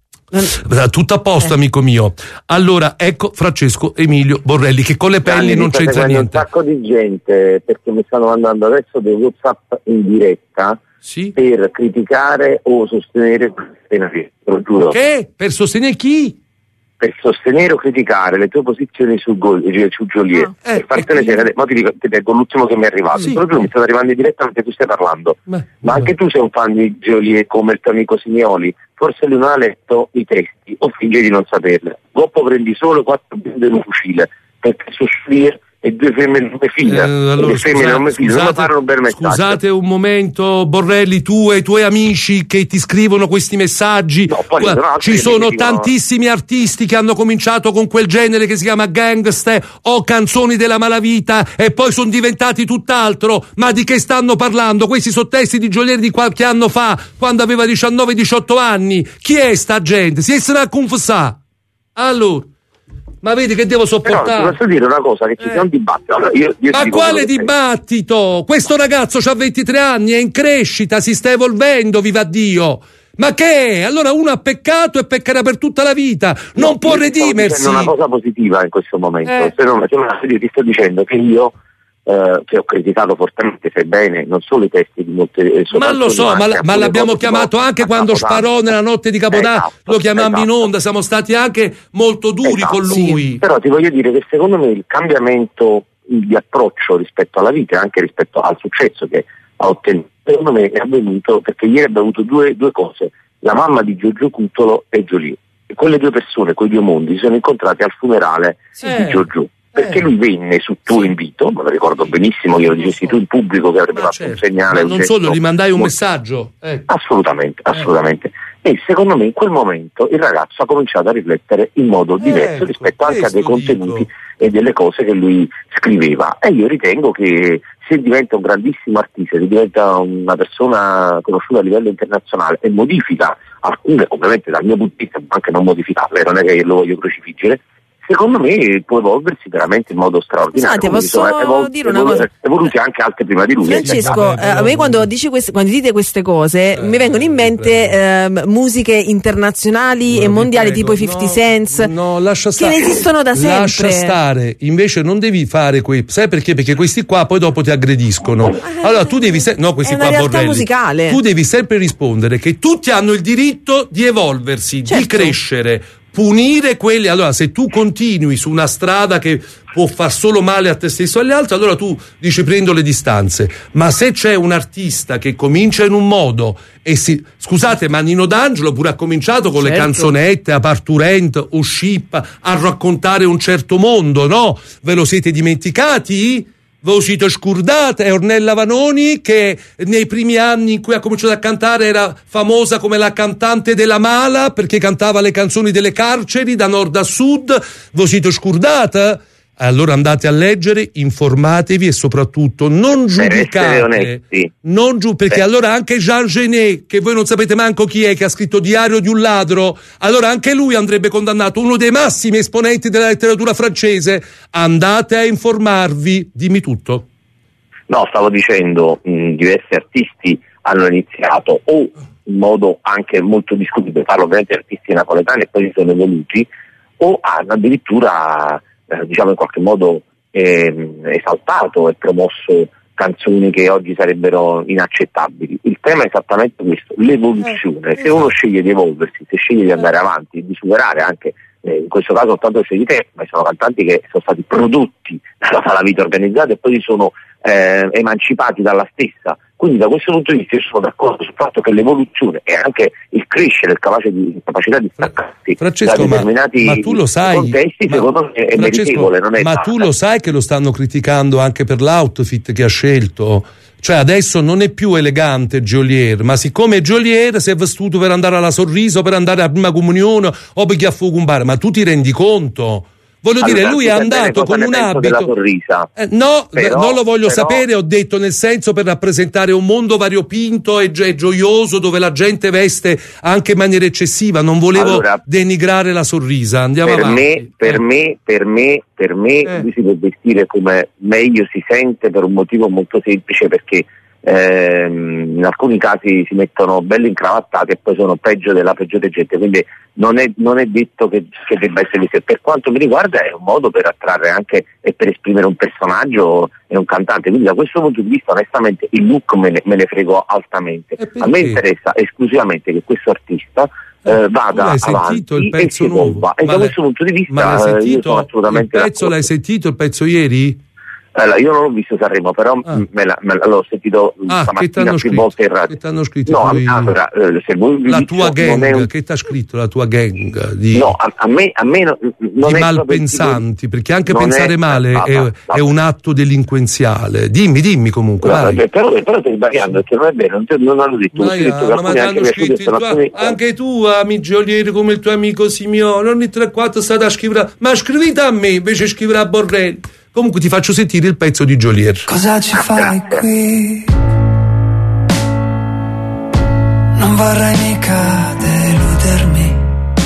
Tutto a posto, Eh. amico mio. Allora, ecco Francesco Emilio Borrelli, che con le pelli Gianni, non mi sta c'entra seguendo niente. un sacco di gente, perché mi stanno mandando adesso dei WhatsApp in diretta per criticare o sostenere te lo giuro. Che? Per sostenere chi? Per sostenere o criticare le tue posizioni su, Gol, cioè su Joliet. Ah, per fartene vedere, ma ti dico, ti leggo l'ultimo che mi è arrivato. Sì. Proprio mi sta arrivando in diretta mentre tu stai parlando. Beh, Ma anche tu sei un fan di Joliet come il tuo amico Simioli. Forse lui non ha letto i testi o finge di non saperle. Dopo prendi solo quattro bende di un fucile, perché su Joliet e due femmine non mi fidano. Eh, e allora, le femmine non mi fidano, non mi parlano un bel messaggio. scusate un momento, Borrelli, tu e i tuoi amici che ti scrivono questi messaggi. poi Guarda, sono altri ci che sono mi dicono- tantissimi artisti che hanno cominciato con quel genere che si chiama gangster o canzoni della malavita e poi sono diventati tutt'altro. Ma di che stanno parlando? Questi sono testi di Joliet di qualche anno fa, quando aveva diciannove diciotto anni. Chi è sta gente? Si essere a confessare. Allora, ma vedi che devo Però ti sopportare? posso dire una cosa, che ci sia un dibattito. Allora, io, io ti Ma dico quale quello che dibattito? Questo ragazzo ha ventitré anni, è in crescita, si sta evolvendo, viva Dio. Ma che? Allora uno ha peccato e peccherà per tutta la vita, non Io può ti sto redimersi. dicendo una cosa positiva in questo momento. Eh. Se non, se non, io ti sto dicendo che io eh, che ho criticato fortemente, sebbene non solo i testi di molte eh, Ma lo so, ma, la- ma l'abbiamo chiamato anche quando sparò nella notte di Capodanno, Esatto, lo chiamammo in esatto. onda, siamo stati anche molto duri Esatto, con sì. lui. Però ti voglio dire che secondo me il cambiamento di approccio rispetto alla vita e anche rispetto al successo che ha ottenuto, secondo me è avvenuto perché ieri abbiamo avuto due, due cose, la mamma di Giorgio Cutolo e Joliet. E quelle due persone, quei due mondi, si sono incontrati al funerale Eh. di Giorgio. Perché lui venne su tuo invito, me lo ricordo benissimo, glielo dicessi tu in pubblico che avrebbe fatto un segnale. Ma un non gesto solo, gli mandai un molto- messaggio. Ecco. Assolutamente, assolutamente. E secondo me in quel momento il ragazzo ha cominciato a riflettere in modo diverso Ecco, rispetto anche a dei questo contenuti e delle cose che lui scriveva. E io ritengo che se diventa un grandissimo artista, se diventa una persona conosciuta a livello internazionale e modifica alcune, ovviamente dal mio punto di vista, ma anche non modificarle, non è che lo voglio crocifiggere, secondo me può evolversi veramente in modo straordinario. Scusate, Come posso dicevo, evol- dire una evol- cosa? Evoluti anche altri prima di lui. Francesco, eh, a me quando, dici queste, quando dite queste cose mi vengono in mente ehm, musiche internazionali e mondiali prego, tipo i cinquanta no, Cents no, lascia che stare. ne esistono da sempre. Lascia stare, invece non devi fare quei. Sai perché? Perché questi qua poi dopo ti aggrediscono. Allora tu devi se... no, questi È una qua realtà Borrelli. musicale. Tu devi sempre rispondere che tutti hanno il diritto di evolversi, Certo. di crescere. punire quelli. Allora, se tu continui su una strada che può far solo male a te stesso e agli altri, allora tu dici prendo le distanze. Ma se c'è un artista che comincia in un modo e si... Scusate, ma Nino D'Angelo pure ha cominciato con certo. le canzonette a Parturent o Scippa a raccontare un certo mondo, no? Ve lo siete dimenticati? Ve lo siete scordate? È Ornella Vanoni che nei primi anni in cui ha cominciato a cantare era famosa come la cantante della mala perché cantava le canzoni delle carceri da nord a sud. Ve lo siete scordate? Allora andate a leggere, informatevi e soprattutto non giudicate, non giu- perché eh. allora anche Jean Genet, che voi non sapete manco chi è, che ha scritto Diario di un ladro, allora anche lui andrebbe condannato, uno dei massimi esponenti della letteratura francese. Andate a informarvi. Dimmi tutto. No, stavo dicendo, mh, diversi artisti hanno iniziato o in modo anche molto discutibile, parlo ovviamente di artisti napoletani e poi si sono evoluti, o hanno addirittura Eh, diciamo in qualche modo eh, esaltato e promosso canzoni che oggi sarebbero inaccettabili. Il tema è esattamente questo, l'evoluzione. Se uno sceglie di evolversi, se sceglie di andare avanti, di superare anche eh, in questo caso tanto se di te, ma sono cantanti che sono stati prodotti dalla vita organizzata e poi si sono eh, emancipati dalla stessa. Quindi da questo punto di vista io sono d'accordo sul fatto che l'evoluzione e anche il crescere, il capace di, capacità di staccarsi Francesco, da determinati ma, ma tu lo sai, contesti, ma, secondo me è Francesco, meritevole, non è ma basta. Tu lo sai che lo stanno criticando anche per l'outfit che ha scelto? Cioè adesso non è più elegante Geolier, ma siccome Geolier si è vestito per andare alla Sorriso, per andare a prima comunione o perché a fuoco un bar, ma tu ti rendi conto? Voglio allora, dire, lui è andato con un abito. Eh, no, però, non lo voglio però... sapere, ho detto nel senso per rappresentare un mondo variopinto e, gi- e gioioso dove la gente veste anche in maniera eccessiva. Non volevo allora, denigrare la Sorrisa. Andiamo per avanti. Me, per, eh. me, per me, per me, per me, lui si può vestire come meglio si sente per un motivo molto semplice, perché ehm, in alcuni casi si mettono belli incravattati e poi sono peggio della peggiore gente, quindi non è, non è detto che, che debba essere visto. Per quanto mi riguarda è un modo per attrarre anche e per esprimere un personaggio e un cantante, quindi da questo punto di vista onestamente il look me ne, me ne frego altamente. A me interessa esclusivamente che questo artista eh, vada avanti il pezzo e si evolva, e da questo punto di vista io sono assolutamente il pezzo d'accordo. L'hai sentito il pezzo ieri? Allora, io non l'ho visto Sanremo, però ah. me, la, me la, l'ho sentito ah, stamattina più scritto? volte in radio. Che t'hanno scritto? No, allora, eh, se voi la tua gang, un... che t'ha scritto la tua gang di, no, a, a me, a me non, non di è malpensanti, perché anche non pensare è, male ah, è, ah, ah, è un atto delinquenziale. Dimmi, dimmi comunque. No, vai. Però, però stai sbagliando, perché non è vero, non, non hanno detto, ma io, detto ma hanno scritto tua, alcuni... anche tu, amici Geolier, come il tuo amico Simeone, ogni tre quattro state a scrivere, ma scrivete a me invece scrivere a Borrelli. Comunque ti faccio sentire il pezzo di Geolier. Cosa ci fai qui? Non vorrai mica deludermi.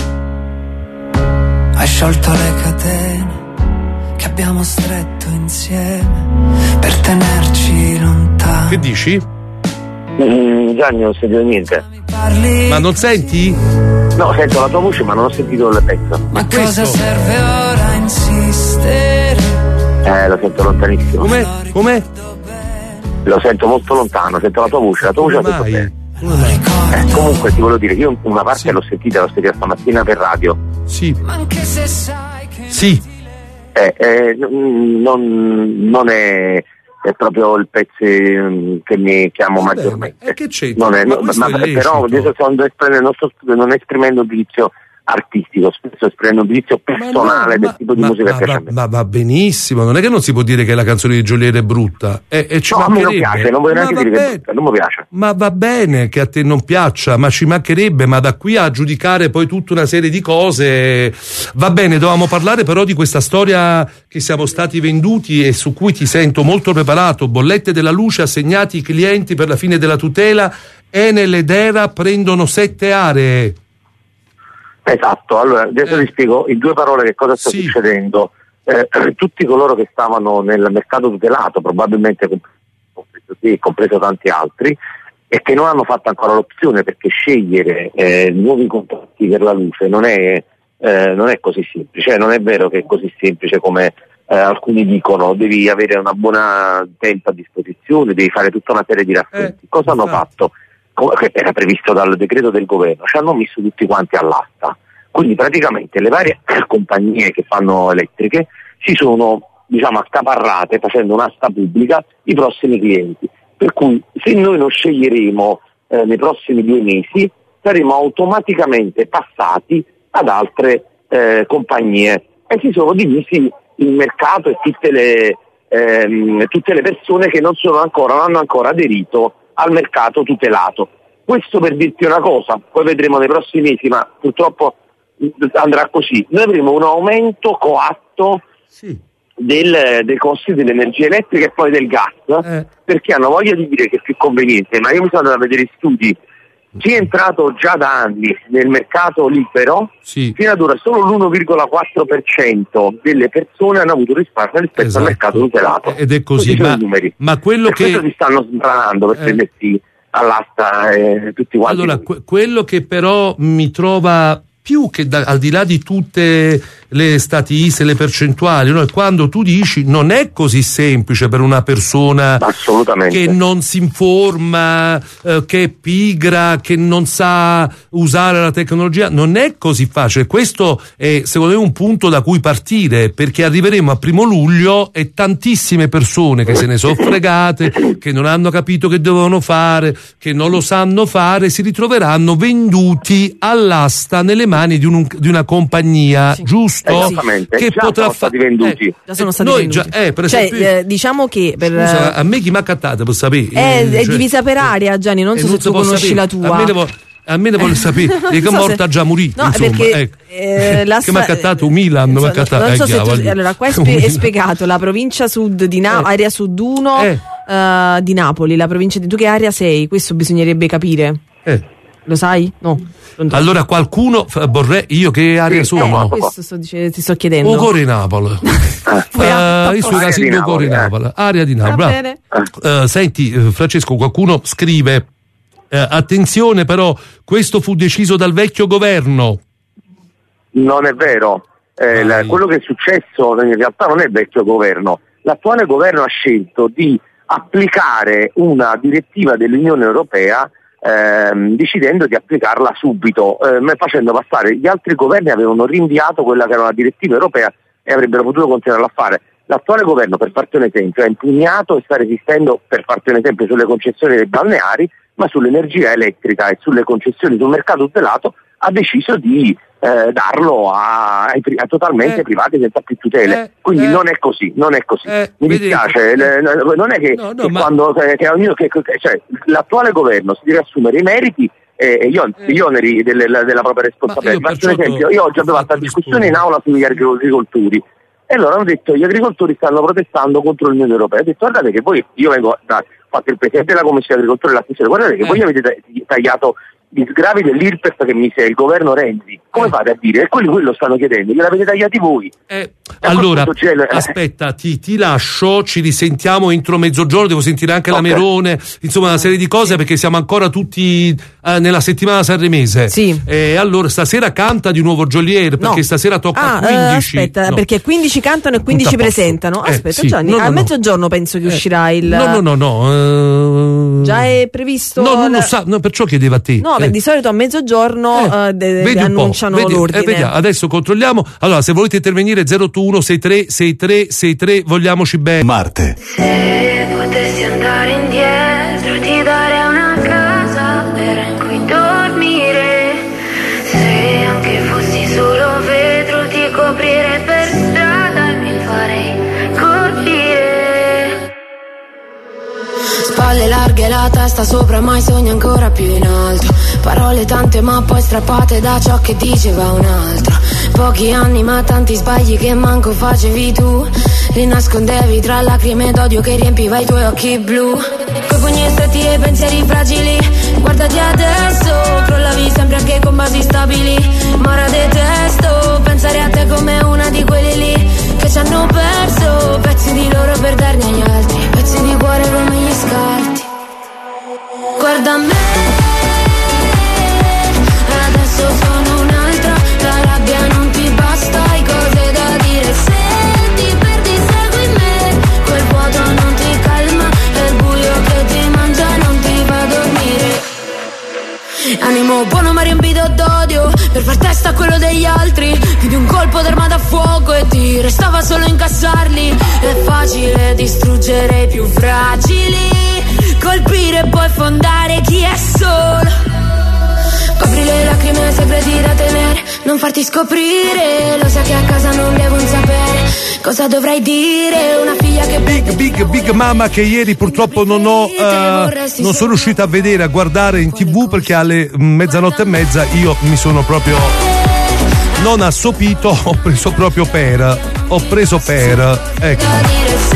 Hai sciolto le catene che abbiamo stretto insieme per tenerci lontani. Che dici? Mm, Gianni, non sento niente. Ma non senti? No, sento la tua voce ma non ho sentito il pezzo. Ma cosa serve ora insistere? Eh, lo sento lontanissimo. Com'è? Com'è? Lo sento molto lontano, sento la tua voce, la tua voce la sento bene. Eh, comunque ti volevo dire, io una parte sì. l'ho sentita, l'ho sentita stamattina per radio. Sì. Sì. Eh, eh, non, non è, è proprio il pezzo che mi chiamo Vabbè, maggiormente. Ma che c'è? Non è, ma no, ma, però adesso sto esprimendo, non sto non esprimendo un giudizio artistico, spesso esprimendo un giudizio personale no, del ma, tipo di ma, musica ma, che piace a me. Ma va benissimo, non è che non si può dire che la canzone di Geolier è brutta. E, e ci no, a me non piace, non voglio neanche dire che è brutta, non mi piace. Ma va bene che a te non piaccia, ma ci mancherebbe, ma da qui a giudicare poi tutta una serie di cose. Va bene, dovevamo parlare però di questa storia che siamo stati venduti e su cui ti sento molto preparato. Bollette della luce assegnati ai clienti per la fine della tutela. Enel ed Era prendono sette aree. Esatto, allora adesso eh. vi spiego in due parole che cosa sta sì. succedendo. Eh, tutti coloro che stavano nel mercato tutelato, probabilmente compreso te, compreso tanti altri, e che non hanno fatto ancora l'opzione, perché scegliere eh, nuovi contratti per la luce non è, eh, non è così semplice, non è vero che è così semplice come eh, alcuni dicono, devi avere una buona tempo a disposizione, devi fare tutta una serie di raffronti. Eh, cosa esatto. hanno fatto? Che era previsto dal decreto del governo, ci hanno messo tutti quanti all'asta. Quindi praticamente le varie compagnie che fanno elettriche si sono, diciamo, accaparrate facendo un'asta pubblica i prossimi clienti. Per cui se noi non sceglieremo eh, nei prossimi due mesi saremo automaticamente passati ad altre eh, compagnie e si sono divisi il mercato e tutte le, ehm, tutte le persone che non sono ancora, non hanno ancora aderito al mercato tutelato. Questo per dirti una cosa, poi vedremo nei prossimi mesi, ma purtroppo andrà così. Noi avremo un aumento coatto sì. del, dei costi dell'energia elettrica e poi del gas, eh. perché hanno voglia di dire che è più conveniente, ma io mi sono andato a vedere studi. Chi è entrato già da anni nel mercato libero, sì. fino ad ora solo l'uno virgola quattro per cento delle persone hanno avuto risparmio rispetto esatto. al mercato tutelato. Ed è così, ma, ma quello per che... questo si stanno sbranando per eh. prendersi all'asta eh, tutti quanti. Allora, que- quello che però mi trova più che da, al di là di tutte le statiste, le percentuali, no? Quando tu dici non è così semplice per una persona che non si informa, eh, che è pigra, che non sa usare la tecnologia, non è così facile. Questo è secondo me un punto da cui partire, perché arriveremo a primo luglio e tantissime persone che se ne sono fregate, che non hanno capito che dovevano fare, che non lo sanno fare, si ritroveranno venduti all'asta nelle mani di, un, di una compagnia, sì. giusto? Che già potrà sono stati venduti. Eh, già sono stati noi venduti. Già, eh, per cioè, esempio, eh, diciamo che per, scusa, a me chi mi ha cattato per sapere? È, eh, è cioè, divisa per area, Gianni, non so se tu conosci la tua. A me devo, a me ne vuole sapere che è morta se... già morita, no, insomma, perché, ecco. eh, la che mi ha cattato un Milan, non, mi ha cattato, non so eh, se tu, chiaro, allora qua è, spie- è spiegato la provincia sud di Napoli, eh. area sud uno eh. uh, di Napoli, la provincia di tu che area sei? Questo bisognerebbe capire. Eh. Lo sai? No. Allora qualcuno vorrei io che area sono? No, questo sto dicendo, ti sto chiedendo. Cuore Napoli. uh, io sono casino Cuore Napoli. Area di Napoli. Uh, senti, uh, Francesco, qualcuno scrive uh, attenzione però, questo fu deciso dal vecchio governo. Non è vero. Eh, la, quello che è successo in realtà non è il vecchio governo. L'attuale governo ha scelto di applicare una direttiva dell'Unione Europea Ehm, decidendo di applicarla subito, ehm, facendo passare. Gli altri governi avevano rinviato quella che era una direttiva europea e avrebbero potuto continuare a fare. L'attuale governo, per farti un esempio, ha impugnato e sta resistendo, per farti un esempio, sulle concessioni dei balneari, ma sull'energia elettrica e sulle concessioni sul mercato tutelato ha deciso di eh, darlo a, a, a totalmente eh, privati senza più tutele. Eh, Quindi eh, non è così, non è così. Eh, Mi dispiace, eh, non è che, no, no, che ma... quando che, che, che, cioè, l'attuale governo si deve assumere i meriti e gli, on- eh. gli oneri delle, della propria responsabilità. Per esempio, io oggi avevo fatto una discussione in aula sugli agricoltori e allora hanno detto gli agricoltori stanno protestando contro l'Unione Europea. Ho detto guardate che voi, io vengo da fatto il presidente della Commissione Agricoltura e l'assessore, guardate che eh. voi avete tagliato gli sgravi dell'Irpef che mise il governo Renzi, come eh. fate a dire? E quelli, quelli lo stanno chiedendo, gliel'avete tagliati voi. Eh, allora, aspetta, ti, ti lascio, ci risentiamo entro mezzogiorno, devo sentire anche okay. la Merone, insomma una serie di cose perché siamo ancora tutti eh, nella settimana sanremese. Sì. E allora stasera canta di nuovo Joliet, perché no. stasera tocca ah, a quindici. Uh, aspetta, no. perché quindici cantano e quindici presentano. Eh, aspetta, sì. Gianni, no, no, a no. mezzogiorno penso che eh. uscirà il... No, no, no, no. Uh... Già è previsto... No, non lo sa, no, perciò chiedevo a te. No, eh. di solito a mezzogiorno eh. uh, de- de- annunciano vedi, l'ordine. Eh, vediamo, adesso controlliamo. Allora, se volete intervenire zero otto uno sei tre sei tre sei tre, vogliamoci bene. Marte. Se potessi andare indietro, ti darei una casa vera in cui dormire. Se anche fossi solo vetro, ti coprirei per strada e mi farei colpire. Spalle larghe, la testa sopra, mai sogni ancora più in alto. Parole tante ma poi strappate da ciò che diceva un altro. Pochi anni ma tanti sbagli che manco facevi tu. Li nascondevi tra lacrime d'odio che riempiva i tuoi occhi blu. Coi pugni stretti e pensieri fragili, guardati adesso, crollavi sempre anche con basi stabili. Ma ora detesto pensare a te come una di quelli lì che ci hanno perso pezzi di loro per darne agli altri, pezzi di cuore come gli scarti. Guarda me, adesso sono un'altra, la rabbia non ti basta, hai cose da dire. Se ti perdi segui me, quel vuoto non ti calma, è il buio che ti mangia, non ti fa dormire. Animo buono ma riempito d'odio, per far testa a quello degli altri, più di un colpo d'arma da fuoco e ti restava solo incassarli. È facile distruggere i più fragili, colpire e poi fondare chi è solo. Copri le lacrime, segreti da tenere, non farti scoprire. Lo sai che a casa non devono sapere cosa dovrai dire. Una figlia che Big Big Big Mama, che ieri purtroppo non ho uh, non sono riuscito a vedere, a guardare in tv, perché alle mezzanotte e mezza io mi sono proprio non assopito, ho preso proprio per ho preso per ecco.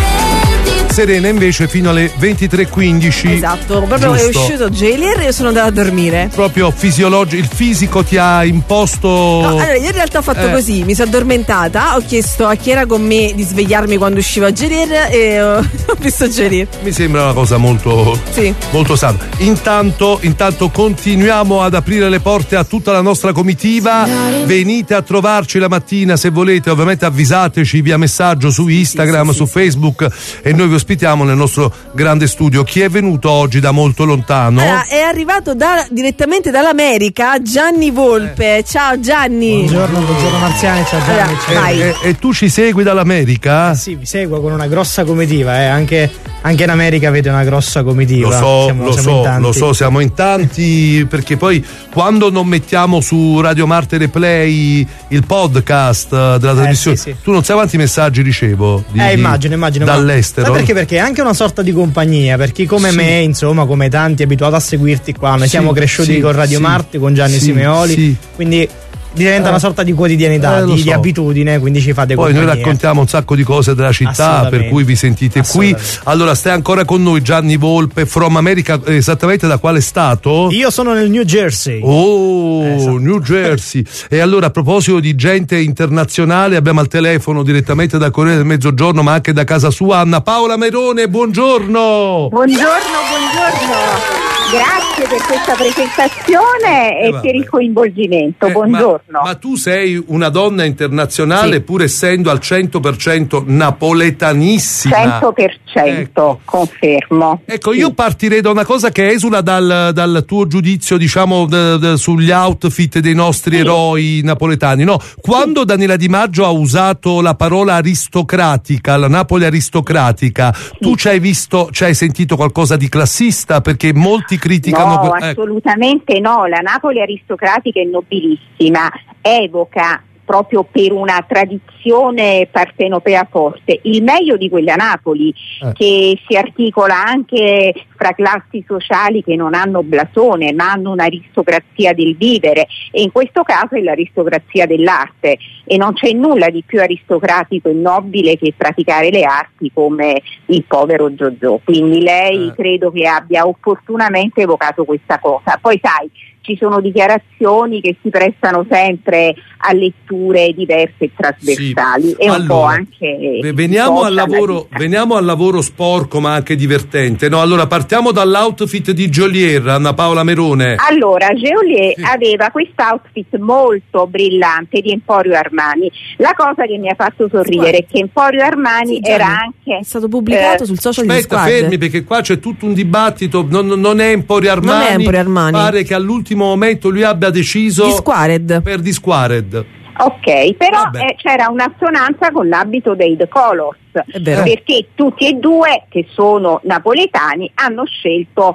Serena invece fino alle ventitré e quindici. Esatto, proprio giusto. È uscito Jailer e io sono andata a dormire. Proprio fisiologico, il fisico ti ha imposto. No, allora io in realtà ho fatto eh. così, mi sono addormentata, ho chiesto a chi era con me di svegliarmi quando usciva Jailer e ho, ho visto Jailer. Mi sembra una cosa molto sì. molto sana. Intanto, intanto continuiamo ad aprire le porte a tutta la nostra comitiva. Venite a trovarci la mattina se volete, ovviamente avvisateci via messaggio su Instagram, sì, sì, su sì, Facebook sì. E noi vi ospitiamo nel nostro grande studio. Chi è venuto oggi da molto lontano? Allora, è arrivato da, direttamente dall'America Gianni Volpe. Eh. Ciao Gianni. Buongiorno, buongiorno Marziani, ciao Gianni. Allora, e, e, e tu ci segui dall'America? Eh sì, vi seguo con una grossa comitiva, eh. anche, anche in America avete una grossa comitiva. Lo so, siamo, lo siamo so, in tanti. lo so, siamo in tanti, perché poi quando non mettiamo su Radio Marte Replay il podcast della trasmissione, eh, sì, sì. tu non sai quanti messaggi ricevo di, eh immagino, immagino dall'estero. Ma perché? Perché è anche una sorta di compagnia, per chi come sì. me, insomma, come tanti, è abituato a seguirti qua. Noi sì, siamo cresciuti sì, con Radio sì, Marte, con Gianni sì, Simeoli, sì. quindi diventa eh, una sorta di quotidianità, eh, di, so. di abitudine, quindi ci fate poi compagnia. noi raccontiamo un sacco di cose della città, per cui vi sentite qui. Allora stai ancora con noi Gianni Volpe from America, esattamente da quale stato? Io sono nel New Jersey. Oh, esatto. New Jersey. E allora, a proposito di gente internazionale, abbiamo al telefono direttamente da Corriere del Mezzogiorno, ma anche da casa sua, Anna Paola Merone. Buongiorno. Buongiorno, buongiorno. Grazie per questa presentazione eh, e per il coinvolgimento. Eh, Buongiorno. Ma, ma tu sei una donna internazionale, sì. Pur essendo al cento per cento napoletanissima. cento per cento, ecco. Confermo. Ecco, sì. Io partirei da una cosa che esula dal, dal tuo giudizio, diciamo, d- d- sugli outfit dei nostri sì. eroi napoletani. No? Quando sì. Daniela Di Maggio ha usato la parola aristocratica, la Napoli aristocratica, sì. Tu ci hai visto, ci hai sentito qualcosa di classista? Perché molti criticano. No, eh. assolutamente no. La Napoli aristocratica è nobilissima, evoca proprio per una tradizione partenopea forte il meglio di quella Napoli, eh. che si articola anche fra classi sociali che non hanno blasone ma hanno un'aristocrazia del vivere, e in questo caso è l'aristocrazia dell'arte, e non c'è nulla di più aristocratico e nobile che praticare le arti come il povero Giorgio. Quindi lei eh. credo che abbia opportunamente evocato questa cosa. Poi sai, ci sono dichiarazioni che si prestano sempre a letture diverse e trasversali, sì. E un allora, po' anche veniamo al lavoro, veniamo al lavoro sporco ma anche divertente. No, allora partiamo dall'outfit di Geolier, Anna Paola Merone. Allora, Geolier sì. aveva quest'outfit molto brillante di Emporio Armani. La cosa che mi ha fatto sorridere è che Emporio Armani sì, era anche è stato pubblicato eh, sul social di Aspetta, fermi, perché qua c'è tutto un dibattito. Non, non è Emporio Armani. Non è Emporio Armani. Pare che all'ultimo momento lui abbia deciso Disquared. per Disquared. Ok, però eh, c'era un'assonanza con l'abito dei The Colors, perché tutti e due, che sono napoletani, hanno scelto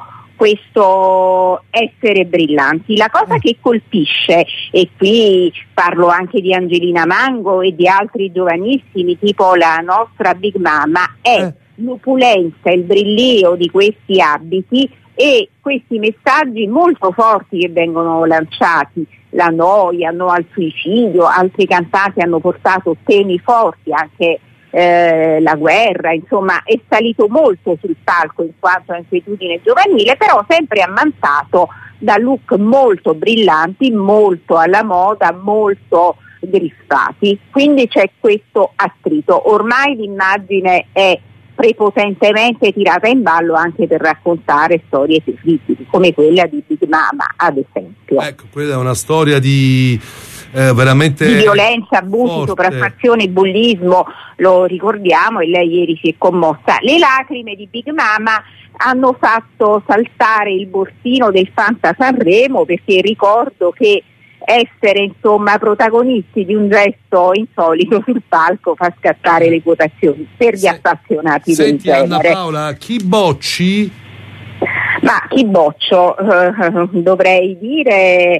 questo essere brillanti. La cosa che colpisce, e qui parlo anche di Angelina Mango e di altri giovanissimi tipo la nostra Big Mama, è eh. l'opulenza, il brillio di questi abiti e questi messaggi molto forti che vengono lanciati, la noia, no al suicidio, altri cantanti hanno portato temi forti, anche eh, la guerra, insomma è salito molto sul palco in quanto a inquietudine giovanile, però sempre ammantato da look molto brillanti, molto alla moda, molto griffati, quindi c'è questo attrito. Ormai l'immagine è prepotentemente tirata in ballo anche per raccontare storie terribili come quella di Big Mama, ad esempio. Ecco, quella è una storia di eh, veramente di violenza, abusi, forte. sopraffazione, bullismo, lo ricordiamo, e lei ieri si è commossa. Le lacrime di Big Mama hanno fatto saltare il borsino del Fanta Sanremo, perché ricordo che essere insomma protagonisti di un gesto insolito sul palco fa scattare le quotazioni per gli appassionati del genere. Anna Paola, chi bocci? Ma chi boccio? Uh, dovrei dire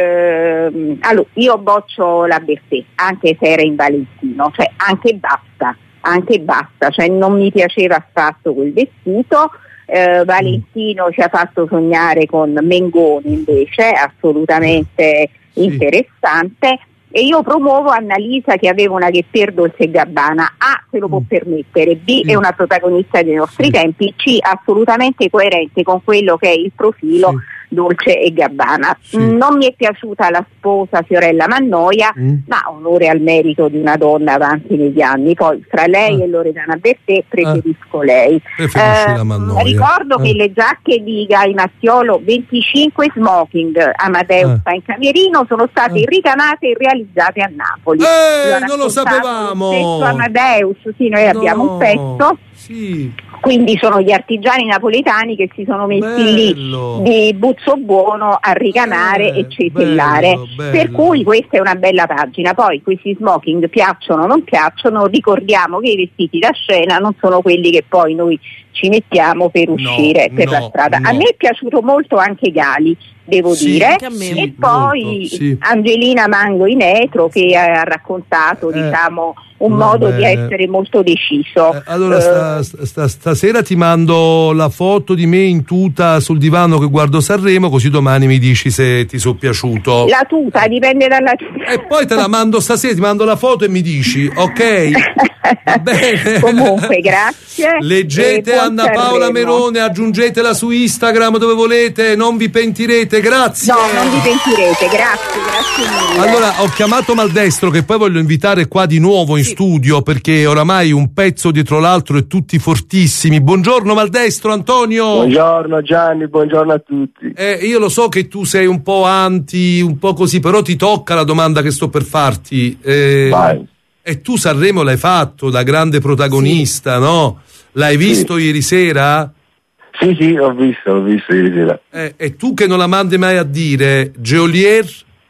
uh, allora, io boccio la Bertè, anche se era in Valentino, cioè anche basta, anche basta, cioè non mi piaceva affatto quel vestito. Uh, Valentino ci ha fatto sognare con Mengoni, invece assolutamente sì, interessante. E io promuovo Annalisa, che aveva una che per Dolce e Gabbana. A, se lo può permettere, B, sì, è una protagonista dei nostri sì, tempi, C, assolutamente coerente con quello che è il profilo sì, Dolce e Gabbana. Sì. Non mi è piaciuta la sposa Fiorella Mannoia, mm. ma onore al merito di una donna avanti negli anni. Poi fra lei ah. e Loredana Bertè preferisco ah. lei. Preferisci eh, la Mannoia. Ricordo eh. che le giacche di Gai Mattiolo, venticinque smoking Amadeus eh. fa in Camerino, sono state eh. ricamate e realizzate a Napoli. Eh, non lo sapevamo. Lo stesso Amadeus, sì, noi no. abbiamo un pezzo. Sì. Quindi sono gli artigiani napoletani che si sono messi bello. lì di Buzzo Buono a ricamare eh, e cesellare, bello, bello. Per cui questa è una bella pagina. Poi questi smoking piacciono o non piacciono, ricordiamo che i vestiti da scena non sono quelli che poi noi ci mettiamo per uscire no, per no, la strada. No. A me è piaciuto molto anche Gali, devo sì, dire, sì, e poi molto, sì. Angelina Mango in etro, che ha raccontato eh, diciamo un modo bene. di essere molto deciso. Eh, allora sta, sta, stasera ti mando la foto di me in tuta sul divano che guardo Sanremo, così domani mi dici se ti sono piaciuto. La tuta dipende dalla tuta. E poi te la mando stasera, ti mando la foto e mi dici, ok? Va bene. Comunque grazie. Leggete Anna Paola Merone, aggiungetela su Instagram dove volete, non vi pentirete. Grazie. No, non vi pentirete, grazie, grazie mille. Allora, ho chiamato Maldestro, che poi voglio invitare qua di nuovo in sì. studio, perché oramai un pezzo dietro l'altro e tutti fortissimi. Buongiorno Maldestro, Antonio. Buongiorno Gianni, buongiorno a tutti. Eh, io lo so che tu sei un po' anti, un po' così, però ti tocca la domanda che sto per farti. Eh, Vai. E tu Sanremo l'hai fatto da grande protagonista, sì. no? L'hai visto sì. ieri sera? Sì, sì, ho visto, ho visto ieri sera. Eh, e tu che non la mandi mai a dire, Geolier?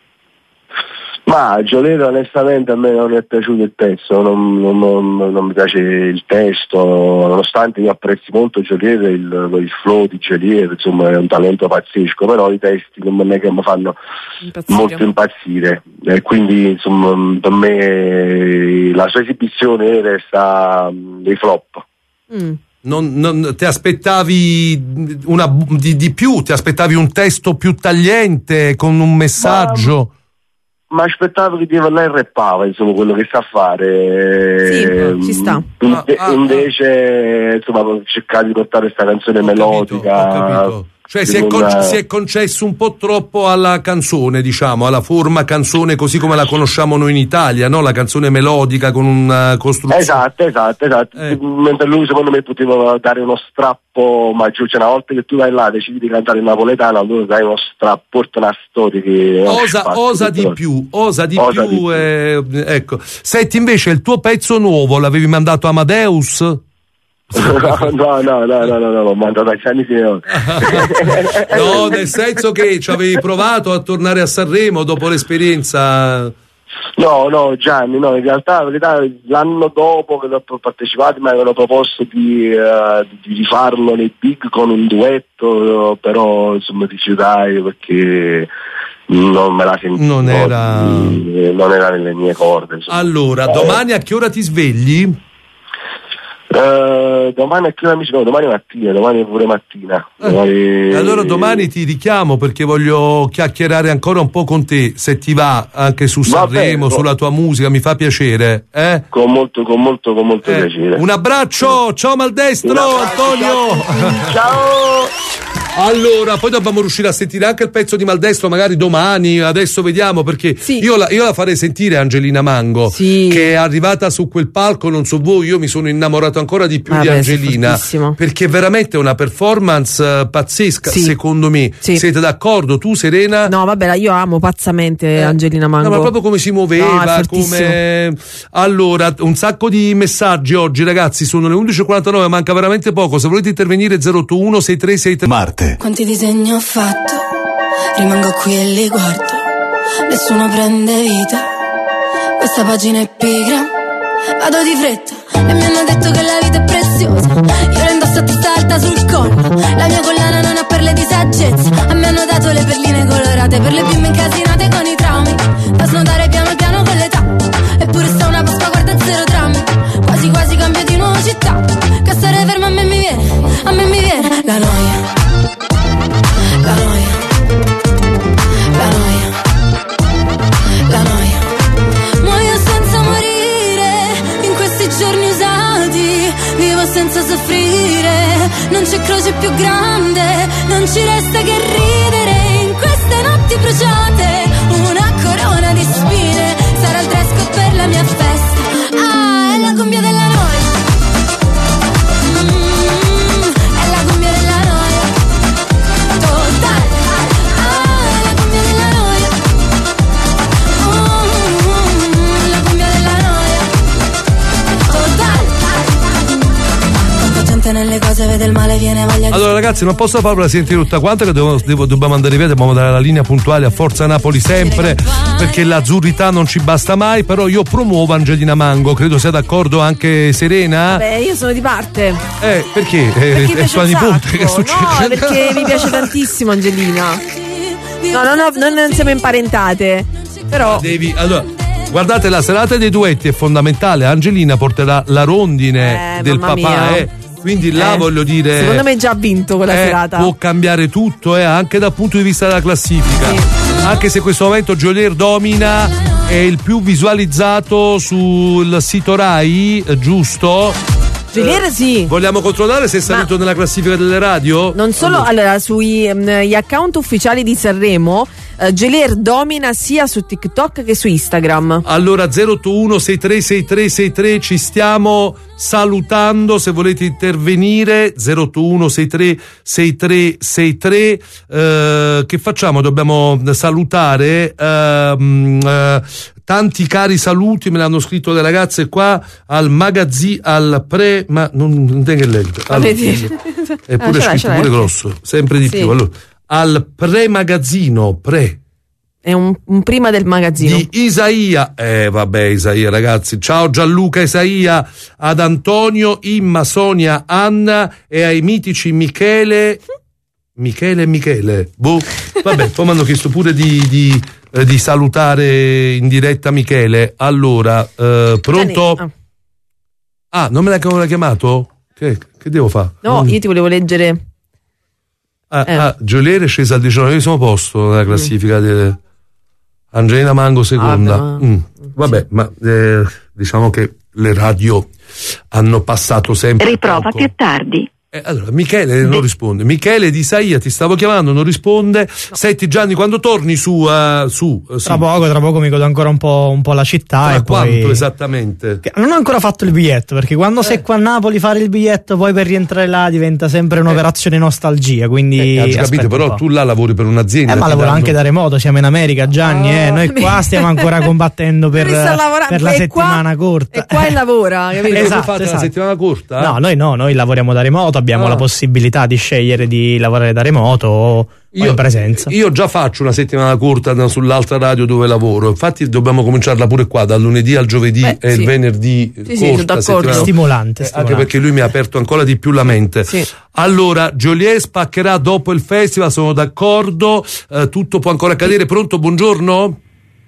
Ma Geolier onestamente a me non è piaciuto il pezzo, non, non, non, non mi piace il testo, nonostante io apprezzi molto Geolier, il, il flow di Geolier, insomma è un talento pazzesco, però i testi non è che mi fanno impazzire. molto impazzire, e quindi insomma per me la sua esibizione resta dei flop. Mm. Non, non ti aspettavi una, di, di più, ti aspettavi un testo più tagliente con un messaggio? Ma, ma aspettavo che Dio lei rappava, insomma, quello che sa fare. Sì, ci sta. Inve- ah, ah, invece, insomma, cercare di portare questa canzone ho melodica. Capito, ho capito. Cioè si è, con, si è concesso un po' troppo alla canzone, diciamo, alla forma canzone così come la conosciamo noi in Italia, no? La canzone melodica con una costruzione. Esatto, esatto, esatto. Eh. Mentre lui secondo me poteva dare uno strappo maggiore, cioè una volta che tu vai là decidi di cantare in napoletano, allora dai uno strappo, porta una storia che osa, spazio, osa di più, osa di osa più, di più. Eh, ecco. Senti, invece il tuo pezzo nuovo l'avevi mandato a Amadeus? no, no, no, no, no, no, l'ho mandato a Gianni Simeone. No, nel senso che ci avevi provato a tornare a Sanremo dopo l'esperienza. No, no, Gianni, no, in realtà, in realtà l'anno dopo che ho partecipato mi avevano proposto di, uh, di rifarlo nei Big con un duetto, però insomma rifiutai perché non me la sentivo, non era, non era nelle mie corde. Insomma. Allora, domani a che ora ti svegli? Uh, domani è che amici, no, domani mattina, domani è pure mattina. Eh, domani... Allora domani ti richiamo perché voglio chiacchierare ancora un po' con te, se ti va, anche su Sanremo, sulla tua musica, mi fa piacere. Eh? Con molto, con molto, con molto eh. piacere. Un abbraccio, ciao Maldestro, Antonio. Ciao. Allora, poi dobbiamo riuscire a sentire anche il pezzo di Maldestro, magari domani, adesso vediamo, perché sì. io, la, io la farei sentire Angelina Mango, sì. che è arrivata su quel palco, non so voi, io mi sono innamorato ancora di più ah, di beh, Angelina, perché è veramente una performance uh, pazzesca, sì. secondo me. Sì. Siete d'accordo? Tu, Serena? No, vabbè, io amo pazzamente eh. Angelina Mango. No, ma proprio come si muoveva, no, come... Allora, un sacco di messaggi oggi, ragazzi, sono le undici e quarantanove, manca veramente poco. Se volete intervenire zero otto uno sei tre sei tre. Marte. Quanti disegni ho fatto, rimango qui e li guardo, nessuno prende vita, questa pagina è pigra, vado di fretta e mi hanno detto che la vita è preziosa, io la indosso a testa alta sul collo, la mia collana non ha perle di saggezza, a me hanno dato le perline colorate per le bimbe incasinate con i traumi, da snodare piano piano con l'età, eppure sta una Pasqua, guarda zero drammi, quasi quasi cambio di nuova città, che stare ferma a me mi viene, a me mi viene la noia. La noia, la noia, la noia. Muoio senza morire in questi giorni usati, vivo senza soffrire, non c'è croce più grande, non ci resta che ridere in queste notti bruciate, una corona di spine, sarà il dress code per la mia festa, ah, è la cumbia della noia. Nelle cose vede il male, viene voglia di... Allora ragazzi, non posso farvela sentire tutta quanta, che devo, devo, dobbiamo andare via, dobbiamo dare la linea puntuale a Forza Napoli sempre, perché l'azzurrità non ci basta mai, però io promuovo Angelina Mango, credo sia d'accordo anche Serena. Vabbè, io sono di parte. Eh, perché? Perché è sua nipote, che succede? No, perché mi piace tantissimo Angelina. No, non, ho, non, non siamo imparentate, però... Devi, allora... Guardate, la serata dei duetti è fondamentale. Angelina porterà la rondine eh, del papà, mia. eh. Quindi là eh, voglio dire. Secondo me è già vinto quella eh, serata. Può cambiare tutto, eh, anche dal punto di vista della classifica. Sì. Anche se in questo momento Geolier domina, è il più visualizzato sul sito Rai, giusto? Geolier sì. Vogliamo controllare se è salito Ma nella classifica delle radio? Non solo, allora, allora sui um, gli account ufficiali di Sanremo, uh, Geolier domina sia su TikTok che su Instagram. Allora zero otto uno sei tre sei tre sei tre, ci stiamo salutando, se volete intervenire zero otto uno sei tre sei tre sei tre. Uh, che facciamo? Dobbiamo salutare uh, uh, tanti cari saluti, me l'hanno scritto le ragazze qua al magazzino, al pre, ma non, non tengo il lento. Allora, eppure ah, scritto pure grosso, sempre di sì. più. Allora, al pre-magazzino, pre. È un, un prima del magazzino. Di Isaia, eh vabbè Isaia ragazzi, ciao Gianluca Isaia, ad Antonio, Imma, Sonia, Anna e ai mitici Michele, Michele e Michele, boh, vabbè, poi mi hanno chiesto pure di... di di salutare in diretta Michele. Allora, eh, pronto? Ah, non me l'ha chiamato? Che, che devo fare? No, non... io ti volevo leggere. Ah, eh. ah Geolier è scesa al diciannovesimo posto nella classifica. Mm. Di Angelina Mango seconda. Ah, ma... Mm. Vabbè, ma eh, diciamo che le radio hanno passato sempre. Riprova poco. più tardi. Eh, allora, Michele non risponde. Michele di Isaia, ti stavo chiamando, non risponde. No. Senti Gianni, quando torni su, uh, su uh, tra sì. poco, tra poco mi godo ancora un po', un po' la città. Ma e quanto poi... esattamente? Non ho ancora fatto il biglietto, perché quando eh. sei qua a Napoli fare il biglietto, poi per rientrare là diventa sempre un'operazione nostalgia. Quindi eh, capito, però tu là lavori per un'azienda. Eh, ma lavoro danno... anche da remoto, siamo in America, Gianni. Oh, eh. Noi qua stiamo ancora combattendo per, per la settimana qua, corta. E qua lavora, capito? Esatto, fate esatto. la settimana corta? No, noi no, noi lavoriamo da remoto, abbiamo oh. la possibilità di scegliere di lavorare da remoto o io, in presenza. Io già faccio una settimana corta sull'altra radio dove lavoro, infatti dobbiamo cominciarla pure qua, dal lunedì al giovedì Beh, e sì. il venerdì sì, corta, sì, stimolante, eh, stimolante, anche perché lui mi ha aperto ancora di più la mente. Sì. Allora, Geolier spaccherà dopo il festival, sono d'accordo, eh, tutto può ancora accadere. Pronto, buongiorno?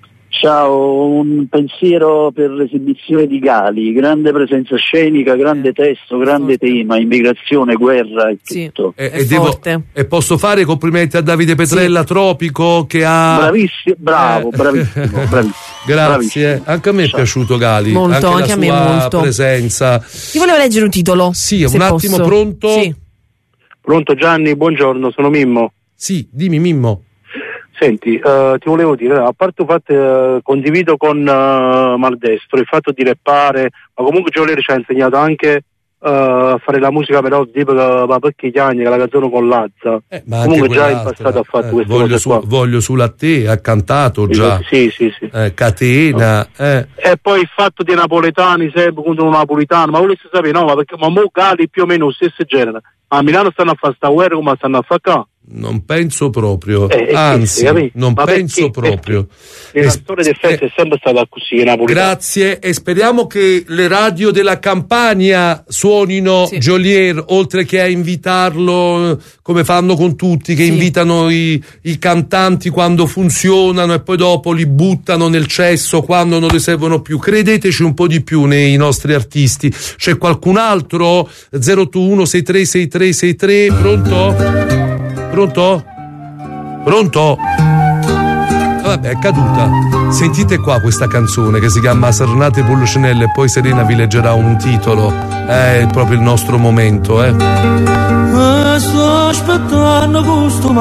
Ciao, un pensiero per l'esibizione di Gali, grande presenza scenica, grande testo, grande tema, immigrazione, guerra e sì, tutto. E, e, devo, e posso fare i complimenti a Davide Petrella, sì. Tropico, che ha... Bravissimo, bravo, eh. bravissimo, bravissimo. Grazie, bravissimo. Anche a me è piaciuto Gali, molto, anche, anche la a sua me molto. presenza. Ti volevo leggere un titolo? Sì, un attimo, posso. pronto? Sì. Pronto Gianni, buongiorno, sono Mimmo. Sì, dimmi Mimmo. Senti, uh, ti volevo dire, a parte il fatto uh, condivido con uh, Maldestro il fatto di rappare, ma comunque Giolieri ci ha insegnato anche uh, a fare la musica però tipo uh, perché gli anni, che la canzone con Lazza. Eh, ma comunque già in passato ha fatto eh, queste voglio cose su, qua. Voglio sulla te, ha cantato già. Sì, sì, sì. Eh, Catena. Eh. E poi il fatto dei napoletani sempre contro un napolitano, ma volessi sapere, no, ma perché ma mo Gali più o meno lo stesso genere. A Milano stanno a fare sta guerra come stanno a fare qua. Non penso proprio, eh, anzi, sì, non ma penso perché? proprio. Perché la storia del festa è sempre stata così napolitana. Grazie, e speriamo che le radio della Campania suonino sì. Geolier, oltre che a invitarlo come fanno con tutti, che sì. invitano i, i cantanti quando funzionano e poi dopo li buttano nel cesso quando non li servono più. Credeteci un po' di più nei nostri artisti. C'è qualcun altro? zero otto uno sei tre sei tre sei tre, pronto? Pronto? Pronto? Vabbè, è caduta. Sentite qua questa canzone che si chiama Sarnate Pulcinelle e poi Serena vi leggerà un titolo. È proprio il nostro momento, eh. E sto aspettando questo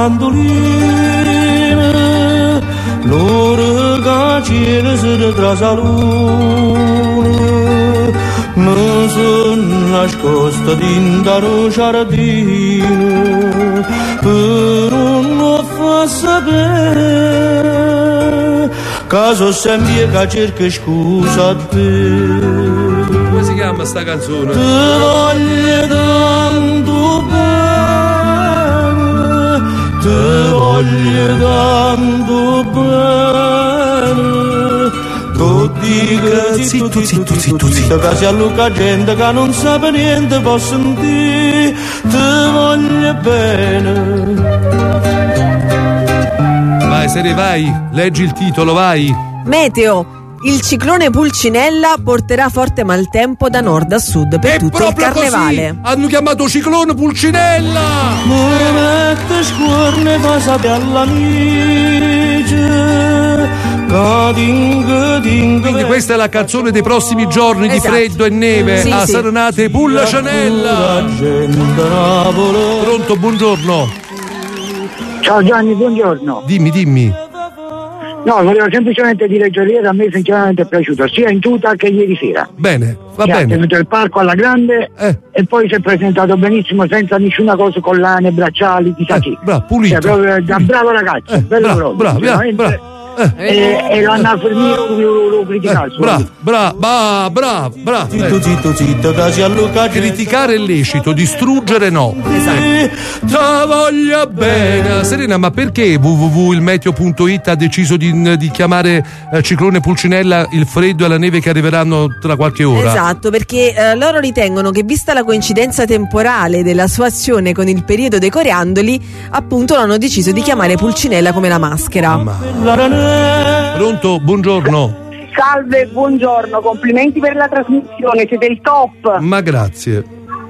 mandolino, l'ora che cielo si trasaluna, mi sono nascosta dentro lo giardino, per non fa sapere che so sempre che cerca scusa a te. Come si chiama sta canzone? Ti voglio tanto bene, ti voglio tanto bene, tu dica zitto, zitto, zitto, zitto, che si alluca gente che non sa niente, può sentire, ti voglio bene. Vai Sere, vai, leggi il titolo, vai. Meteo. Il ciclone Pulcinella porterà forte maltempo da nord a sud per è tutto il carnevale. Così. Hanno chiamato ciclone Pulcinella. Mette scorne fa sapere all'amici. Quindi questa è la canzone dei prossimi giorni, esatto, di freddo e neve, sì, a sì. Sarnate Pulcinella. Pronto, buongiorno. Ciao Gianni, buongiorno. Dimmi, dimmi. No, volevo semplicemente dire che ieri a me sinceramente è piaciuto, sia in tuta che ieri sera. Bene, va che bene. Ha tenuto il palco alla grande eh. e poi si è presentato benissimo senza nessuna cosa collane, bracciali, chissà chi. Eh, bravo, pulito. Cioè, proprio da bravo ragazzo, eh, bello bravo, proprio. Bravo, bravo. Eh. E, e l'hanno fermato lo criticato. Bravo, bravo, bravo, bravo. Zitto, zitto, zitto, che si alluca. Criticare è lecito, distruggere no. Esatto. Ti voglio bene. Serena, ma perché w w w punto il meteo punto it ha deciso di, di chiamare eh, ciclone Pulcinella il freddo e la neve che arriveranno tra qualche ora? Esatto, perché eh, loro ritengono che vista la coincidenza temporale della sua azione con il periodo dei coriandoli, appunto hanno deciso di chiamare Pulcinella come la maschera. Ma... Pronto, buongiorno. Salve, buongiorno, complimenti per la trasmissione, siete il top. Ma grazie.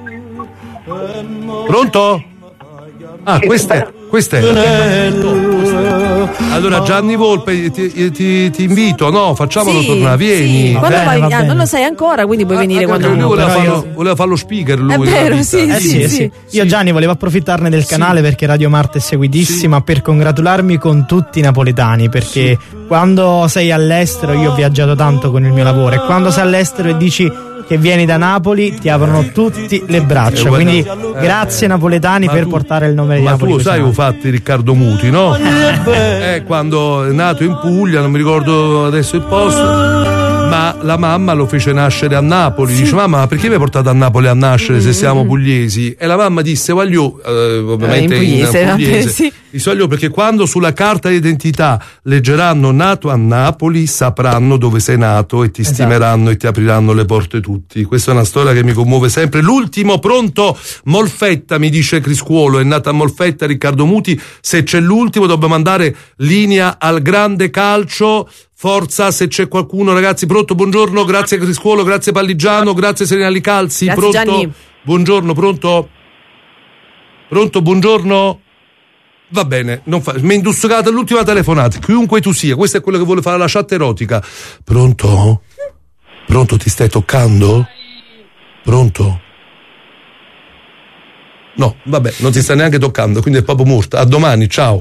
Pronto? Ah, questa è, questa è. Allora Gianni Volpe, ti, ti, ti invito, no? Facciamolo sì, tornare, vieni. Sì. Quando eh, vai, ah, non lo sai ancora, quindi puoi ah, venire quando lui voleva farlo, io... voleva farlo speaker lui. È vero, sì, eh, sì, sì, sì, sì. sì. Io Gianni volevo approfittarne del canale sì. perché Radio Marte è seguitissima sì. per congratularmi con tutti i napoletani, perché sì. quando sei all'estero, io ho viaggiato tanto con il mio lavoro, e quando sei all'estero e dici che vieni da Napoli ti aprono tutti le braccia, eh, quindi eh, grazie napoletani per tu, portare il nome di ma Napoli. Ma tu sai ho fatti Riccardo Muti, no? eh, quando è nato in Puglia, non mi ricordo adesso il posto, ma la mamma lo fece nascere a Napoli. Sì. Dice: mamma, ma perché mi hai portato a Napoli a nascere se siamo pugliesi? E la mamma disse: voglio, eh, ovviamente eh, in pugliese, in pugliese sì. disse, voglio, perché quando sulla carta d'identità leggeranno nato a Napoli sapranno dove sei nato e ti esatto. stimeranno e ti apriranno le porte tutti. Questa è una storia che mi commuove sempre. L'ultimo, pronto? Molfetta, mi dice Criscuolo, è nata a Molfetta Riccardo Muti. Se c'è l'ultimo dobbiamo andare linea al grande calcio. Forza, se c'è qualcuno, ragazzi. Pronto, buongiorno, grazie Criscuolo, grazie Palligiano, grazie Serena Licalzi. Grazie, pronto? Gianni. Buongiorno, pronto? Pronto, buongiorno? Va bene, non fa... mi è industriata l'ultima telefonata. Chiunque tu sia, questo è quello che vuole fare la chat erotica. Pronto? Pronto, ti stai toccando? Pronto? No, vabbè, non ti sta neanche toccando, quindi è proprio morta. A domani, ciao.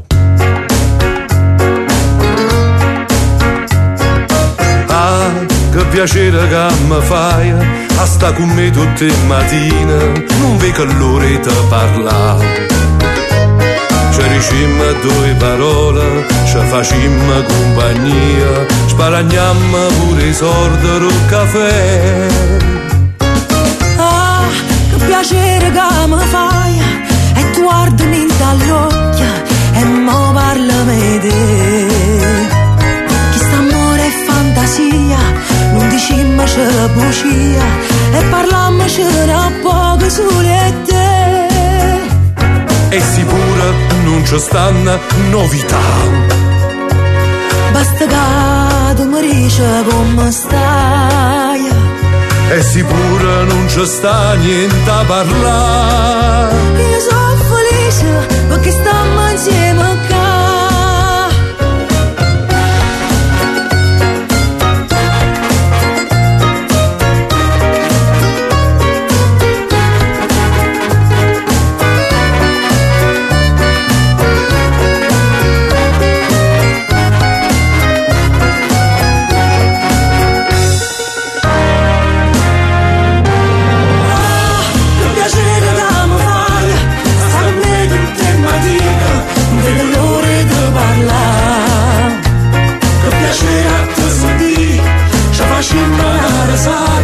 Ah, che piacere che mi fai a sta con me tutte le mattine, non vedo l'ora di parlare. Ci dicemmo due parole, ci facemmo compagnia, sparagnammo pure i soldi del caffè. Ah, che piacere che mi fai, e tu guardami dagli occhi, e mo parlami di te. Chi sta amore è fantasia, non dicimmo c'è bugia, e parlammoci da poco sole te. E sicuro non ci stanno novità. Basta che tu mi dici come stai. E sicuro non ci sta niente a parlare. Io sono felice perché stiamo insieme qua. Facciamo una rasa